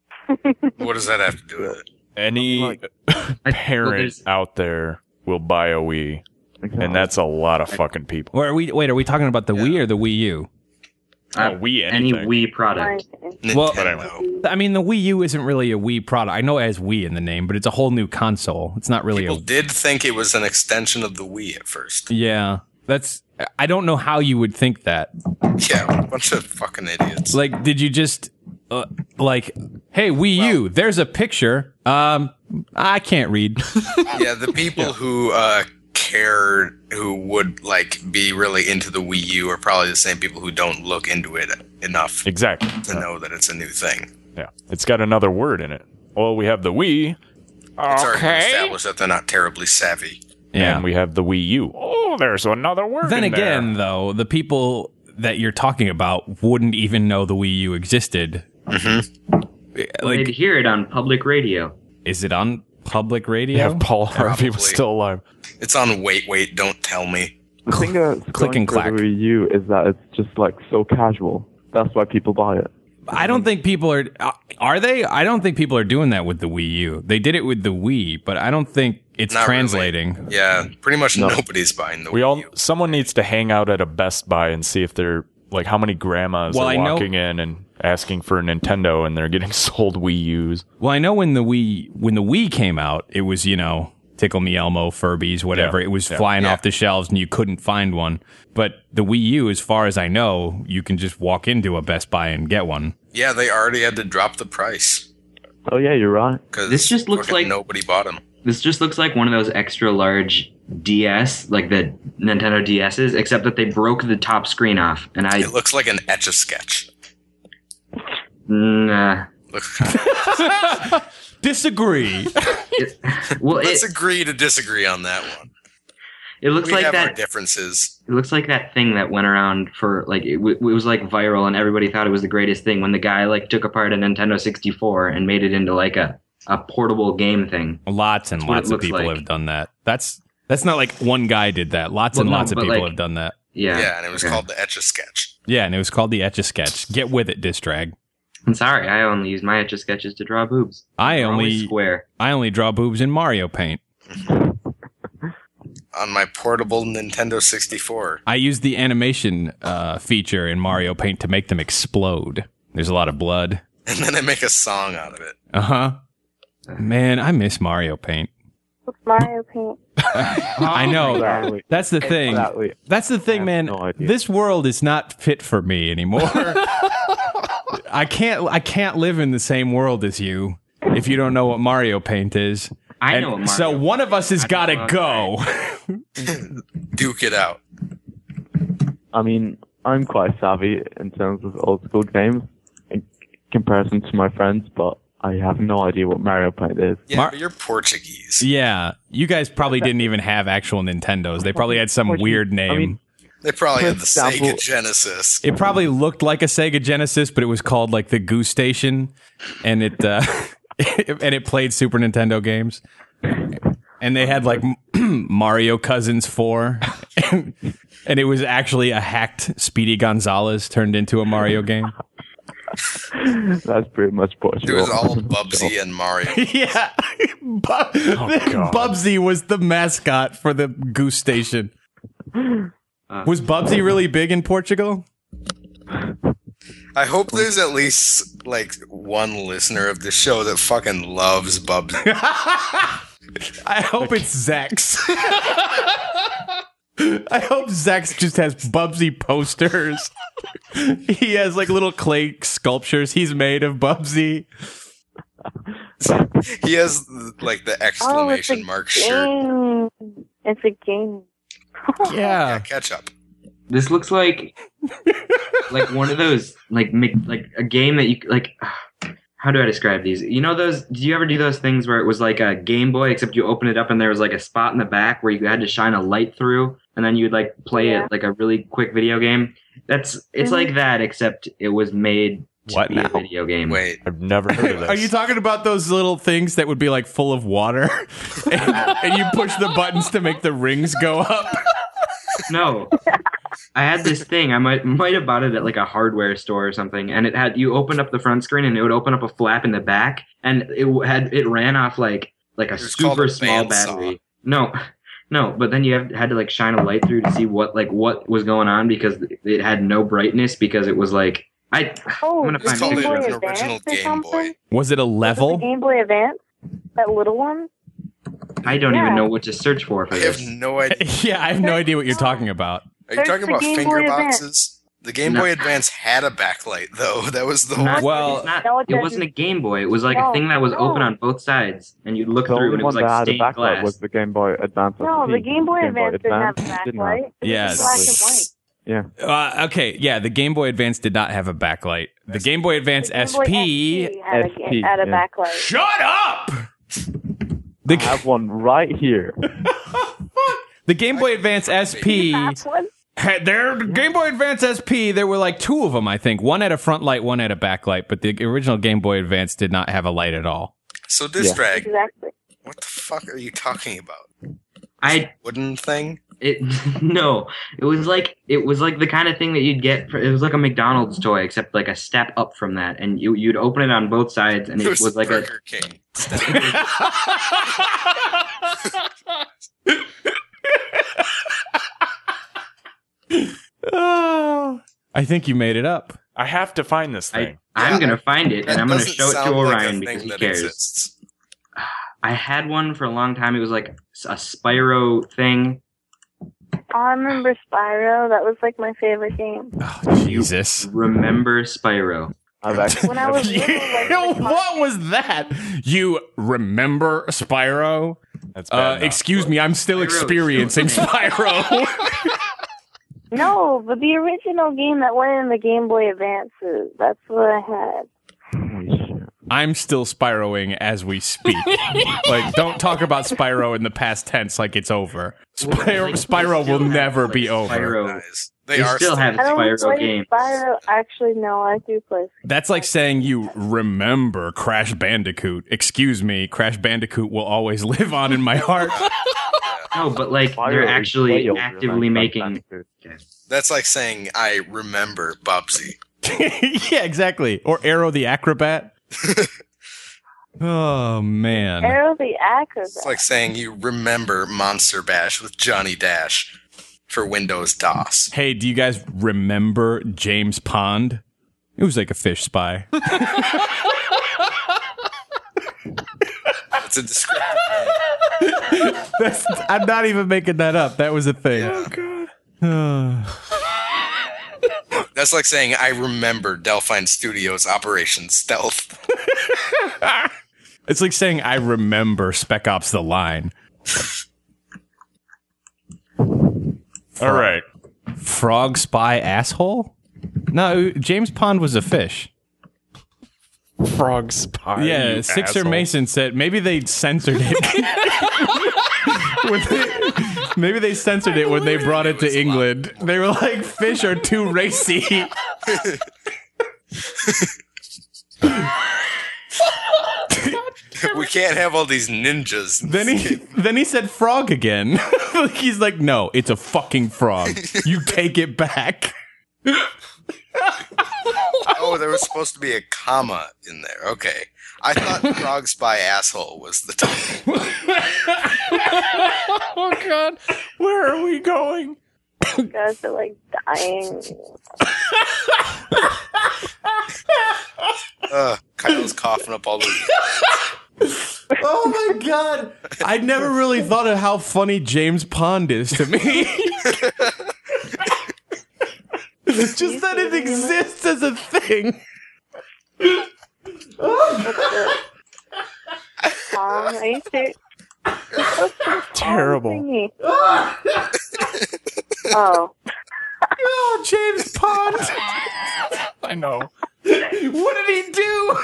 What does that have to do with it? Any I- well, parent there's- out there will buy a Wii, Exactly. and that's a lot of fucking people. Or are we wait? Are we talking about the Wii or the Wii U? uh, Oh, Wii any anything. Wii product. Well- Nintendo. I mean, the Wii U isn't really a Wii product. I know it has Wii in the name, but it's a whole new console. It's not really People a. did think it was an extension of the Wii at first. Yeah, that's. I don't know how you would think that. Yeah, a bunch of fucking idiots. Like, did you just uh, like, hey, Wii U? There's a picture. Um, I can't read. Yeah, the people who uh, cared, who would like be really into the Wii U, are probably the same people who don't look into it enough Exactly. to know that it's a new thing. Yeah. It's got another word in it. Well, we have the Wii, It's already Okay. established that they're not terribly savvy. Yeah. and we have the Wii U. Oh, there's another word Then in again, there. though, the people that you're talking about wouldn't even know the Wii U existed. Well, Like, they'd hear it on public radio. is it on public Yeah, radio. if Paul Harvey was Probably. still alive. It's on Wait Wait Don't Tell Me. The thing that's Click going and for clack. the Wii U is that it's just like so casual. That's why people buy it. I don't think people are. uh, Are they? I don't think people are doing that with the Wii U. They did it with the Wii, but I don't think it's Not really. translating. Yeah, pretty much No. nobody's buying the We Wii all U. someone needs to hang out at a Best Buy and see if they're like how many grandmas Well, are I know- walking in and asking for a Nintendo and they're getting sold Wii U's. Well, I know when the Wii when the Wii came out, it was you know Tickle Me Elmo, Furbies, whatever. Yeah. It was Yeah. flying Yeah. off the shelves, and you couldn't find one. But the Wii U, as far as I know, you can just walk into a Best Buy and get one. Yeah, they already had to drop the price Oh yeah, you're right. because This just looks like- nobody bought them. This just looks like one of those extra large D S, like the Nintendo D S's, except that they broke the top screen off. And I, It looks like an Etch a Sketch. nah. Looks. Disagree. It, well, it, Let's agree to disagree on that one. it looks We like have our that. differences. It looks like that thing that went around for like it, w- it was like viral, and everybody thought it was the greatest thing when the guy like took apart a Nintendo sixty-four and made it into like a, a portable game thing. Lots and That's what lots it of looks people like. have done that. That's that's not like one guy did that. Lots Well, and no, lots of but, people like- have done that. Yeah, Yeah, and it was okay. called the Etch a Sketch. Yeah, and it was called the Etch a Sketch. Get with it, Distrag. I'm sorry, I only use my Etch a Sketches to draw boobs. I They're always only square. I only draw boobs in Mario Paint. On my portable Nintendo sixty-four. I use the animation uh, feature in Mario Paint to make them explode. There's a lot of blood. And then I make a song out of it. Uh huh. Man, I miss Mario Paint. What's Mario Paint? I know. Exactly. That's the thing. Exactly. That's the thing, I man. have no idea. This world is not fit for me anymore. I can't. I can't live in the same world as you if you don't know what Mario Paint is. I And know what Mario so one of us has I got to know go. Duke it out. I mean, I'm quite savvy in terms of old school games in comparison to my friends, but I have no idea what Mario Paint is. Yeah, Mar- but you're Portuguese. Yeah, you guys probably didn't even have actual Nintendos. They probably had some What do you- weird name. I mean, They probably For had the example- Sega Genesis. It probably looked like a Sega Genesis, but it was called like the Goose Station, and it uh, and it played Super Nintendo games. And they had like Mario Cousins four, and, and it was actually a hacked Speedy Gonzalez turned into a Mario game. That's pretty much It Portugal. was all Bubsy and Mario. Yeah, Bu- God. Bubsy was the mascot for the Goose Station. Was Bubsy really big in Portugal? I hope there's at least like one listener of the show that fucking loves Bubsy. I hope it's Zex. I hope Zex just has Bubsy posters. He has like little clay sculptures he's made of Bubsy. He has like the Oh, it's exclamation a mark shirt. game. It's a game. Yeah, Yeah. catch up. This looks like like one of those like make, like a game that you like. How do I describe these? You know those? Did you ever do those things where it was like a Game Boy, except you open it up and there was like a spot in the back where you had to shine a light through, and then you'd like play Yeah. it like a really quick video game. That's it's Mhm. like that, except it was made to What be now? a video game. Wait, I've never heard of this. Are you talking about those little things that would be like full of water and, and you push the buttons to make the rings go up? No. I had this thing. I might might have bought it at like a hardware store or something, and it had you opened up the front screen and it would open up a flap in the back, and it w- had it ran off like like a It was called super a small bandsaw. battery. No, no, but then you have, had to like shine a light through to see what like what was going on because it had no brightness because it was like I. Oh, I'm gonna the It's find called Game it Boy an Advance original or Game something? Boy. Was it a Was it level? the Game Boy Advance? That little one? I don't Yeah. even know what to search for for I have this. no idea. Yeah, I have no idea what you're talking about. Are you There's talking the about Game finger Boy Advance. boxes? The Game No. Boy Advance had a backlight, though. That was the whole. Not- Well- it's not, No, it it wasn't a doesn't. Game Boy. It was like No, a thing that was no. open on both sides, and you'd look The through, only and it one was like that had a stained backlight glass. was the Game Boy Advance. No, S P. the Game Boy Boy Advance didn't have a didn't have- backlight. It Yes. was black and white. Yeah. Uh, okay, yeah, the Game Boy Advance did not have a backlight. The Game Boy Advance The Game Boy S P. S P had a, S P, had a yeah. backlight. Shut up! The, I have one right here. the Game Boy Advance S P. That's one. Had there the Game Boy Advance S P, there were like two of them, I think. One had a front light, one had a backlight, but the original Game Boy Advance did not have a light at all. So Distrag, Exactly. What the fuck are you talking about? I Wooden thing? it no, it was like it was like the kind of thing that you'd get. For, it was like a McDonald's toy, except like a step up from that, and you you'd open it on both sides, and it, It was, was like a Burger King. Oh, I think you made it up. I have to find this I, thing. I'm Yeah, gonna find it, That and I'm gonna doesn't show it to sound like a Orion thing because he that cares. exists. I had one for a long time. It was like a Spyro thing. Oh, I remember Spyro. That was like my favorite game. Oh, Jesus. Remember Spyro? I've actually When I was little, like, the What was that? You remember Spyro? That's bad Uh, enough. excuse me, I'm still Spyro. experiencing Spyro. No, but the original game that went in the Game Boy Advances. That's what I had. Holy shit. I'm still Spyroing as we speak. Like, don't talk about Spyro in the past tense like it's over. Spyro, Like, Spyro they will still never have, like, be over. Spyro. Guys, they, They are still have I don't Spyro play games. Spyro. Actually, no, I do play. That's like saying you remember Crash Bandicoot. Excuse me, Crash Bandicoot will always live on in my heart. No, but like Spyro they're is actually way older actively than making. Bandicoot. That's like saying I remember Bubsy. Yeah, exactly. Or Arrow the Acrobat. Oh, man. Arrow the Acrobat. It's like saying you remember Monster Bash with Johnny Dash for Windows DOS. Hey, do you guys remember James Pond? It was like a fish spy. It's a descriptive name. That's, I'm not even making that up. That was a thing. Yeah. That's like saying I remember Delphine Studios Operation Stealth. It's like saying I remember Spec Ops: The Line. All right. Frog spy asshole? No, James Pond was a fish. Frog spy. Yeah, you Sixer asshole. Mason said maybe they censored it. When they- maybe they censored it when they brought it to England. They were like, fish are too racy. We can't have all these ninjas. Then he then he said frog again. He's like, no, it's a fucking frog. You take it back. Oh, there was supposed to be a comma in there. Okay. I thought Frog Spy Asshole was the title. Oh God, where are we going? You guys are like dying. Uh, Kyle's coughing up all the. Oh my god. I never really thought of how funny James Pond is to me. Just that it exists as a thing. Tom, are you serious? Terrible. Oh. Oh, James Pond. I know. What did he do?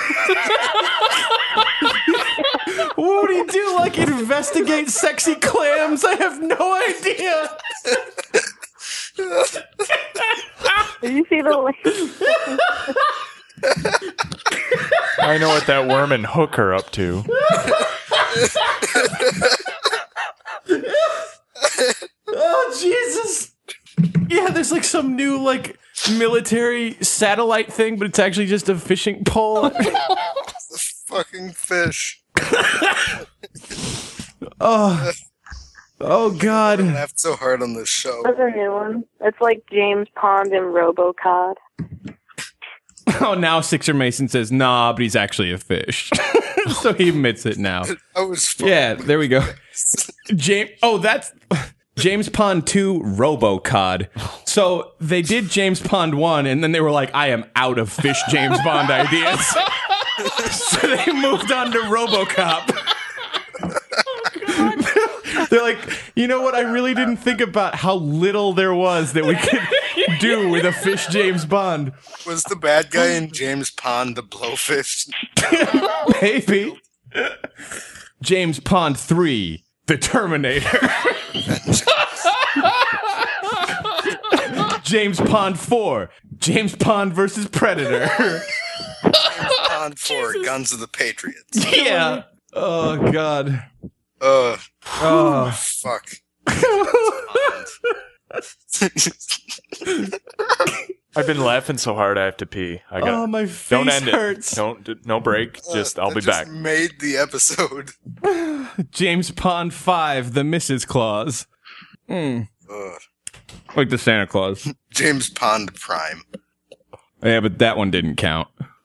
What would he do? Like investigate sexy clams? I have no idea. Did you see the link? I know what that worm and Hook are up to. Oh, Jesus. Yeah, there's like some new like military satellite thing, but it's actually just a fishing pole. Fucking fish. Oh. Oh, I God. laughed so hard on this show. There's a new one. It's like James Pond and RoboCod. Oh, now Sixer Mason says, nah, but he's actually a fish. So he admits it now. I was fun. Yeah, there we go. James. Oh, that's James Pond two RoboCod. So they did James Pond one, and then they were like, I am out of fish James Bond ideas. So they moved on to RoboCop. They're like, you know what? I really didn't think about how little there was that we could do with a fish James Bond. Was the bad guy in James Pond the blowfish? Maybe. James Pond three, The Terminator. James Pond four, James Pond versus Predator. James Pond four, Guns of the Patriots. Yeah. Oh God. Uh, Oh. fuck. I've been laughing so hard I have to pee. I got. Oh, my face Don't end hurts. it. Don't. d- No break. Just I'll That be just back. Made the episode. James Pond five, the Missus Claus. Hmm. Ugh. Like the Santa Claus. James Pond Prime. Yeah, but that one didn't count.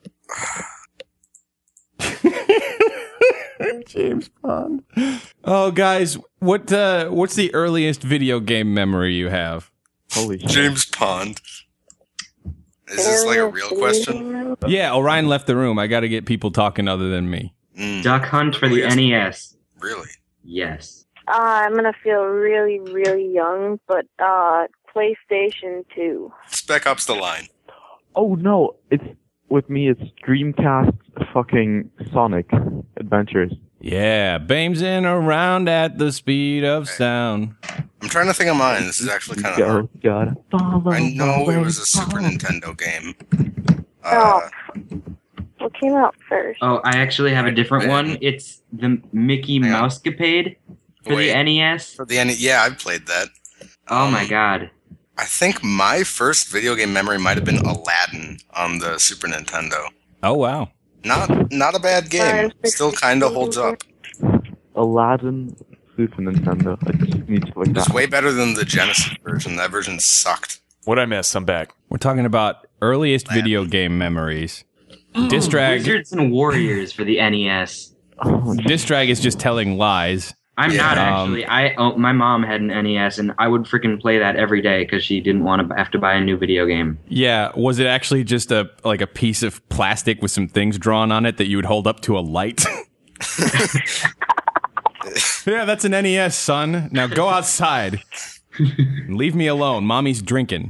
James Pond. Oh, guys, what uh, what's the earliest video game memory you have? Holy shit. James Pond. Is this like a real question? Yeah, Orion left the room. I got to get people talking other than me. Mm, Duck Hunt for the Yes. N E S. really? Yes. Uh, I'm gonna feel really, really young, but uh, PlayStation two. Spec Ops: The Line. Oh no, it's with me. It's Dreamcast fucking Sonic Adventures. Yeah, Bamesing around at the speed of sound. I'm trying to think of mine. This is actually kind of hard. Go, gotta follow I know the it was a way Super follow. Nintendo game. Uh, What came out first? Oh, I actually have a different Man. one. It's the Mickey Hang on. Mousecapade for Wait. the N E S. for the N- yeah, I've played that. Oh my god. I think my first video game memory might have been Aladdin on the Super Nintendo. Oh, wow. Not not a bad game. Still kind of holds up. Aladdin Super Nintendo. I just need to look It's that. way better than the Genesis version. That version sucked. What I miss? I'm back. We're talking about earliest video game memories. Distrag, Wizards and Warriors for the N E S. Oh, Distrag is just telling lies. I'm Yeah. not Um, actually. I oh, my mom had an N E S, and I would freaking play that every day because she didn't want to have to buy a new video game. Yeah, was it actually just a like a piece of plastic with some things drawn on it that you would hold up to a light? Yeah, that's an N E S, son. Now go outside. Leave me alone. Mommy's drinking.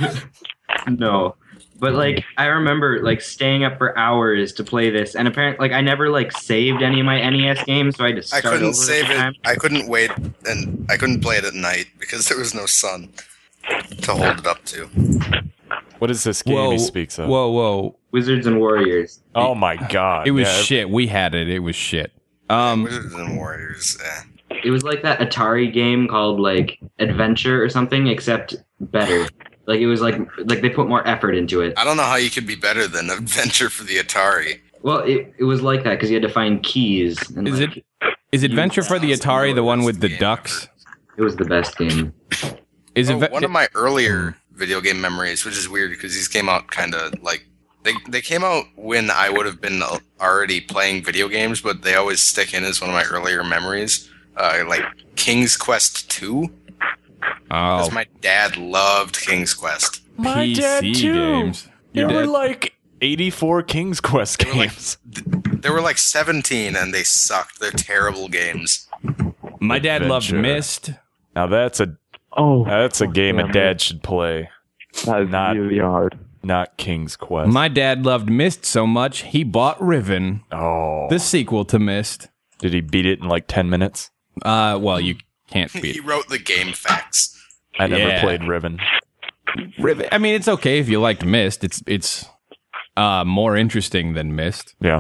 No, but like I remember like staying up for hours to play this, and apparently like I never like saved any of my N E S games, so I had to I start over couldn't save every time. it. I couldn't wait, and I couldn't play it at night because there was no sun to hold it up to. What is this game Whoa, he speaks of? whoa, whoa! Wizards and Warriors. Oh my god! It was Yeah, shit. We had it. It was shit. Um, Wizards and Warriors. Eh. It was like that Atari game called like Adventure or something, except better. Like it was like like they put more effort into it. I don't know how you could be better than Adventure for the Atari. Well, it it was like that because you had to find keys. And Is like, it is Adventure for the Atari the one with the ducks? It was the best game. Is Oh, it one of my earlier video game memories, which is weird because these came out kind of like they they came out when I would have been already playing video games, but they always stick in as one of my earlier memories. Uh, like King's Quest two, oh because my dad loved King's Quest. My P C dad too. games? Your There were dad- like eighty-four King's Quest They were like- games. There were like seventeen, and they sucked. They're terrible games. My dad loved Adventure. Myst. Now that's a Oh, that's a fuck game yeah, a dad should play, That is not- really hard. not King's Quest. My dad loved Myst so much he bought Riven, oh, the sequel to Myst. did he beat it in like ten minutes? Uh, well, you can't beat He it. wrote the game facts. I never Yeah. played Riven. Riven. I mean, it's okay if you liked Myst. It's it's uh more interesting than Myst. Yeah,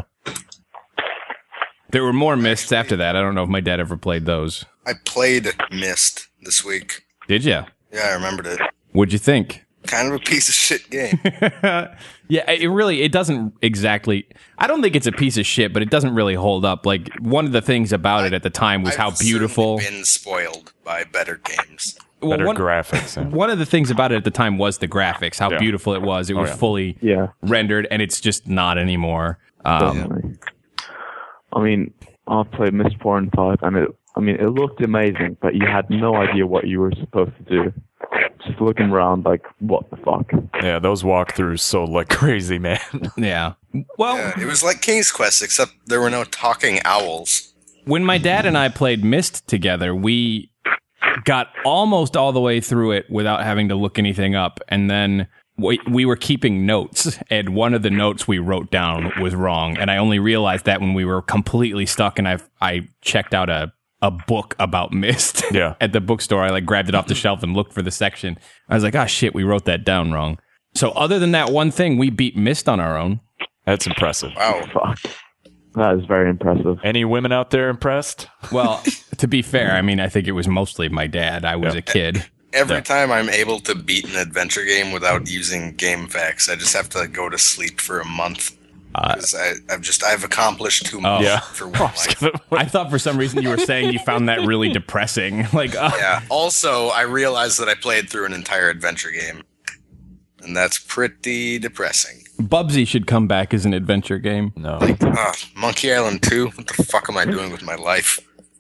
There were more Mysts after that. I don't know if my dad ever played those. I played Myst this week. Did ya? Yeah, I remembered it. What'd you think? Kind of a piece of shit game. Yeah, it really it doesn't exactly. I don't think it's a piece of shit, but it doesn't really hold up. Like one of the things about it at the time was how I've beautiful. certainly been spoiled by better games. Well, better one, graphics. and- one of the things about it at the time was the graphics, how Yeah. beautiful it was. It was yeah. fully Yeah, rendered, and it's just not anymore. Um, definitely. I mean, I've played Mistborn five, and it. I mean, it looked amazing, but you had no idea what you were supposed to do. Just looking around, like, what the fuck? Yeah, those walkthroughs so like crazy, man. yeah. Well, Yeah, it was like King's Quest, except there were no talking owls. when my dad and I played Myst together, we got almost all the way through it without having to look anything up. And then we, we were keeping notes, and one of the notes we wrote down was wrong. And I only realized that when we were completely stuck, and I I checked out a, a book about Myst Yeah. at the bookstore. I like grabbed it off the shelf and looked for the section. I was like, oh shit, we wrote that down wrong. So other than that one thing, we beat Myst on our own. That's impressive. Wow. Fuck. That is very impressive. Any women out there impressed? Well, to be fair, I mean, I think it was mostly my dad. I was Yeah. a kid. Every Yeah. time I'm able to beat an adventure game without using game facts, I just have to go to sleep for a month. Uh, 'Cause I, I've just I've accomplished too much Yeah. for one life. I thought for some reason you were saying you found that really depressing. Like, uh, Yeah. Also, I realized that I played through an entire adventure game, and that's pretty depressing. Bubsy should come back as an adventure game. No. Ah, Monkey Island two. What the fuck am I doing with my life?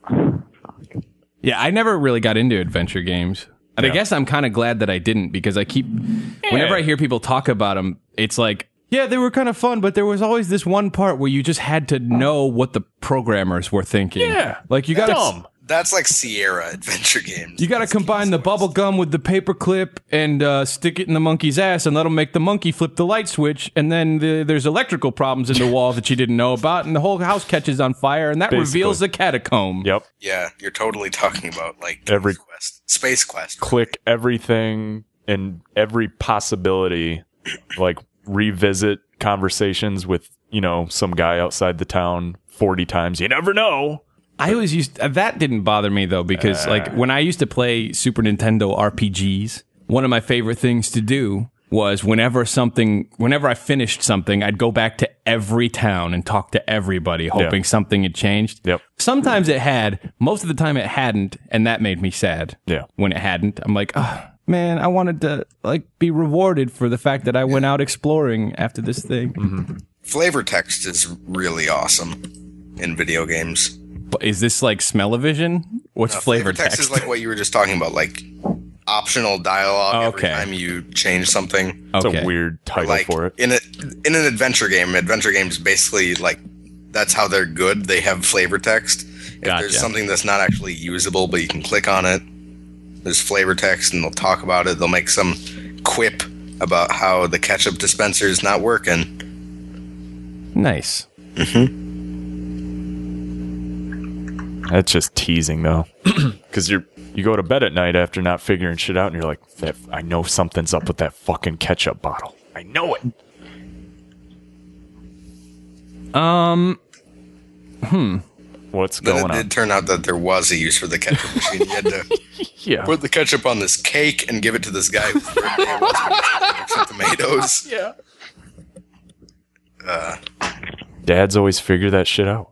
Yeah, I never really got into adventure games. And I Yeah. guess I'm kind of glad that I didn't because I keep, whenever I hear people talk about them, it's like, yeah, they were kind of fun, but there was always this one part where you just had to know what the programmers were thinking. Yeah. Like you got to Dumb. That's like Sierra adventure games. you got to combine the bubble gum with the paper clip and uh, stick it in the monkey's ass and let him make the monkey flip the light switch. And then the, there's electrical problems in the wall that you didn't know about, and the whole house catches on fire, and that Basically. reveals the catacomb. Yep. Yeah, you're totally talking about like Every- Quest, Space Quest. Click everything and every possibility, like revisit conversations with, you know, some guy outside the town forty times. You never know. I always used that didn't bother me though because like when I used to play Super Nintendo R P Gs, one of my favorite things to do was whenever something, whenever I finished something, I'd go back to every town and talk to everybody, hoping Yeah. something had changed. Yep. Sometimes it had, most of the time it hadn't, and that made me sad. Yeah. When it hadn't, I'm like, oh, man, I wanted to like be rewarded for the fact that I went out exploring after this thing. Flavor text is really awesome in video games. But is this like smell-o-vision? What's Uh, flavor text? is like what you were just talking about, like optional dialogue Oh, every okay. time you change something. It's Okay. a weird title Like for it. in a in an adventure game, adventure games basically like that's how they're good. They have flavor text. If Gotcha. there's something that's not actually usable, but you can click on it, there's flavor text, and they'll talk about it. They'll make some quip about how the ketchup dispenser is not working. Nice. That's just teasing though, because you're you go to bed at night after not figuring shit out, and you're like, that, I know something's up with that fucking ketchup bottle. I know it. Um, What's Then going it on? did turn out that there was a use for the ketchup machine. You had to Yeah. put the ketchup on this cake and give it to this guy whose birthday it was when he had some tomatoes. Yeah. Uh, Dads always figure that shit out.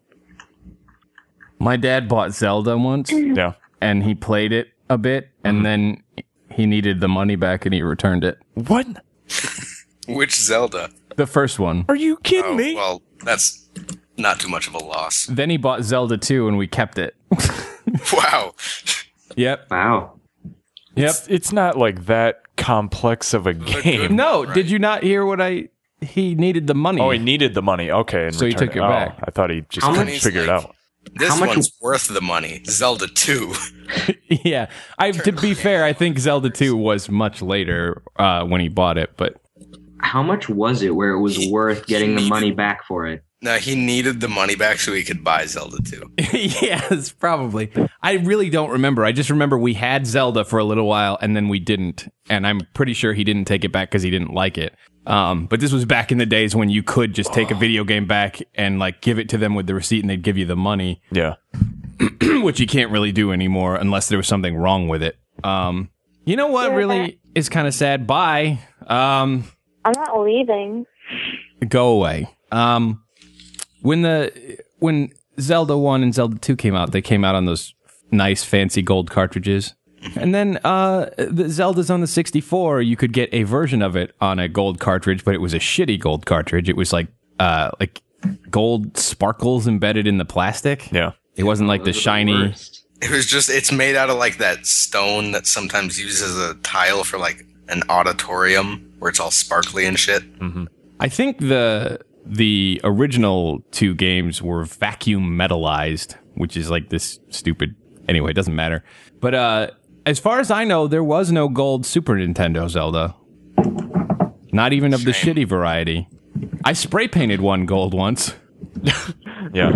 my dad bought Zelda once. Yeah. And he played it a bit, and then he needed the money back, and he returned it. What? which Zelda? The first one. Are you kidding Oh, me? well, that's not too much of a loss. Then he bought Zelda two, and we kept it. Wow. Yep. Wow. Yep. It's, it's not like that complex of a game. No, Right. did you not hear what I? He needed the money. Oh, he needed the money. Okay. And So he returned took it Oh, back. I thought he just How couldn't much- figure it like- out. This How much- one's worth the money. Zelda two. yeah. I to be fair, I think Zelda two was much later uh, when he bought it, but How much was it where it was He- worth getting he the needed- money back for it? No, he needed the money back so he could buy Zelda two. yes, probably. I really don't remember. I just remember we had Zelda for a little while and then we didn't. And I'm pretty sure he didn't take it back because he didn't like it. Um, but this was back in the days when you could just take a video game back and like give it to them with the receipt and they'd give you the money, Yeah. which you can't really do anymore unless there was something wrong with it. Um, you know what really is kind of sad? Bye. Um, I'm not leaving. go away. Um, when the when Zelda one and Zelda two came out, they came out on those nice fancy gold cartridges. And then uh, the Zelda's on the sixty-four, you could get a version of it on a gold cartridge, but it was a shitty gold cartridge. It was like uh, like gold sparkles embedded in the plastic. Yeah. It wasn't like the Those are shiny. worst. It was just, it's made out of like that stone that sometimes uses a tile for like an auditorium where it's all sparkly and shit. I think the the original two games were vacuum metallized, which is like this stupid. Anyway, it doesn't matter. But uh, as far as I know, there was no gold Super Nintendo Zelda. Not even of the Shame. shitty variety. I spray painted one gold once. Yeah.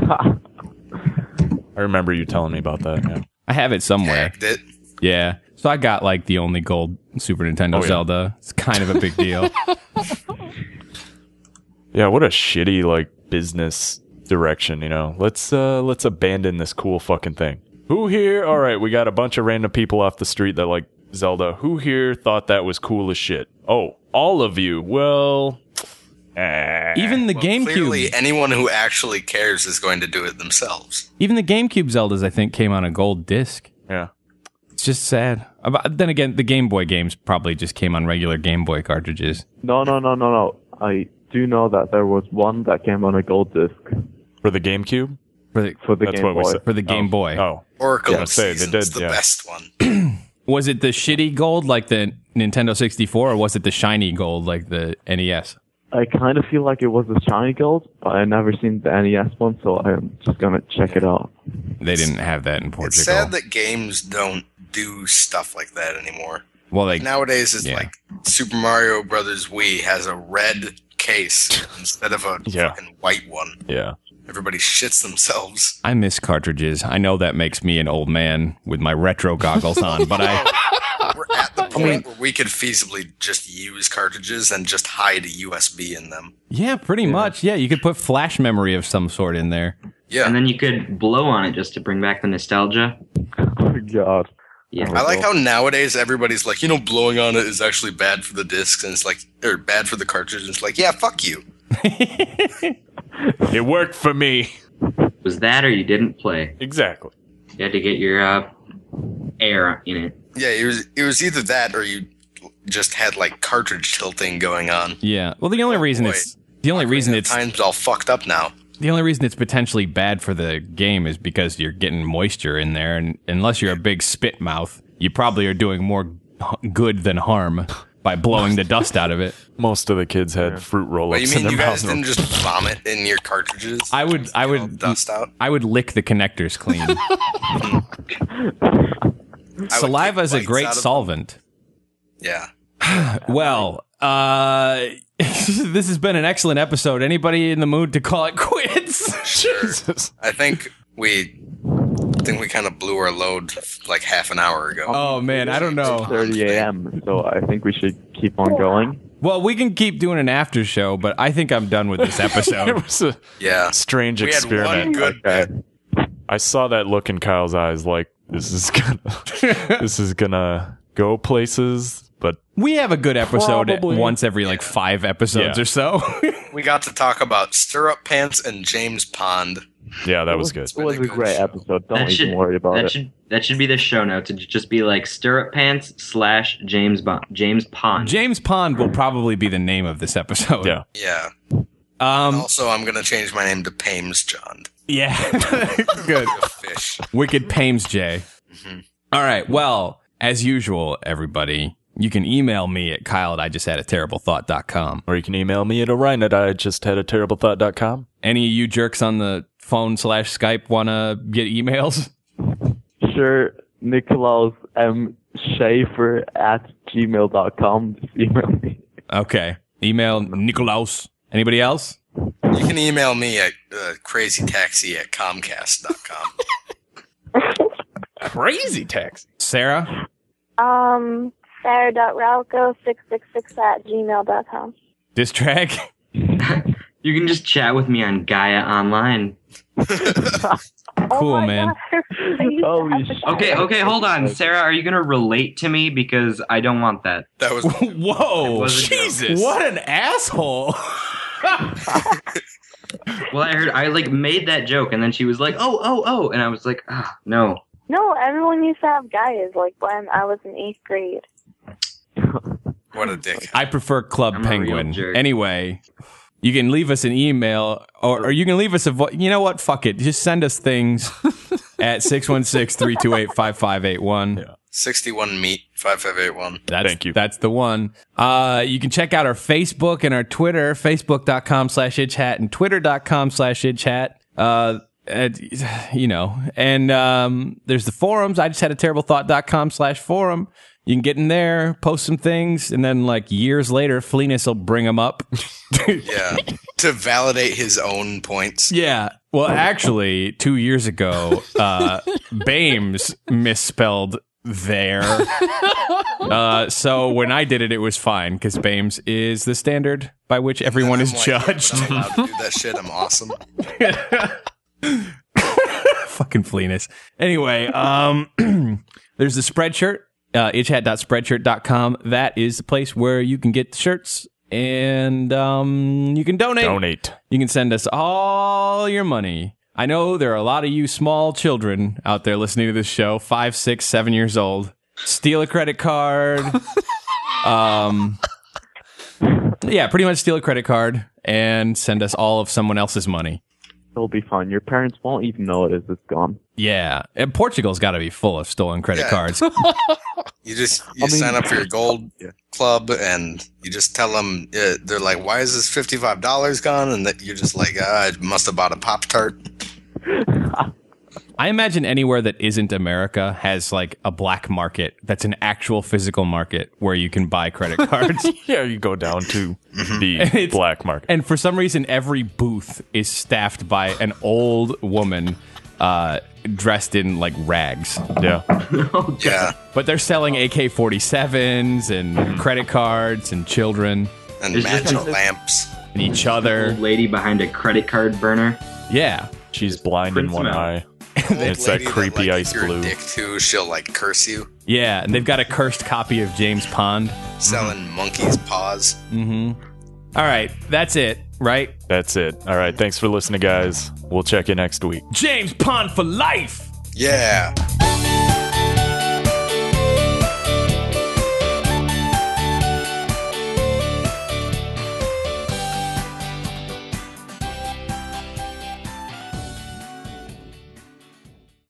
I remember you telling me about that. Yeah. I have it somewhere. Hacked it. Yeah. So I got like the only gold Super Nintendo Oh, yeah. Zelda. It's kind of a big deal. Yeah. What a shitty like business direction. You know, let's uh, let's abandon this cool fucking thing. Who here? All right, we got a bunch of random people off the street that like Zelda. Who here thought that was cool as shit? Oh, all of you. Well, eh. Even the Well, GameCube, clearly, anyone who actually cares is going to do it themselves. even the GameCube Zeldas, I think, came on a gold disc. yeah. It's just sad. But then again, the Game Boy games probably just came on regular Game Boy cartridges. No, no, no, no, no. I do know that there was one that came on a gold disc For the GameCube. For the, for the That's Game what we Boy. said. for the Game oh. Boy. Oh, Oracle Yeah, of say, they Seasons, did, the yeah. best one. Was it the shitty gold like the Nintendo sixty-four, or was it the shiny gold like the N E S? I kind of feel like it was a shiny gold, but I never seen the N E S one, so I'm just gonna check it out. They didn't have that in Portugal. It's sad that games don't do stuff like that anymore. well, like Nowadays, it's Yeah. like Super Mario Brothers Wii has a red case instead of a Yeah. fucking white one. yeah. Everybody shits themselves. I miss cartridges. I know that makes me an old man with my retro goggles on, but I We're at the point where we could feasibly just use cartridges and just hide a U S B in them. yeah, pretty much. Yeah, you could put flash memory of some sort in there. Yeah. And then you could blow on it just to bring back the nostalgia. Oh God. Yeah. I like how nowadays everybody's like, you know, blowing on it is actually bad for the discs, and it's like, or bad for the cartridge. And it's like, yeah, fuck you. It worked for me. Was that or you didn't play? Exactly. You had to get your uh, air in it. Yeah, it was it was either that or you just had like cartridge tilting going on. Yeah. Well, the only reason boy. it's the only reason it's Time's all fucked up now. the only reason it's potentially bad for the game is because you're getting moisture in there, and unless you're a big spit mouth, you probably are doing more h- good than harm by blowing the dust out of it. Most of the kids had fruit But roll-ups you in mean their you guys mouth. didn't just vomit in your cartridges? I would, I All would, dust out. I would lick the connectors clean. I would Saliva take is a bites great out of them. solvent. Yeah. Well, uh, this has been an excellent episode. Anybody in the mood to call it quits? Sure. I think we I think we kind of blew our load like half an hour ago. Oh man, I don't know. thirty a.m. So I think we should keep on going. Well, we can keep doing an after show, but I think I'm done with this It episode. was a Yeah. strange We had one experiment. good Okay. bit. I saw that look in Kyle's eyes, like this is gonna, this is gonna go places. But We have a good episode Probably. once every like five episodes Yeah. or so. We got to talk about stirrup pants and James Pond. yeah, that was good. It was a Really good great show. episode. Don't That even should worry about that it. should that should be the show notes. It'd just be like stirrup pants slash James Bond James Pond. James Pond will probably be the name of this episode. Yeah. Yeah. Um. Also, I'm gonna change my name to Pames John. Yeah. Good. A fish. Wicked Pames J. Mm-hmm. All right. Well, as usual, everybody, you can email me at Kyle at I just had a terrible thought dot com. Or you can email me at Orion at I just had a terrible thought dot com. Any of you jerks on the phone slash Skype want to get emails? Sure, Nicolaus M. Schaefer at gmail dot com. Just email me. Okay. Email Nikolaus. Anybody else? You can email me at uh, crazytaxi at comcast dot com. Crazy text. Sarah? Um, Sarah.Ralco six six six at gmail dot com. Diss track? You can just chat with me on Gaia Online. Cool, oh my man. God. I used to Holy have to shit. Okay, okay, hold on. Sarah, are you gonna relate to me? Because I don't want that. That was Whoa. was a joke. Jesus. What an asshole. Well, I heard I like made that joke and then she was like, oh, oh, oh, and I was like, ah, no. No, everyone used to have guys like when I was in eighth grade. what a dick. I prefer Club I'm a real Penguin. jerk. Anyway, you can leave us an email or, or you can leave us a vo- you know what? Fuck it. Just send us things at six one six, three two eight, five five eight one. sixty-one meat five five eight one. That's, Thank you. That's the one. Uh, you can check out our Facebook and our Twitter, facebook.com slash itchhat and twitter.com slash itchhat. Uh, and, you know, and um, there's the forums. I just had a terrible thought.com slash forum. You can get in there, post some things, and then like years later, Fleanus will bring them up. Yeah. To validate his own points. Yeah. Well, actually, two years ago, uh, Bames misspelled there. uh, so when I did it, it was fine because BAMES is the standard by which everyone is I'm like, yeah, judged. but I'm allowed to do that shit. I'm awesome. Fucking Fleenus. Anyway, um, there's the Spreadshirt, uh, itchhat dot spreadshirt dot com. That is the place where you can get the shirts and um, you can donate. Donate. You can send us all your money. I know there are a lot of you small children out there listening to this show, five, six, seven years old. Steal a credit card. um, yeah, pretty much steal a credit card and send us all of someone else's money. It'll be fine. Your parents won't even know it is. It's gone. Yeah, and Portugal's got to be full of stolen credit Yeah. cards. You just you I mean- sign up for your gold club, and you just tell them. Uh, they're like, "Why is this fifty-five dollars gone?" And that you're just like, ah, "I must have bought a Pop Tart." I imagine anywhere that isn't America has like a black market that's an actual physical market where you can buy credit cards. Yeah, you go down to the It's- black market. And for some reason, every booth is staffed by an old woman uh, dressed in like rags. Yeah. Yeah, But they're selling A K forty-sevens and credit cards and children and It's just magic like- lamps. and each other. Old lady behind a credit card burner. Yeah. She's blind in Prince one Mount. eye. Old It's that lady creepy like, ice if you're blue. A dick too, she'll like curse you, Yeah. And they've got a cursed copy of James Pond. selling monkey's paws. All right. That's it, right? That's it. All right. Thanks for listening, guys. We'll check you next week. James Pond for life. Yeah.